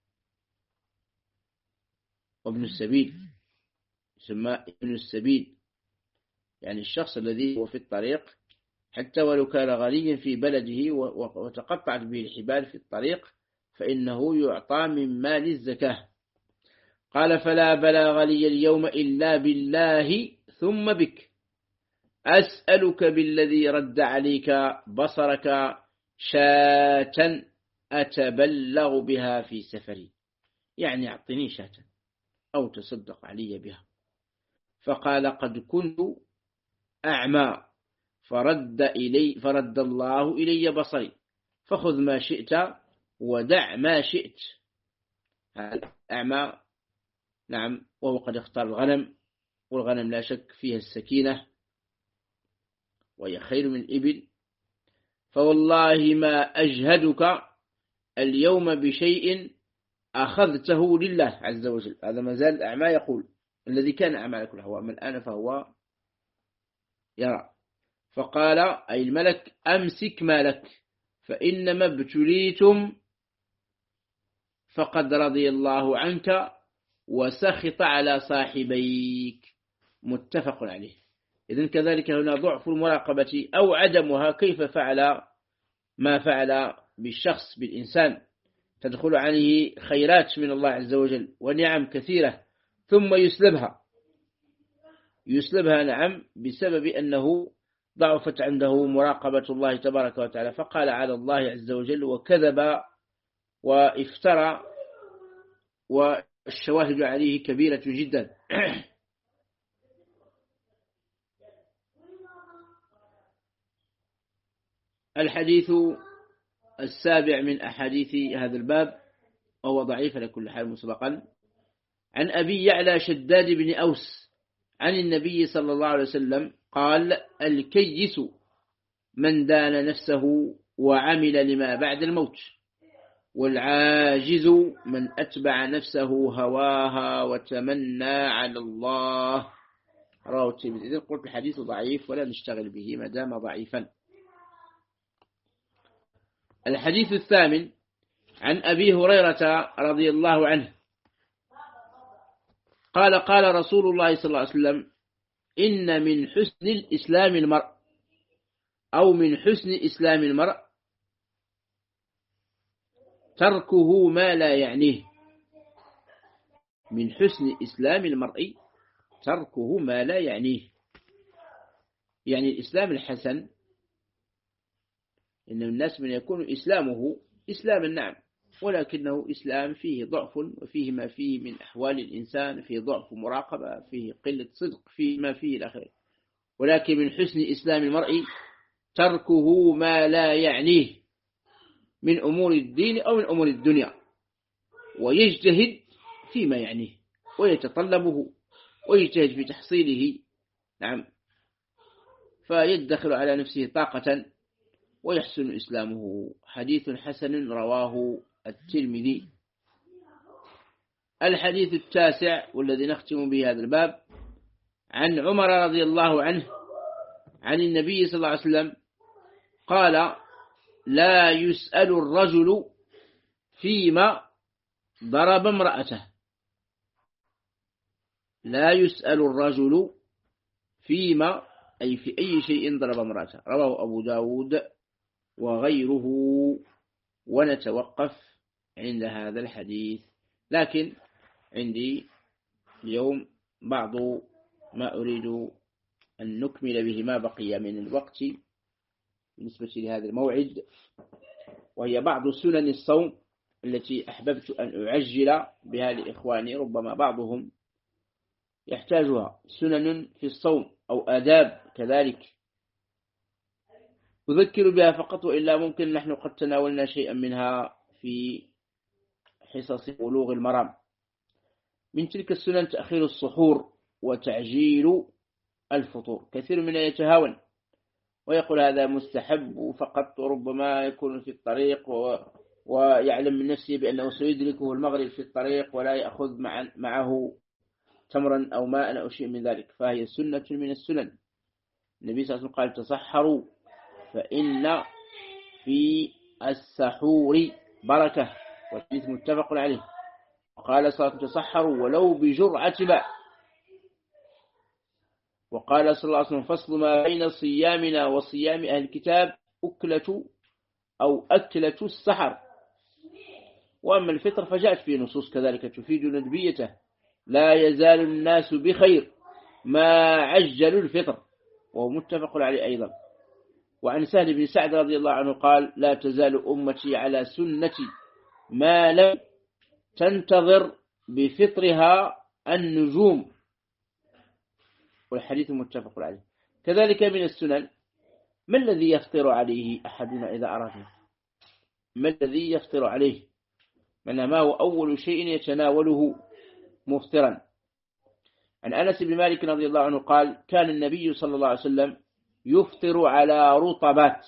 [SPEAKER 1] وابن السبيل يسمى ابن السبيل، يعني الشخص الذي هو في الطريق حتى ولو كان غنيا في بلده وتقطعت به الحبال في الطريق فإنه يعطى من مال الزكاة. قال فلا بلاغ لي اليوم إلا بالله ثم بك، أسألك بالذي رد عليك بصرك شاة أتبلغ بها في سفري، يعني أعطني شاة أو تصدق علي بها. فقال قد كنت أعمى فرد الله إلي بصري، فخذ ما شئت ودع ما شئت. أعمى نعم، وهو قد اختار الغنم، والغنم لا شك فيها السكينة وهي خير من الإبل. فوالله ما أجهدك اليوم بشيء أخذته لله عز وجل. هذا ما زال أعمى يقول، الذي كان أعمى على كل هو من الآن فهو يرى. فقال أي الملك أمسك مالك فإنما ابتليتم فقد رضي الله عنك وسخط على صاحبيك، متفق عليه. إذن كذلك هنا ضعف المراقبة أو عدمها، كيف فعل ما فعل بالشخص بالإنسان، تدخل عليه خيرات من الله عز وجل ونعم كثيرة ثم يسلبها نعم بسبب أنه ضعفت عنده مراقبة الله تبارك وتعالى، فقال على الله عز وجل وكذب وافترى، والشواهد عليه كبيرة جدا. الحديث السابع من أحاديث هذا الباب وهو ضعيف لكل حال مسبقا، عن أبي يعلى شداد بن أوس عن النبي صلى الله عليه وسلم قال الكيس من دان نفسه وعمل لما بعد الموت، والعاجز من أتبع نفسه هواها وتمنى على الله، رواه الترمذي. إذن قلت الحديث ضعيف ولا نشتغل به ما دام ضعيفا. الحديث الثامن عن أبي هريرة رضي الله عنه قال قال رسول الله صلى الله عليه وسلم إن من حسن الإسلام المرء أو من حسن إسلام المرء تركه ما لا يعنيه. من حسن إسلام المرء تركه ما لا يعنيه، يعني الإسلام الحسن إن الناس من يكون إسلامه إسلام النعم، ولكنه إسلام فيه ضعف وفيه ما فيه من أحوال الإنسان، فيه ضعف مراقبة، فيه قلة صدق، فيه ما فيه الآخر. ولكن من حسن إسلام المرء تركه ما لا يعنيه من أمور الدين أو من أمور الدنيا، ويجتهد فيما يعنيه ويتطلبه ويجتهد في تحصيله نعم، فيدخل على نفسه طاقة ويحسن إسلامه. حديث حسن رواه الترمذي. الحديث التاسع والذي نختم به هذا الباب عن عمر رضي الله عنه عن النبي صلى الله عليه وسلم قال لا يسأل الرجل فيما ضرب امرأته، لا يسأل الرجل فيما أي في أي شيء ضرب امرأته، رواه أبو داود وغيره. ونتوقف عند هذا الحديث، لكن عندي اليوم بعض ما أريد أن نكمل به ما بقي من الوقت بالنسبة لهذا الموعد، وهي بعض سنن الصوم التي أحببت أن أعجل بها لإخواني، ربما بعضهم يحتاجها، سنن في الصوم أو آداب كذلك أذكر بها فقط، وإلا ممكن نحن قد تناولنا شيئا منها في حصص بلوغ المرام. من تلك السنن تأخير السحور وتعجيل الفطور. كثير من يتهاون ويقول هذا مستحب فقط، وربما يكون في الطريق ويعلم من نفسه بأنه سيدركه المغرب في الطريق ولا يأخذ معه تمرا أو ماء أو شيء من ذلك، فهي سنة من السنن. النبي صلى الله عليه وسلم قال تصحروا فإن في السحور بركة، والحديث متفق عليه. وقال صلى الله عليه وسلم تصحروا ولو بجرعة ماء. وقال صلى الله عليه وسلم فصل ما بين صيامنا وصيام أهل الكتاب أكلة السحر. وأما الفطر فجاءت فيه نصوص كذلك تفيد ندبيته، لا يزال الناس بخير ما عجلوا الفطر، وهو متفق عليه أيضا. وعن سهل بن سعد رضي الله عنه قال لا تزال أمتي على سنتي ما لم تنتظر بفطرها النجوم، والحديث متفق عليه. كذلك من السنن ما الذي يفطر عليه أحدنا إذا أراده؟ ما الذي يفطر عليه؟ ما هو أول شيء يتناوله مفطرا؟ عن أنس بن مالك رضي الله عنه قال كان النبي صلى الله عليه وسلم يفطر على رطبات.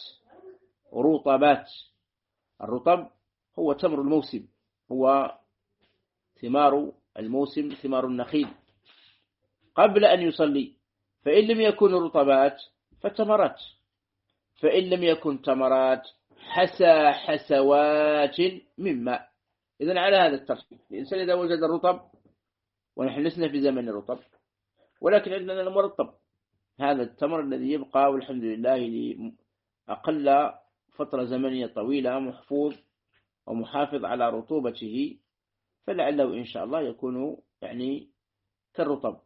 [SPEAKER 1] الرطب هو تمر الموسم، هو ثمار الموسم، ثمار النخيل، قبل أن يصلي. فإن لم يكن رطبات فتمرات، فإن لم يكن تمرات حسوات من ماء. إذن على هذا الترتيب الإنسان إذا وجد الرطب، ونحن لسنا في زمن الرطب ولكن عندنا المرطب، هذا التمر الذي يبقى والحمد لله لأقل فترة زمنية طويلة محفوظ ومحافظ على رطوبته، فلعله إن شاء الله يكون كالرطب،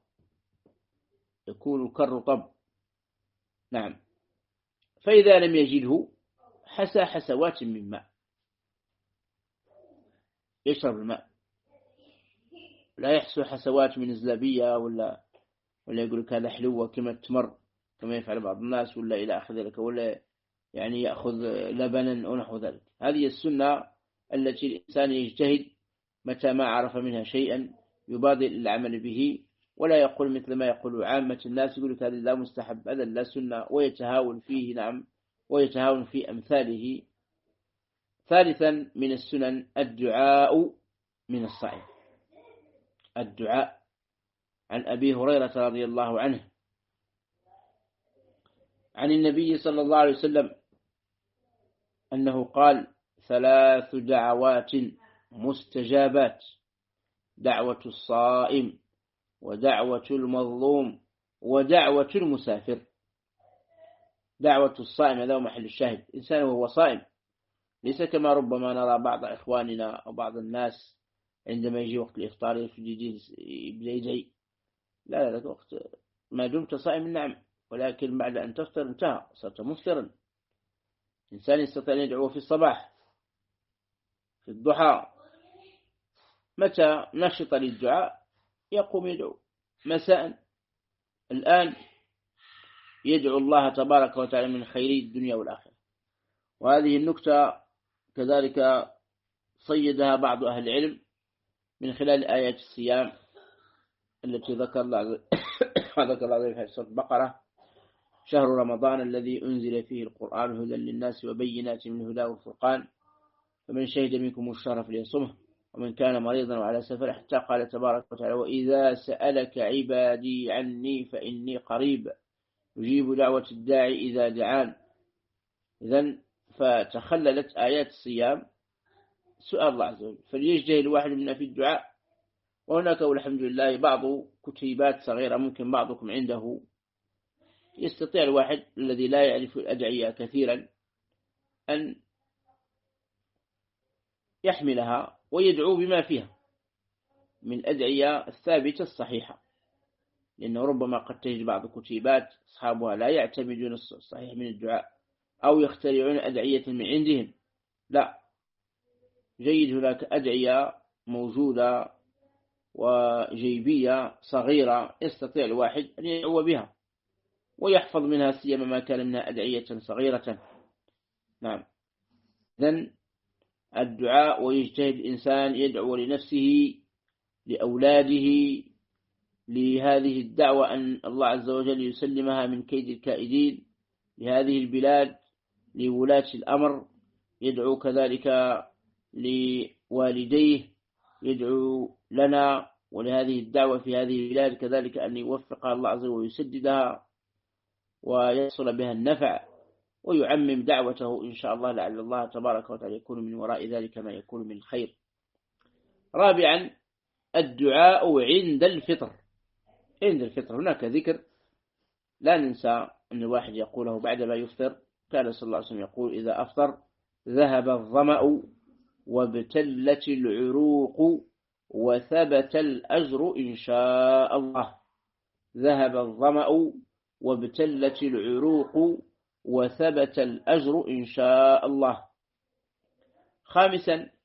[SPEAKER 1] نعم. فإذا لم يجده حسوات من ماء، يشرب الماء، لا يحسو حسوات من الزلابية ولا يقول لك هذا حلوة كما التمر كما يفعل بعض الناس، ولا إلى آخر ذلك، ولا يأخذ لبنا أو نحو ذلك. هذه السنة التي الإنسان يجتهد متى ما عرف منها شيئا يبادر العمل به، ولا يقول مثل ما يقول عامة الناس، يقول لك هذا لا مستحب، هذا لا سنة، ويتهاون فيه، نعم، ويتهاون في أمثاله. ثالثا من السنن الدعاء من الصائم. الدعاء. عن أبي هريرة رضي الله عنه عن النبي صلى الله عليه وسلم أنه قال 3 دعوات مستجابات: دعوة الصائم، ودعوة المظلوم، ودعوة المسافر. دعوة الصائم هذا هو محل الشاهد، إنسان وهو صائم، ليس كما ربما نرى بعض إخواننا أو بعض الناس عندما يجي وقت الإفطار يبدأ لا وقت ما دمت صائم نعم، ولكن بعد أن تفطر انتهى، صرت مفطرا. إنسان يستطيع أن يدعو في الصباح، في الضحى، متى نشط للدعاء يقوم يدعو، مساء، الآن يدعو الله تبارك وتعالى من خيري الدنيا والآخرة. وهذه النكتة كذلك صيدها بعض أهل العلم من خلال آيات الصيام التي ذكر الله في سورة البقرة: شهر رمضان الذي أنزل فيه القرآن هدى للناس وبينات من الهدى والفرقان، فمن شهد منكم الشهر فليصمه، ومن كان مريضا وعلى سفر، حتى قال تبارك وتعالى: وإذا سألك عبادي عني فإني قريب يجيب دعوة الداعي إذا دعان. إذن فتخللت آيات الصيام سؤال الله عز وجل، فليجتهد الواحد منا في الدعاء. وهناك والحمد لله بعض كتيبات صغيرة ممكن بعضكم عنده، يستطيع الواحد الذي لا يعرف الأدعية كثيرا أن يحملها ويدعو بما فيها من أدعية الثابتة الصحيحة، لأنه ربما قد تجد بعض كتيبات أصحابها لا يعتمدون الصحيح من الدعاء أو يخترعون أدعية من عندهم، لا، جيد هناك أدعية موجودة وجيبية صغيرة يستطيع الواحد أن يدعو بها ويحفظ منها، سيما ما كان منها أدعية صغيرة. نعم. إذن الدعاء، ويجتهد الإنسان يدعو لنفسه، لأولاده، لهذه الدعوة أن الله عز وجل يسلمها من كيد الكائدين، لهذه البلاد، لولاة الأمر، يدعو كذلك لوالديه، يدعو لنا ولهذه الدعوة في هذه البلاد كذلك أن يوفقها الله عز وجل ويسددها ويصل بها النفع، ويعمم دعوته إن شاء الله، لعل الله تبارك وتعالى يكون من وراء ذلك ما يكون من الخير. رابعا، الدعاء عند الفطر. عند الفطر هناك ذكر لا ننسى أن الواحد يقوله بعد ما يفطر. كان صلى الله عليه وسلم يقول: إذا أفطر ذهب الظمأ وابتلت العروق وثبت الأجر إن شاء الله. ذهب الظمأ وابتلت العروق وثبت الأجر إن شاء الله. خامسا،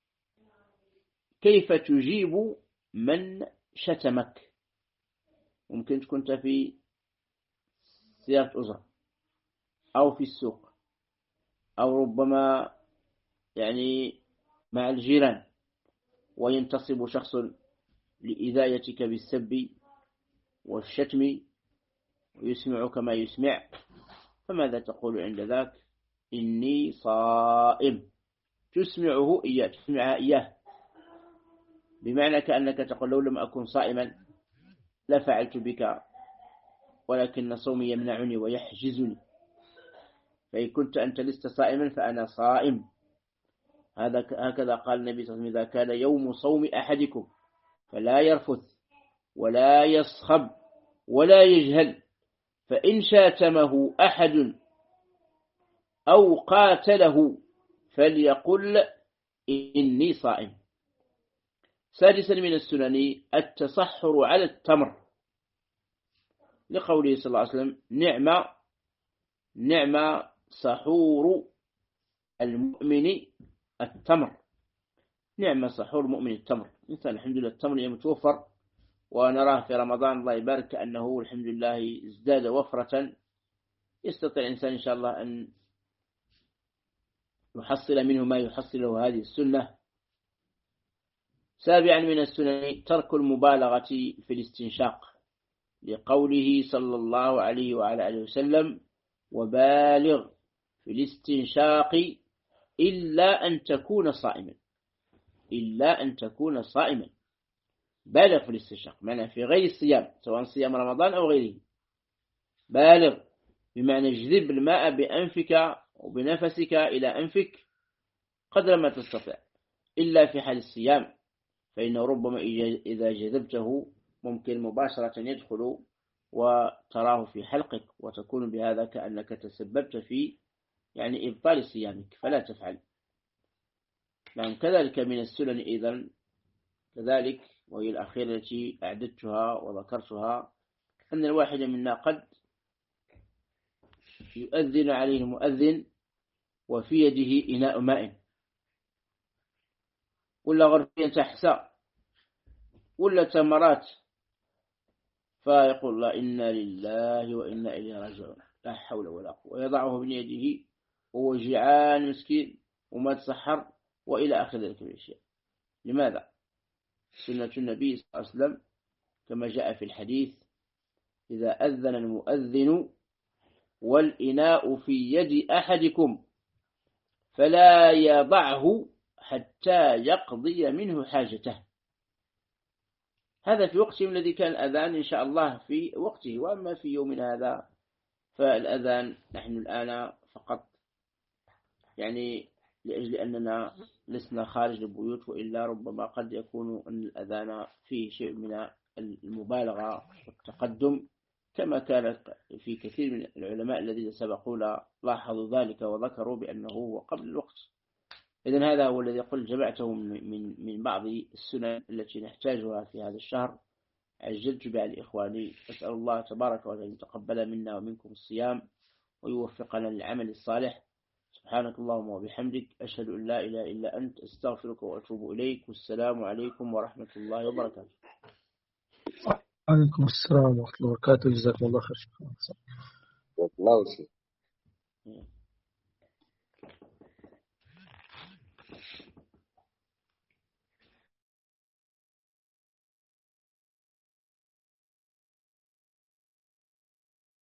[SPEAKER 1] كيف تجيب من شتمك؟ ممكن كنت في سيارة أجرة أو في السوق، أو ربما مع الجيران، وينتصب شخص لإذايتك بالسب والشتم ويسمعك ما يسمع، فماذا تقول عند ذاك؟ إني صائم. تسمعه إياه، تسمعها إياه، بمعنى كأنك تقول: لو لم أكن صائما لفعلت بك، ولكن صومي يمنعني ويحجزني، فإن كنت أنت لست صائما فأنا صائم. هكذا قال النبي صلى الله عليه وسلم: إذا كان يوم صوم أحدكم فلا يرفث ولا يصخب ولا يجهل، فإن شاتمه أحد أو قاتله فليقل إني صائم. سادسا من السنن التصحر على التمر، لقوله صلى الله عليه وسلم: نعم سحور المؤمن التمر. نعم سحور المؤمن التمر. مثلا الحمد لله التمر يتوفر، ونراه في رمضان الله يبارك كأنه الحمد لله ازداد وفرة، يستطيع الإنسان إن شاء الله أن يحصل منه ما يحصله هذه السنة. سابعا من السنن ترك المبالغة في الاستنشاق، لقوله صلى الله عليه وعلى آله وسلم: وبالغ في الاستنشاق إلا أن تكون صائما. إلا أن تكون صائما. بالغ في الاستنشاق معنى في غير الصيام، سواء صيام رمضان أو غيره. بالغ بمعنى اجذب الماء بأنفك وبنفسك إلى أنفك قدر ما تستطيع، إلا في حال الصيام، فإنه ربما إذا جذبته ممكن مباشرة يدخل وتراه في حلقك، وتكون بهذا كأنك تسببت في إبطال صيامك، فلا تفعل. نعم. كذلك من السنن إذن كذلك، وهي الأخيرة التي أعددتها وذكرتها، أن الواحد منا قد يؤذن عليه المؤذن وفي يده إناء ماء، ولا غرفية تحسى، ولا تمرات، فيقول: لا إنا لله وإنا إليه راجعون، لا حول ولا قوة، ويضعه بين يده وهو جيعان مسكين وما تسحر وإلى آخر ذلك الأشياء. لماذا؟ سنة النبي صلى الله عليه وسلم كما جاء في الحديث: إذا أذن المؤذن والإناء في يد أحدكم فلا يضعه حتى يقضي منه حاجته. هذا في وقته الذي كان الأذان إن شاء الله في وقته، وأما في يومنا هذا فالأذان نحن الآن فقط لأجل أننا لسنا خارج البيوت، وإلا ربما قد يكون أن الأذان فيه شيء من المبالغة والتقدم، كما كان في كثير من العلماء الذين سبقونا لاحظوا ذلك وذكروا بأنه هو قبل الوقت. إذن هذا هو الذي قل جمعته من بعض السنن التي نحتاجها في هذا الشهر، عجلت بها لإخواني. أسأل الله تبارك وتعالى أن يتقبل منا ومنكم الصيام ويوفقنا للعمل الصالح. سبحانك اللهم وبحمدك، أشهد أن لا إله إلا أنت، أستغفرك وأتوب إليك، والسلام عليكم ورحمة الله وبركاته.
[SPEAKER 3] عليكم السلام ورحمة الله وبركاته. جزاكم الله خير.
[SPEAKER 4] الله وشي